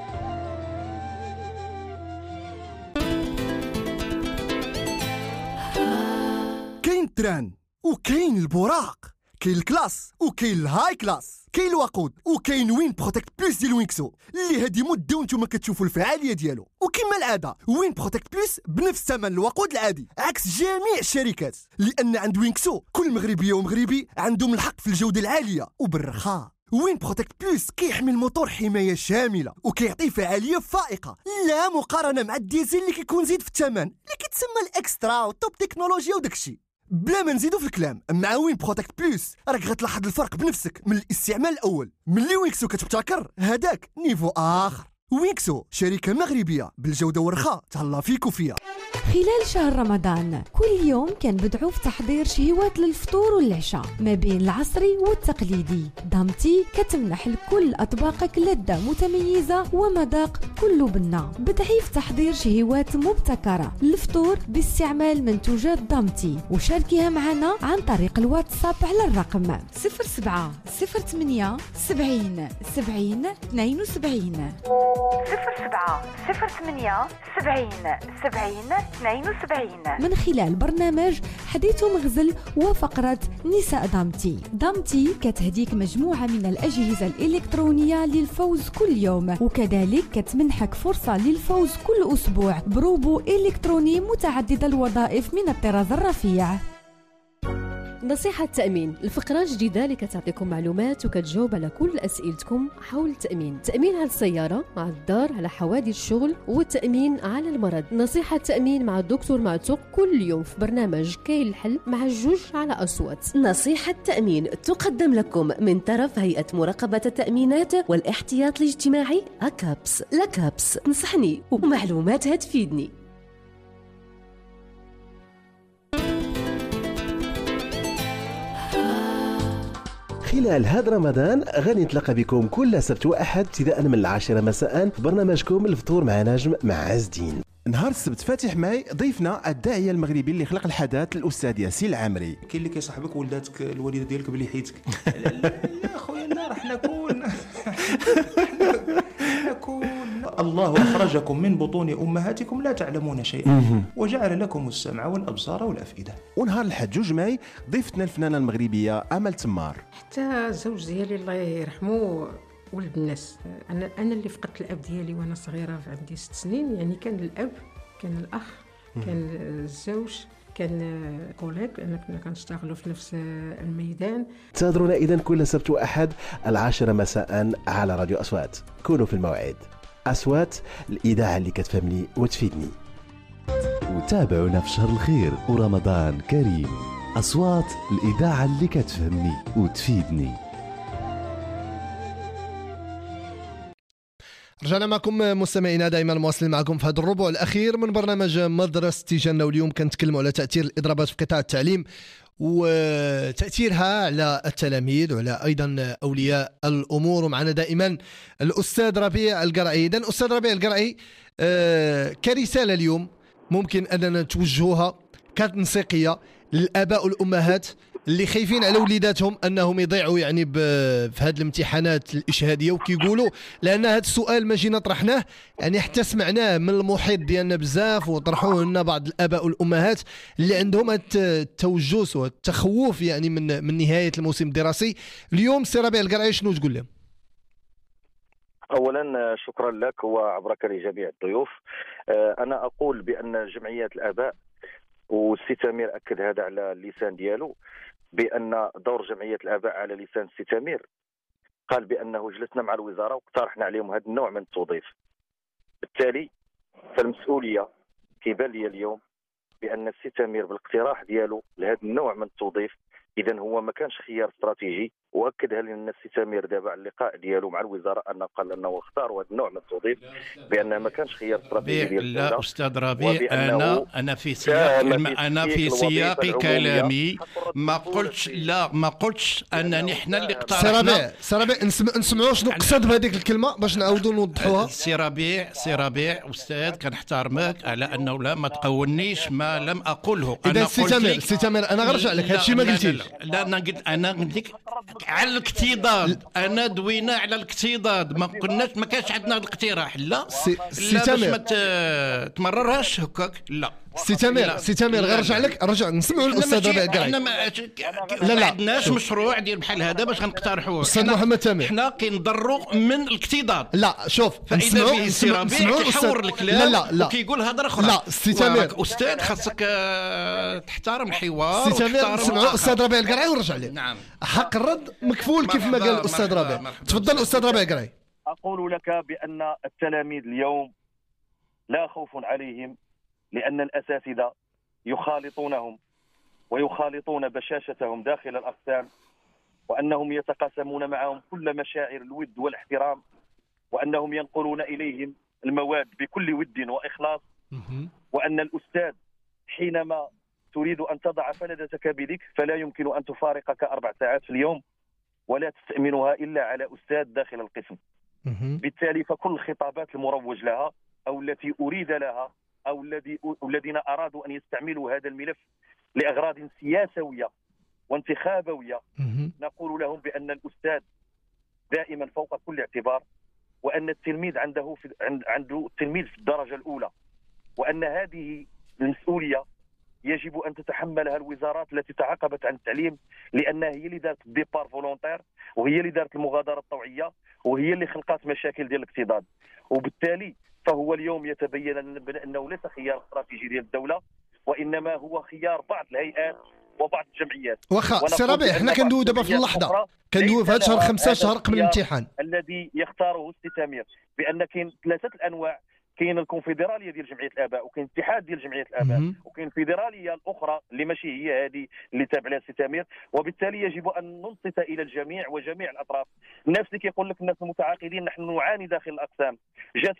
كاين التران وكاين البراق، كاين الكلاس وكاين الهاي كلاس، كاين الوقود وكاين وين بروتكت بلس ديال وينكسو اللي هادي مده وانتم كتشوفوا الفعاليه ديالو. وكما العاده وين بروتكت بلس بنفس ثمن الوقود العادي عكس جميع الشركات، لان عند وينكسو كل مغربيه ومغربي عندهم الحق في الجوده العاليه وبالرخاء. وين بروتكت بلس كيحمي الموتور حمايه شامله وكيعطي فعاليه فائقه لا مقارنه مع الديزل اللي كيكون زيد في الثمن اللي كيتسمى الاكسترا والتوب تكنولوجيا وداكشي. بلا ما نزيدو في الكلام، مع وين بروتكت بلس راك غتلاحظ الفرق بنفسك من الاستعمال الاول. ملي وينكسو كتبتكر هذاك نيفو اخر. وينكسو شركه مغربيه بالجوده والرخاء، تهلا فيك وفيها. خلال شهر رمضان كل يوم كنبدعو في تحضير شهيوات للفطور والعشاء ما بين العصري والتقليدي. دامتي كتمنح لكل أطباقك لذة متميزة ومذاق كله بنا. بدعي في تحضير شهيوات مبتكرة للفطور باستعمال منتوجات دامتي، وشاركيها معنا عن طريق الواتساب على الرقم صفر سبعة صفر ثمانية سبعين سبعين اثنين وسبعين صفر سبعة صفر ثمانية سبعين سبعين اثنين وسبعين. من خلال برنامج حديث مغزل وفقرة نساء دامتي. دامتي كتهديك مجموعة من الأجهزة الإلكترونية للفوز كل يوم، وكذلك كتمنحك فرصة للفوز كل أسبوع بروبو إلكتروني متعدد الوظائف من الطراز الرفيع. نصيحة تأمين، الفقرة جديدة اللي كتعطيكم معلومات وكتجاوب على كل أسئلتكم حول التأمين. تأمين على السيارة، على الدار، على حوادث الشغل، والتأمين على المرض. نصيحة تأمين مع الدكتور معتوق كل يوم في برنامج كاين الحل مع الجوج على أصوات. نصيحة تأمين تقدم لكم من طرف هيئة مراقبة التأمينات والاحتياط الاجتماعي أكابس. لكابس تنصحني ومعلوماتها تفيدني. خلال هذا رمضان غادي نتلاقى بكم كل سبت واحد ابتداء من العاشرة مساء في برنامجكم الفطور مع نجم مع عز الدين. نهار السبت فاتح ماي ضيفنا الداعيه المغربي اللي خلق الحدث الاستاذ ياسين العامري. كاين اللي كيصاحبك ولداتك الوالده ديالك بلي حيتك. لا لا خويا لا راه حنا كون حنا كون الله اخرجكم من بطون امهاتكم لا تعلمون شيئا وجعل لكم السمع والابصار والافئده. ونهار الحد جوج ماي ضيفتنا الفنانه المغربيه امل تمار. حتى الزوج ديالي الله يرحمه ولد الناس. انا انا اللي فقدت الاب ديالي وانا صغيره عندي ست سنين، يعني كان الاب، كان الاخ، كان الزوج، كان كوليك، لان كنا كنشتغلوا في نفس الميدان. تنتظرونا اذا كل سبت واحد العاشرة مساء على راديو اصوات. كونوا في الموعد. اصوات الاذاعه اللي كتفهمني وتفيدني. وتابعونا في شهر الخير ورمضان كريم. اصوات الاذاعه اللي كتفهمني وتفيدني. رجعنا معكم مستمعينا، دائما مواصلين معكم في هذا الربع الاخير من برنامج مدرسة تيجانا، واليوم كنتكلموا على تاثير الاضرابات في قطاع التعليم وتاثيرها على التلاميذ وعلى ايضا اولياء الامور. ومعنا دائما الاستاذ ربيع القرعي. اذا استاذ ربيع القرعي، آه كرساله اليوم ممكن اننا نتوجهوها كتنسيقيه للاباء والامهات اللي خايفين على وليداتهم انهم يضيعوا يعني في هذه الامتحانات الاشهاديه وكيقولوا، لان هذا السؤال ما جينا طرحناه يعني حتى سمعناه من المحيط ديالنا بزاف وطرحوه لنا بعض الاباء والامهات اللي عندهم التوجس والتخوف يعني من من نهايه الموسم الدراسي. اليوم سي ربيع القرعي شنو تقول لهم؟ اولا شكرا لك وعبرك لجميع الضيوف. انا اقول بان جمعيات الاباء، والسي تامر اكد هذا على اللسان ديالو، بان دور جمعيه الاباء على لسان السي تامر قال بانه جلسنا مع الوزاره واقترحنا عليهم هذا النوع من التوظيف. بالتالي فالمسؤوليه كيبان لي اليوم بان السي تامر بالاقتراح ديالو لهذا النوع من التوظيف اذا هو ما كانش خيار استراتيجي، واكدها لنا السي تامر دابا على اللقاء ديالو مع الوزاره انه قال انه اختاروا هذا النوع من التوظيف بانه ما كانش خيار استراتيجي ديال لا استاذ ربيع، انا انا في سياق انا في سياق كلامي ما قلتش لا ما قلتش انني حنا اللي اقترحنا. سي ربيع سي ربيع نسمعوا شنو قصد بهذيك الكلمه باش نعاودوا نوضحوها. سي ربيع سي ربيع استاذ كنحترمك على انه لا ما تقولنيش ما لم اقوله. اذا سي تامر سي تامر انا غنرجع لك هادشي ما قلتيش. لا انا قلت انا قلت لك على الاكتضاد، انا دوينا على الاكتضاد، ما قلناش ما كانش عندنا الاقتراح. لا سي لا باش ما تمررهاش هكاك. لا سي تامر سي تامر غنرجع لك رجع نسمعوا الاستاذ ربيع القرعي. احنا ما لا لا عندناش مشروع ديال بحال هذا باش غنقترحوه. استاذ محمد تامر حنا كنضروا من الاكتضاد. لا شوف فاذا به سي ربيع كيحور الكلام لا لا لا وكيقول هضره اخرى. لا سي تامر استاذ خاصك تحترم الحوار. سي تامر نسمعوا الاستاذ ربيع القرعي ونرجع لك. نعم حق الرد مكفول كيف ما قال الاستاذ ربيع. تفضل استاذ ربيع القرعي. اقول لك بان التلاميذ اليوم لا خوف عليهم، لان الاساتذه يخالطونهم ويخالطون بشاشتهم داخل الأقسام، وأنهم يتقاسمون معهم كل مشاعر الود والاحترام، وأنهم ينقلون إليهم المواد بكل ود وإخلاص، وأن الأستاذ حينما تريد أن تضع فلذتك بيدك فلا يمكن أن تفارقك أربع ساعات في اليوم ولا تستأمنها إلا على أستاذ داخل القسم. بالتالي فكل الخطابات المروج لها أو التي أريد لها أو الذي الذين أرادوا أن يستعملوا هذا الملف لأغراض سياسوية وانتخابوية، نقول لهم بأن الأستاذ دائما فوق كل اعتبار، وأن التلميذ عنده في عنده التلميذ في الدرجة الأولى، وأن هذه المسؤولية يجب أن تتحملها الوزارات التي تعاقبت عن التعليم، لأنها هي اللي دارت الديبار فولونتير، وهي اللي دارت المغادرة الطوعية، وهي اللي خلقت مشاكل ديال الاكتضاد. وبالتالي فهو اليوم يتبين أنه ليس خيار استراتيجي ديال الدولة، وإنما هو خيار بعض الهيئات وبعض الجمعيات. واخا سي ربيع حنا كندويو دابا في اللحظة، كندويو في هذا شهر خمسة شهر قبل الامتحان الذي يختاره السي تامر، بأن كاين ثلاثة الأنواع. كاين الكونفدراليه ديال جمعيه الاباء، وكاين الاتحاد ديال جمعيه الاباء، وكاين الفيدراليه الاخرى اللي ماشي هي هذه اللي تابع لها السي تامر. وبالتالي يجب ان ننصت الى الجميع وجميع الاطراف. الناس اللي كيقول لك الناس المتعاقدين نحن نعاني داخل الاقسام، جات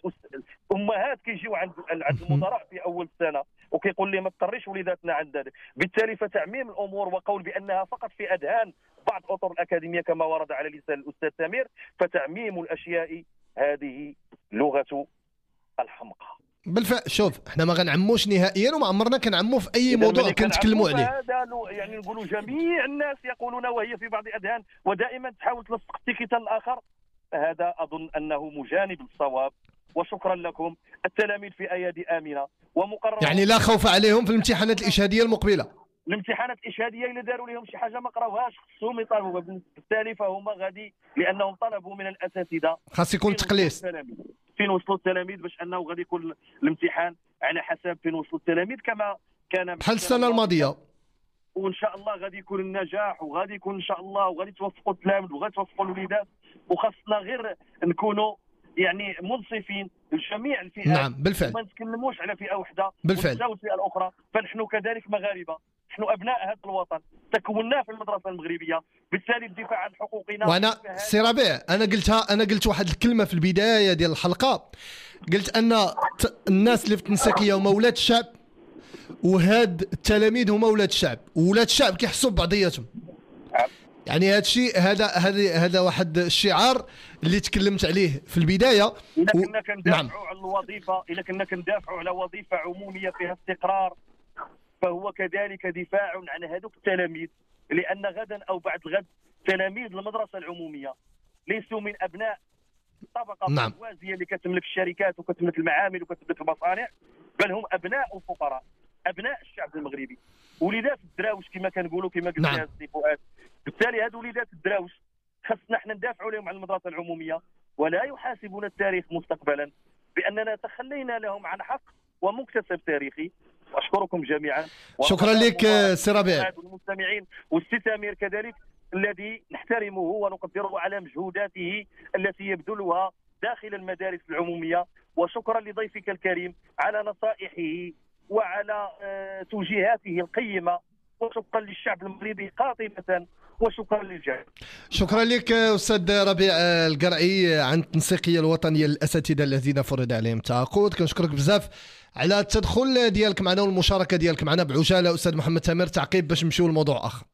امهات كيجيو عند عند المدراء في اول السنه وكيقول لي ما تقريش وليداتنا عند ذلك. بالتالي فتعميم الامور وقول بانها فقط في اذهان بعض اطر الاكاديميه كما ورد على لسان الاستاذ تامر، فتعميم الاشياء هذه لغه الحمقى. بالفعل شوف احنا ما غنعموش نهائيا وما عمرنا كنعمو في اي موضوع كنتكلموا عليه. هذا يعني نقولوا جميع الناس يقولون وهي في بعض الاذهان ودائما تحاول تلصق التيكيت الاخر. هذا اظن انه مجانب للصواب. وشكرا لكم. التلاميذ في ايادي امنه ومقرر، يعني لا خوف عليهم في الامتحانات الاشهاديه المقبله. الامتحانات الاشهاديه الا داروا لهم شي حاجه ما قراوهاش خصهم يطالبوا، بالتالي فهم غادي لانهم طلبوا من الاساتذه خاص يكون تقليص فين وصلوا التلاميذ، باش انه غادي يكون الامتحان على حسب فين وصلوا التلاميذ كما كان بحال السنه الماضيه. وان شاء الله غادي يكون النجاح وغادي يكون ان شاء الله وغادي توفقوا التلاميذ وغادي توفقوا الوليدات. وخاصنا غير نكونوا يعني منصفين لجميع الفئات. نعم بالفعل. ما نتكلموش على فئه واحده بالفعل ونساو الفئه الاخرى. فنحن كذلك مغاربه، نحن ابناء هذا الوطن، تكوننا في المدرسه المغربيه، بالتالي الدفاع عن حقوقنا. وانا سي ربيع انا قلتها انا قلت واحد الكلمه في البدايه ديال الحلقه، قلت ان الناس اللي في التنسيقيه هما ولاد الشعب، وهاد التلاميذ هما ولاد الشعب، وولاد الشعب كيحسوا ببعضياتهم. يعني هذا الشيء هذا هذا هذا واحد الشعار اللي تكلمت عليه في البدايه. اذا كنا كندافعوا نعم. على الوظيفه، اذا كنا كندافعوا على وظيفه عموميه فيها استقرار، فهو كذلك دفاع عن هذوك التلاميذ لان غدا او بعد الغد تلاميذ المدرسه العموميه ليسوا من ابناء طبقه نعم. برجوازيه اللي كتملك الشركات وكتملك المعامل وكتملك المصانع، بل هم ابناء الفقراء، ابناء الشعب المغربي، وليدات الدراوش كما كنقولوا كما قلت نعم. لها السي فؤاد. بالتالي هذو وليدات الدراوش خصنا احنا ندافعوا لهم على المدرسه العموميه، ولا يحاسبون التاريخ مستقبلا باننا تخلينا لهم عن حق ومكتسب تاريخي. واشكركم جميعا. شكرا لك سي ربيع. والمستمعين والسي سمير كذلك الذي نحترمه ونقدره على مجهوداته التي يبذلها داخل المدارس العموميه، وشكرا لضيفك الكريم على نصائحه وعلى توجيهاته القيمه، وشكرا للشعب المغربي قاطبه، وشكرا للجميع. شكرا لك استاذ ربيع القرعي عن التنسيقيه الوطنيه للاساتذه الذين فرض عليهم التعاقد. كنشكرك بزاف على التدخل ديالك معنا والمشاركه ديالك معنا. بعجاله استاذ محمد تامر تعقيب باش نمشيو لموضوع اخر.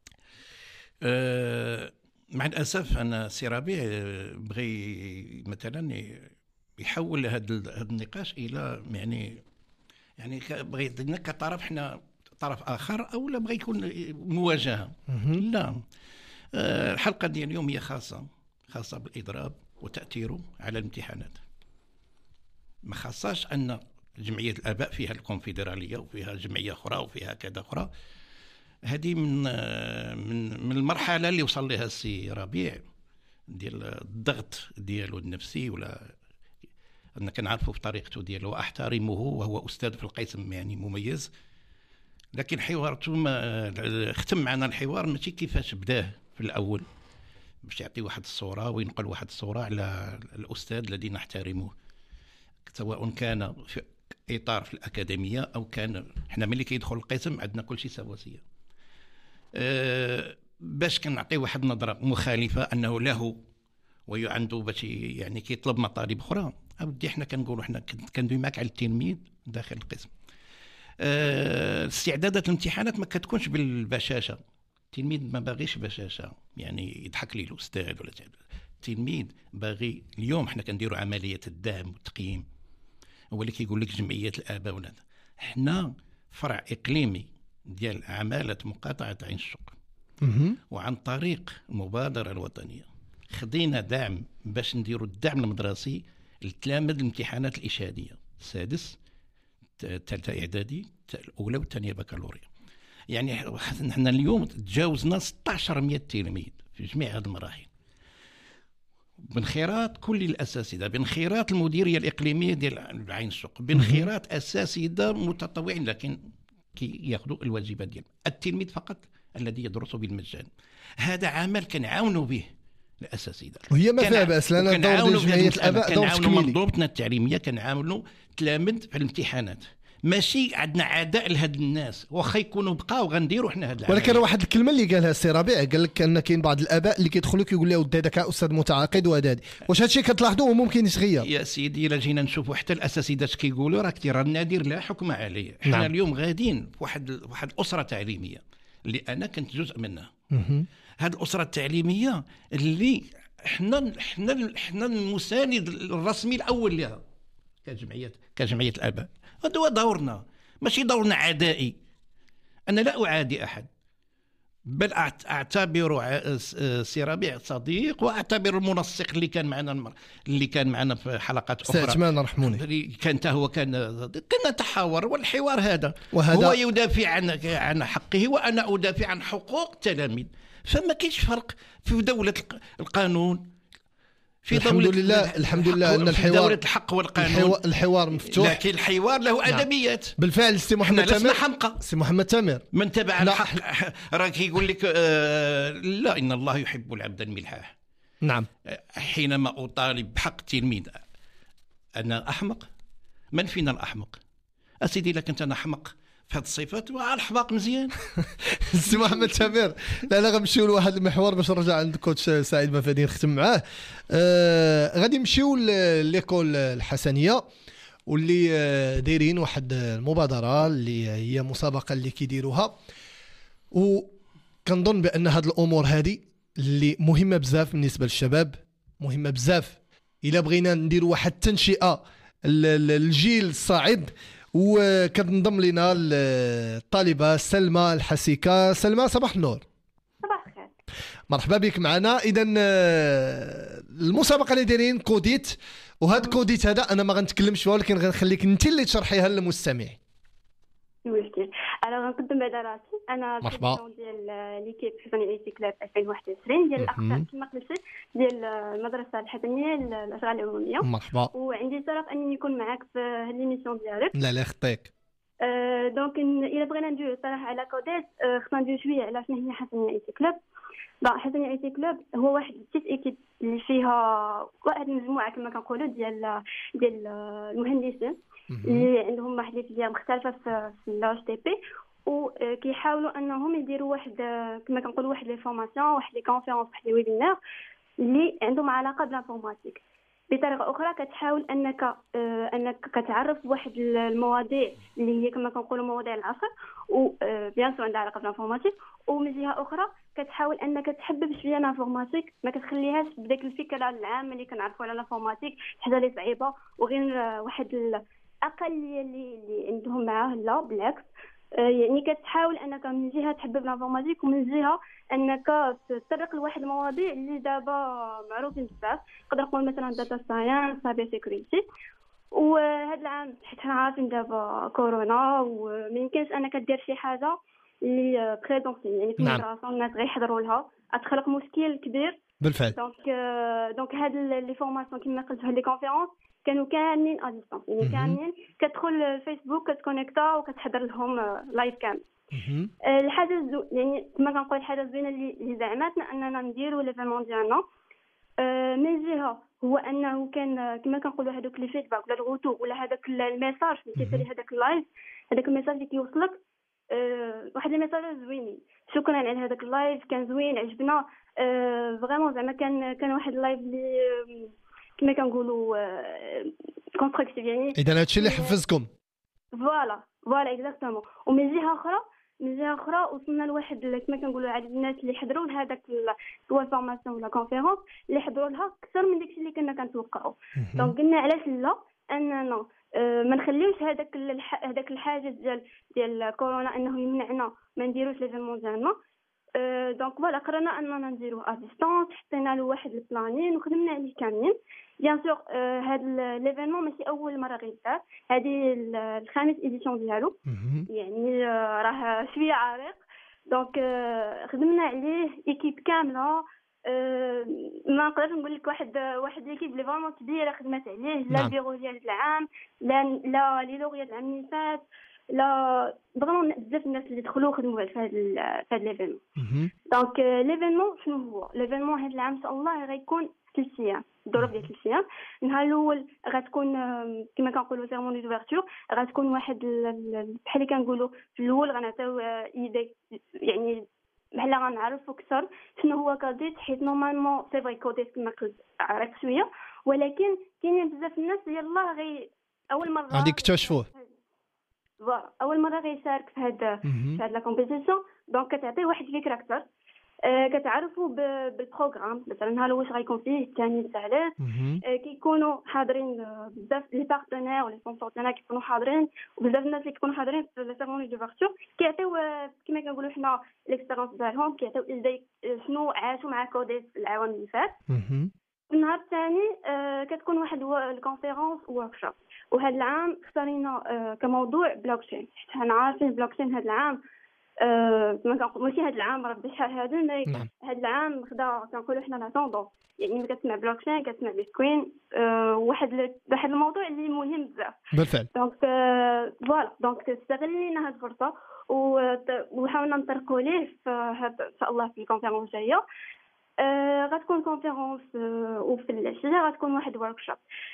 أه مع الاسف ان سي ربيع بغي مثلا يحول هذا النقاش الى يعني يعني بغي يدينا كطرف حنا طرف اخر، او لا بغي يكون مواجهه. لا، أه الحلقه ديال اليوم هي خاصه خاصه بالاضراب وتاثيره على الامتحانات. ما خاصاش ان جمعيه الاباء فيها الكونفدراليه وفيها جمعيه اخرى وفيها كذا اخرى. هذه من من من المرحله اللي وصل لها السي ربيع ديال الضغط ديالو النفسي، ولا انا كنعرفه في طريقته ديالو واحترمه، وهو استاذ في القسم يعني مميز. لكن حوارته ما ختم معنا الحوار ماشي كيفاش بداه في الاول باش يعطي واحد الصوره وينقل واحد الصوره على الاستاذ الذي نحترمه، سواء كان في اطار في الاكاديميه او كان حنا ملي كيدخل القسم عندنا كل شيء سواسيه. أه باش كنعطي واحد النظره مخالفه انه له وعنده باش يعني كيطلب مطالب اخرى. اودي حنا كنقولوا حنا كندوي معك على التلميذ داخل القسم. أه استعدادات الامتحانات ما كتكونش بالبشاشه. التلميذ ما باغيش بشاشه يعني يضحك ليه الاستاذ ولا التلميذ باغي. اليوم حنا كنديروا عمليه الدعم والتقييم، هو اللي كيقول لك جمعيه الاباء ولا حنا فرع اقليمي ديال عماله مقاطعه عين الشق، وعن طريق المبادره الوطنيه خدينا دعم باش نديروا الدعم المدرسي لتلامذ الامتحانات الاشهاديه السادس الثالثه اعدادي الاولى والثانيه بكالوريا. يعني حنا اليوم تجاوزنا ستة عشر مئة تلميذ في جميع هذه المراحل، بانخراط كل الاساتذه، بانخراط المديريه الاقليميه ديال عين السوق، بانخراط اساتذه متطوعين لكن كي ياخذوا الواجبات ديالهم. التلميذ فقط الذي يدرس بالمجان. هذا عمل كنعاونوا به الاساتذه، وهي ما فيها باس لنا دور جمعيه الاباء دور تكميلي. كنعاونوا منظومتنا التعليميه، كنعاونوا تلامذ في الامتحانات، ماشي عندنا عداء لهاد الناس واخا يكونوا بقاو غنديروا حنا هاد العمل. ولكن واحد الكلمه اللي قالها السي ربيع، قال لك ان كاين بعض الاباء اللي كيدخلوا كيقول له ودي هذاك استاذ متعاقد وهذا هادي. واش هادشي كتلاحظوه وممكن يتغير؟ يا سيدي الا جينا نشوفوا حتى الاساتذه كيقولوا راه كثير النادر لا حكم عليه. حنا نعم. اليوم غاديين في واحد واحد الاسره تعليميه اللي انا كنت جزء منها. هاد الاسره التعليميه اللي حنا حنا حنا المساند الرسمي الاول لها كجمعيه كجمعيه الاباء. هذا هو دورنا، ماشي دورنا عدائي. أنا لا أعادي أحد، بل أعتبر سي ربيع صديق، وأعتبر المنسق اللي كان معنا اللي كان معنا في حلقات أخرى سي عثمان رحموني اللي كان هو كان كنا نتحاور. والحوار هذا وهذا هو يدافع عن عن حقه وأنا أدافع عن حقوق التلاميذ. فما كاينش فرق في دولة القانون، في الحمد لله الحمد لله ان الحوار دولة الحق والقانون الحوار مفتوح، لكن الحوار له ادبيات. نعم. بالفعل سي محمد تامر حمقى سي محمد تامر من تبع الحق راه كيقول لك آه لا ان الله يحب العبد الملحاح. نعم. حينما اطالب بحق التلميذ انا احمق؟ من فينا الاحمق؟ اسيدي لك انت انا احمق في هذه الصفات والحماق مزيان. سي محمد تامر لا لا غنمشيو لواحد المحور باش نرجع عند كوتش سعيد مفادي نختم معاه. آه غادي نمشيو لليكول الحسنيه واللي آه دايرين واحد المبادره اللي هي مسابقه اللي كيديروها، وكنظن بان هاد الامور هذه اللي مهمه بزاف بالنسبه للشباب، مهمه بزاف الا بغينا نديروا واحد التنشئه الجيل الصاعد. وكتنضم لنا الطالبه سلمى الحسيكه. سلمى صباح النور. مرحبا بك معنا. اذا المسابقه اللي دايرين كوديت، وهاد كوديت هذا انا ما غنتكلمش فيه ولكن غنخليك انت اللي تشرحيها للمستمع. مشكل. انا غنقدم بعدا راسي. انا مرحبا ديال ليكيب حسني ايتي كلاب ألفين وواحد وعشرين ديال الاقسام كما قلتي ديال المدرسه الحسنيه للاشغال العموميه. مرحبا. وعندي شرف انني نكون معاك في هذه ليميسيون ديالك. لا لا خطيك. أه دونك الا بغينا ندويو صراحه على كوديت أه خصنا ندويو شويه على شنو هي حسنيه ايتي كلاب. بون حسنيه ايتي كلاب هو واحد التيت ايكيب اللي فيها واحد المجموعه كما كنقولوا ديال ديال المهندسين اللي عندهم واحد لي فيزيا مختلفه في لاج تي بي، وكيحاولوا انهم يديروا واحد كما كنقولوا واحد لي فورماسيون، واحد لي كونفيرونس، واحد لي ويبينار اللي عندهم علاقه بالانفورماتيك بطريقه اخرى. كتحاول انك آه انك كتعرف واحد المواضيع اللي هي كما كنقولوا مواضيع العصر، وبيان سور عندها علاقه بالانفورماتيك، ومن جهه اخرى كتحاول انك تحبب شويه الانفورماتيك، ما كتخليهاش بداك الفكره العامه اللي كنعرفوا على الانفورماتيك حاجه اللي صعيبه وغير واحد الاقليه اللي, اللي عندهم معاه. لا بالعكس، يعني كتحاول انك من جهه تحبب الانفورماتيك ومن جهه انك تطرق لواحد المواضيع اللي دابا معروفين بزاف. نقدر نقول مثلا داتا ساينس، سايبر سيكوريتي. وهذا العام حيت حنا عارفين دابا كورونا وما يمكنش انك دير شي حاجه اللي بريزونسيل يعني في المدرسه الناس غيحضروا لها، غتخلق مشكل كبير بالفعل. دونك دونك هاد لي فورماسيون كما قلت هاد لي كونفيرونس كانوا كاملين ا ديستانس، يعني كاملين كتدخل الفيسبوك كتكونيكتا وكتحضر لهم لايف كامل. الحاجه الزو... يعني كما كنقول الحاجه الزوينه اللي اللي زعماتنا اننا نديروا ليفينمون ديالنا أه من جهه هو انه كان كما كنقولوا هذوك لي فيدباك ولا الغوتو ولا هذاك الميساج اللي كيدير هذاك اللايف، هذاك الميساج اللي كيوصلك أه واحد الميساج زوينين. شكرا على هذاك اللايف، كان زوين عجبنا أه فريمون زعما كان كان واحد اللايف اللي كما كنقولوا كونستركتيف يعني. اذا هادشي اللي حفزكم. فوالا فوالا اكزاكتومون. ومن جهه اخرى من جهه اخرى وصلنا لواحد كما كنقولوا عدد الناس اللي حضروا لهذاك سواء فورماسيون ولا كونفيرونس اللي حضروا لها اكثر من داكشي اللي كنا كنتوقعوا. دونك قلنا علاش لا اننا ما نخليوش هذاك هذاك الحاجه ديال ديال كورونا انه يمنعنا ما نديروش ليفينمون ديالنا. دونك فوالا قررنا اننا نديرو ا ديستانس، حطينا له واحد البلانين وخدمنا عليه كاملين. بيان سور هذا ليفينمون ماشي اول مره غيدار، هذه الخامس ايديسيون ديالو يعني راه شويه عريق. دونك خدمنا عليه ايكيب كامله. ما نقدرش نقول لك واحد واحد ليكيب اللي فريمون كبيره خدمت عليه، لا البيرو ديال العام لا لا لي لوغيا العام اللي فات، لا فريمون بزاف الناس اللي دخلوا خدموا في هذا في هذا ليفينمون. دونك ليفينمون شنو هو ليفينمون هذا العام ان شاء الله غيكون ثلاث ايام، الظروف ديال ثلاث ايام. النهار الاول غتكون كما كنقولوا سيرموني دوفيرتور، غتكون واحد بحال اللي كنقولوا في الاول غنعطيو ايدي يعني بحال غنعرفوا اكثر شنو هو كوديت، حيت نورمالمون سي فري كوديت كما قلت عريق شويه، ولكن كاينين بزاف الناس يلاه غي اول مره غادي يكتشفوه فوالا اول مره غيشارك في هذا في هذا لا كومبيتيسيون. دونك كتعطيه واحد الفكره اكثر، آه كتعرفوا بالبروغرام مثلا نهار واش غيكون فيه، الثاني الثالث آه كيكونوا حاضرين بزاف لي بارتنير ولي سبونسور ديالنا كيكونوا حاضرين، وبزاف الناس اللي كيكونوا حاضرين في لا سيرموني دوفيرتور كيعطيو كما كنقولوا حنا ليكسبيريونس ديالهم، كيعطيو ايدي شنو عاشوا مع كوديت العوام اللي فات. النهار الثاني آه كتكون واحد الكونفيرونس وركشوب، وهذا العام اختارينا آه كموضوع بلوكشين، حيت حنا عارفين بلوكشين هذا العام آه ما كنقول ماشي هذا العام راه بشحال هذا نعم. هذا العام خدا كنقولوا حنا لا توندونس، يعني ملي كتسمع بلوكشين كتسمع بيتكوين آه واحد واحد الموضوع اللي مهم بزاف بالفعل. دونك فوالا دونك استغلينا هذه الفرصه وحاولنا نطرقوا ليه في هذا ان شاء الله في الكونفيرونس الجايه. آه غتكون كونفيرونس آه وفي العشيه غتكون واحد وركشوب.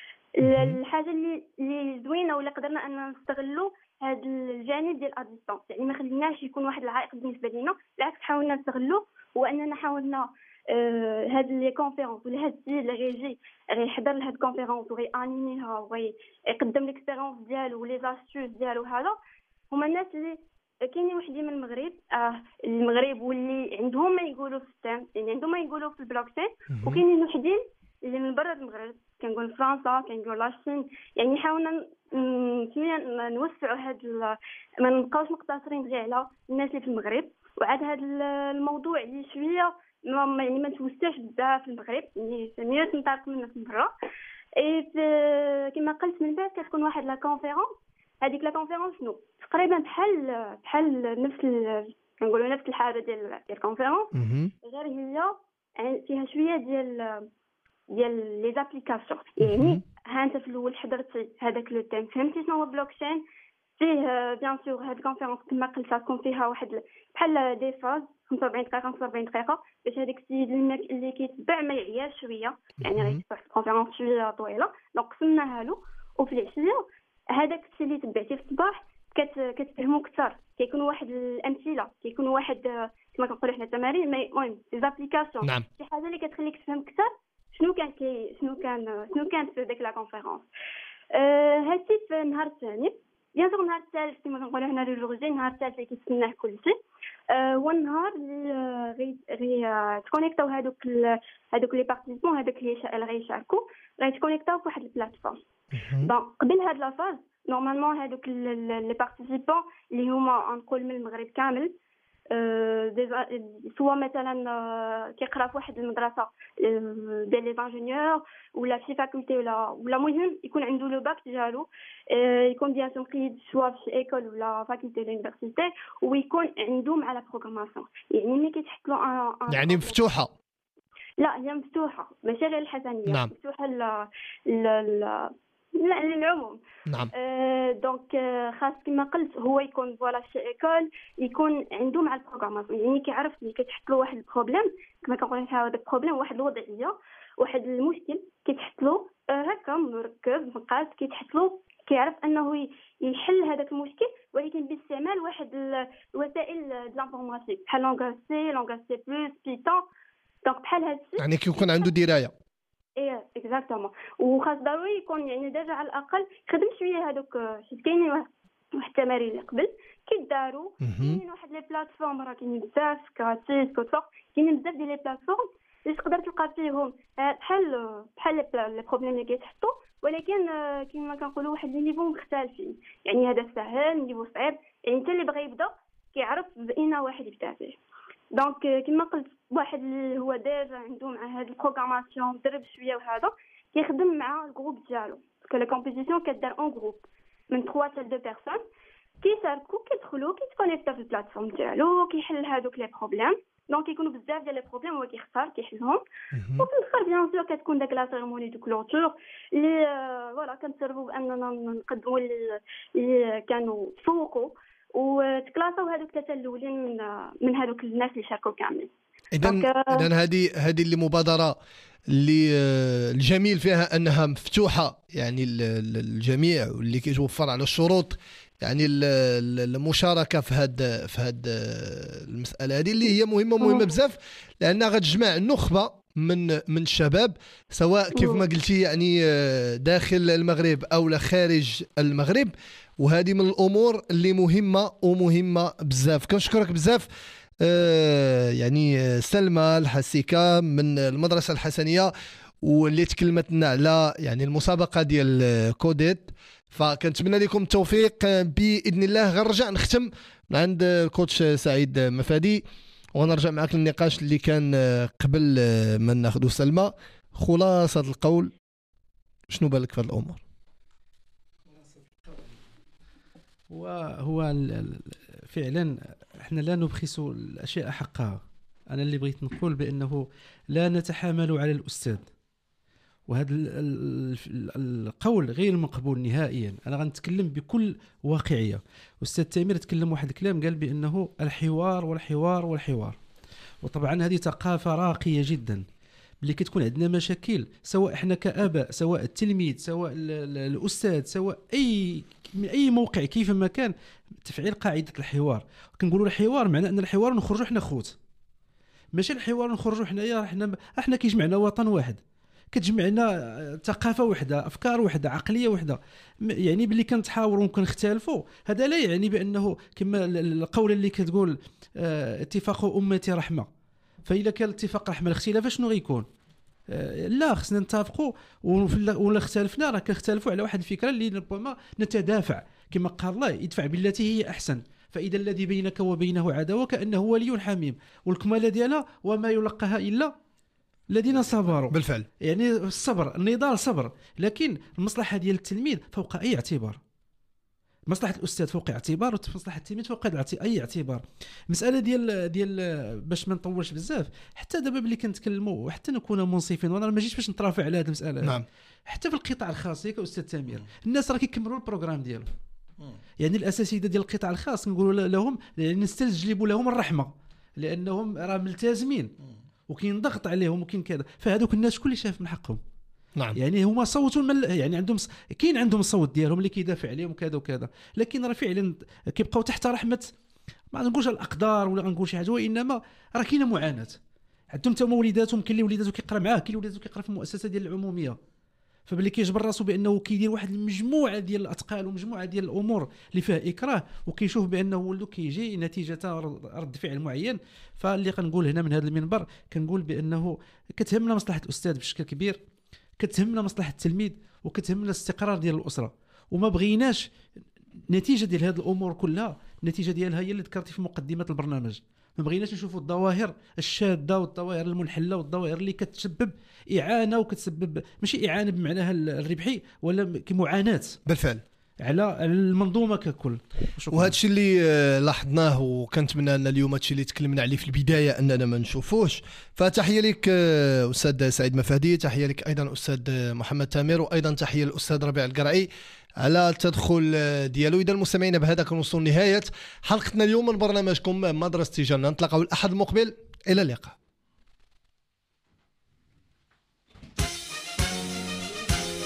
الحاجه اللي اللي زوينه ولا قدرنا ان نستغلوا هذا الجانب ديال اديستانس، يعني ما خليناش يكون واحد العائق بالنسبه لينا، بالعكس حاولنا نستغلوه، واننا حاولنا آه هاد لي كونفيرونس ولا هاد السيد اللي غيجي غيحضر لهاد الكونفيرونس وغيانيميها وغيقدم ليكسبيريونس ديالو ولي زاستوس ديالو، هذا هما الناس اللي كاينين وحدين من المغرب آه المغرب واللي عندهم ما يقولوا في التام، يعني عندهم ما يقولوا في البلوكشين، وكاينين وحدين اللي من برا المغرب كنقول فرنسا كنقول لاشين، يعني حاولنا شويه نوسعوا هذا ما نبقاوش مقتصرين غير على الناس اللي في المغرب. وعاد هذا الموضوع اللي شويه ما يعني ما توسعش بزاف في المغرب، يعني سميت نطلق منه في برا. اي كما قلت من بعد كتكون واحد لا كونفيرونس. هذيك لا كونفيرونس شنو تقريبا بحال بحال نفس كنقولوا نفس الحاجه ديال ديال الكونفيرونس، غير هي فيها شويه ديال ديال لي زابليكاسيون. يعني ها انت في الاول حضرتي هذاك لو تيم، فهمتي شنو هو بلوكشين، فيه بيان سور هاد الكونفيرونس كما قلت تكون فيها واحد بحال دي فاز خمسة وأربعين دقيقه خمسة وأربعين دقيقه باش هذاك السيد اللي كيتبع ما يعياش شويه، يعني راه واحد الكونفيرونس شويه طويله. دونك قسمناها له، وفي العشيه هذاك الشيء اللي تبعتي في الصباح كت كتفهموا اكثر، كيكون واحد الامثله، كيكون واحد كما كنقولوا حنا تمارين، المهم لي زابليكاسيون، نعم. شي حاجه اللي كتخليك تفهم اكثر شنو كان كي شنو كان شنو كان في ديك لا كونفيرونس. أه هادشي في النهار الثاني. بيان سور النهار الثالث كما كنقولوا حنا لو جور جي، النهار الثالث اللي كيتسناه كلشي أه هو النهار اللي غي غي تكونيكتاو هادوك هادوك لي بارتيسيبون، هادوك اللي غيشاركوا غيتكونيكتاو فواحد البلاتفورم. دونك قبل هاد لا فاز نورمالمون هادوك لي بارتيسيبون اللي هما نقول من المغرب كامل، أه سوا مثلا كيقرا في واحد المدرسه ديال لي انجينيور ولا في فاكولتي ولا ولا مهم يكون عنده لو باك ديالو، أه يكون بيان سور قيد سوا في ايكول ولا فاكولتي ولا يونيفرسيتي، ويكون عنده مع لا بروغراماسيون. يعني ملي كيتحط له يعني مفتوحه، لا هي مفتوحه ماشي غير الحسنيه، نعم. مفتوحه ل ل لا للعموم. نعم. أه دونك خاص كما قلت هو يكون فوالا شي ايكول يكون عنده مع البروغراماسيون، يعني كيعرف ملي كتحط له واحد البروبليم كما كنقولوا حنا هذا البروبليم، واحد الوضعيه واحد المشكل كيتحط له أه هكا مركب مقاس، كيتحط له كيعرف انه يحل هذاك المشكل، ولكن باستعمال واحد الوسائل د لانفورماتيك بحال لونغاج سي لونغاج سي بلس بيتون. دونك بحال هادشي يعني كيكون عنده درايه. ايه اكزاكتومون، وخاص ضروري يكون يعني ديجا على الاقل خدم شويه هذوك، حيت كاينين واحد التمارين اللي قبل كيداروا، كاينين واحد لي بلاتفورم راه كاينين بزاف كاتيس كوتفور، كاينين بزاف ديال لي بلاتفورم اللي تقدر تلقى فيهم بحال بحال لي بروبليم اللي كيتحطوا، ولكن كما كنقولوا واحد لي نيفو مختلفين. يعني هذا سهل، نيفو صعيب، يعني حتى اللي بغى يبدا كيعرف باين واحد يبدا فيه. دونك كما قلت واحد اللي هو ديجا عنده مع هاد البروغراماسيون درب شويه وهذا كيخدم مع الجروب ديالو، باسكو لا كومبيتيسيون كدار اون جروب من ثلاثة حتى deux بيرسون كيشاركوا كيدخلوا كيتكونيكتا في البلاتفورم ديالو، كيحل هذوك لي بروبليم. دونك كيكونوا بزاف ديال لي بروبليم هو كيختار كيحلهم، وفي الاخر بيان سور كتكون داك لا سيرموني دو كلوتور اللي فوالا كنتصرفوا باننا نقدموا اللي كانوا تفوقوا وتكلاصاو هذوك ثلاثه الاولين من من هذوك الناس اللي شاركوا كاملين. اذا اذا هذه هذه اللي مبادره اللي الجميل فيها انها مفتوحه يعني الجميع، واللي كيتوفر على الشروط يعني المشاركه في هذا في هذا المساله هذه اللي هي مهمه مهمه بزاف، لانها غتجمع نخبه من من الشباب، سواء كيف ما قلتي يعني داخل المغرب او خارج المغرب، وهذه من الامور اللي مهمه ومهمه بزاف. كنشكرك بزاف آه يعني سلمى الحسيكه من المدرسه الحسنيه، واللي تكلمت لنا على يعني المسابقه ديال كوديت، فكنتمنى لكم التوفيق باذن الله. غنرجع نختم من عند الكوتش سعيد مفادي ونرجع معك للنقاش اللي كان قبل ما ناخذ سلمى. خلاصه القول شنو بالك في هذه الامور؟ وهو فعلا احنا لا نبخس الاشياء حقها. انا اللي بغيت نقول بانه لا نتحامل على الاستاذ، وهذا القول غير مقبول نهائيا. انا غنتكلم بكل واقعيه. استاذ تامر تكلم واحد الكلام قال بانه الحوار والحوار والحوار، وطبعا هذه ثقافه راقيه جدا. اللي كتكون عندنا مشاكل سواء احنا كاباء، سواء التلميذ، سواء الاستاذ، سواء اي من اي موقع كيف ما كان، تفعيل قاعده الحوار. كنقولوا الحوار معناه ان الحوار نخرجوا حنا خوت، ماشي الحوار نخرجوا حنايا حنا احنا كيجمعنا وطن واحد، كتجمعنا ثقافه وحده، افكار وحده، عقليه وحده. يعني باللي كنتحاوروا وكنختلفوا هذا لا يعني بانه كما القول اللي كتقول اه اتفاق امتي رحمه، فإذا كان الاتفاق رحمه الاختلاف شنو غيكون؟ اه لا، خصنا نتفقوا، ولا اختلفنا راه كنختلفوا على واحد الفكره اللي ربما نتدافع، كما قال الله يدفع بالتي هي احسن. فاذا الذي بينك وبينه عداوه كانه ولي حميم، والكماله ديالها وما يلقاها الا الذين صبروا. بالفعل يعني الصبر، النضال صبر، لكن المصلحه ديال التلميذ فوق اي اعتبار، مصلحه الاستاذ فوق اعتبار ومصلحه التلميذ فوق اي اعتبار. مساله ديال ديال باش ما نطولش بزاف، حتى دابا ملي كنتكلموا وحتى نكونوا منصفين، وانا ما جيتش باش نترافع على هذه المساله. نعم. حتى في القطاع الخاص ياك استاذ تامر، الناس راه كيكملوا البروغرام ديالهم. يعني الاساتذه ديال القطاع الخاص نقولوا لهم يعني نستجلبوا لهم الرحمه، لانهم راه ملتزمين وكاين ضغط عليهم وكاين كذا، فهذوك الناس كل شاف من حقهم. نعم. يعني هما صوتوا المل... يعني عندهم ص... كاين عندهم الصوت ديالهم اللي كيدافع عليهم كذا وكذا، لكن راه فعلا كيبقاو تحت رحمه، ما نقولش الاقدار ولا نقول شي حاجه، وانما راه كاينه معاناه عندهم حتى وليداتهم. كاين اللي وليداتو كيقرا معاه، كاين اللي وليداتو كيقرا في المؤسسه ديال العموميه، فباللي كيجبر راسو بانه كيدير واحد المجموعه ديال الاثقال ومجموعه ديال الامور اللي فيها اكراه، وكيشوف بانه ولدو كيجي نتيجه رد فعل معين. فاللي كنقول هنا من هذا المنبر كنقول بانه كتهمنا مصلحه الاستاذ بشكل كبير، كتهمنا مصلحه التلميذ، وكتهمنا الاستقرار ديال الاسره، وما بغيناش نتيجه ديال هذه الامور كلها، النتيجه ديالها هي اللي ذكرتي في مقدمه البرنامج. ما بغيناش نشوفوا الظواهر الشاذه والظواهر المنحله والظواهر اللي كتسبب اعانه وكتسبب ماشي اعانه بمعناها الربحي ولا كمعاناه بالفعل على المنظومه ككل. وهذا الشيء اللي لاحظناه وكنتمنى ان اليوم هذا الشيء اللي تكلمنا عليه في البدايه اننا ما نشوفوش. فتحيه لك استاذ سعيد مفادي، تحيه لك ايضا استاذ محمد تامر، وايضا تحيه للاستاذ ربيع القرعي على التدخل ديالو. اذا المستمعين بهذا كنوصلوا لنهايه حلقتنا اليوم من برنامجكم مدرسة تيجانا، نتلاقاو الاحد المقبل، الى اللقاء.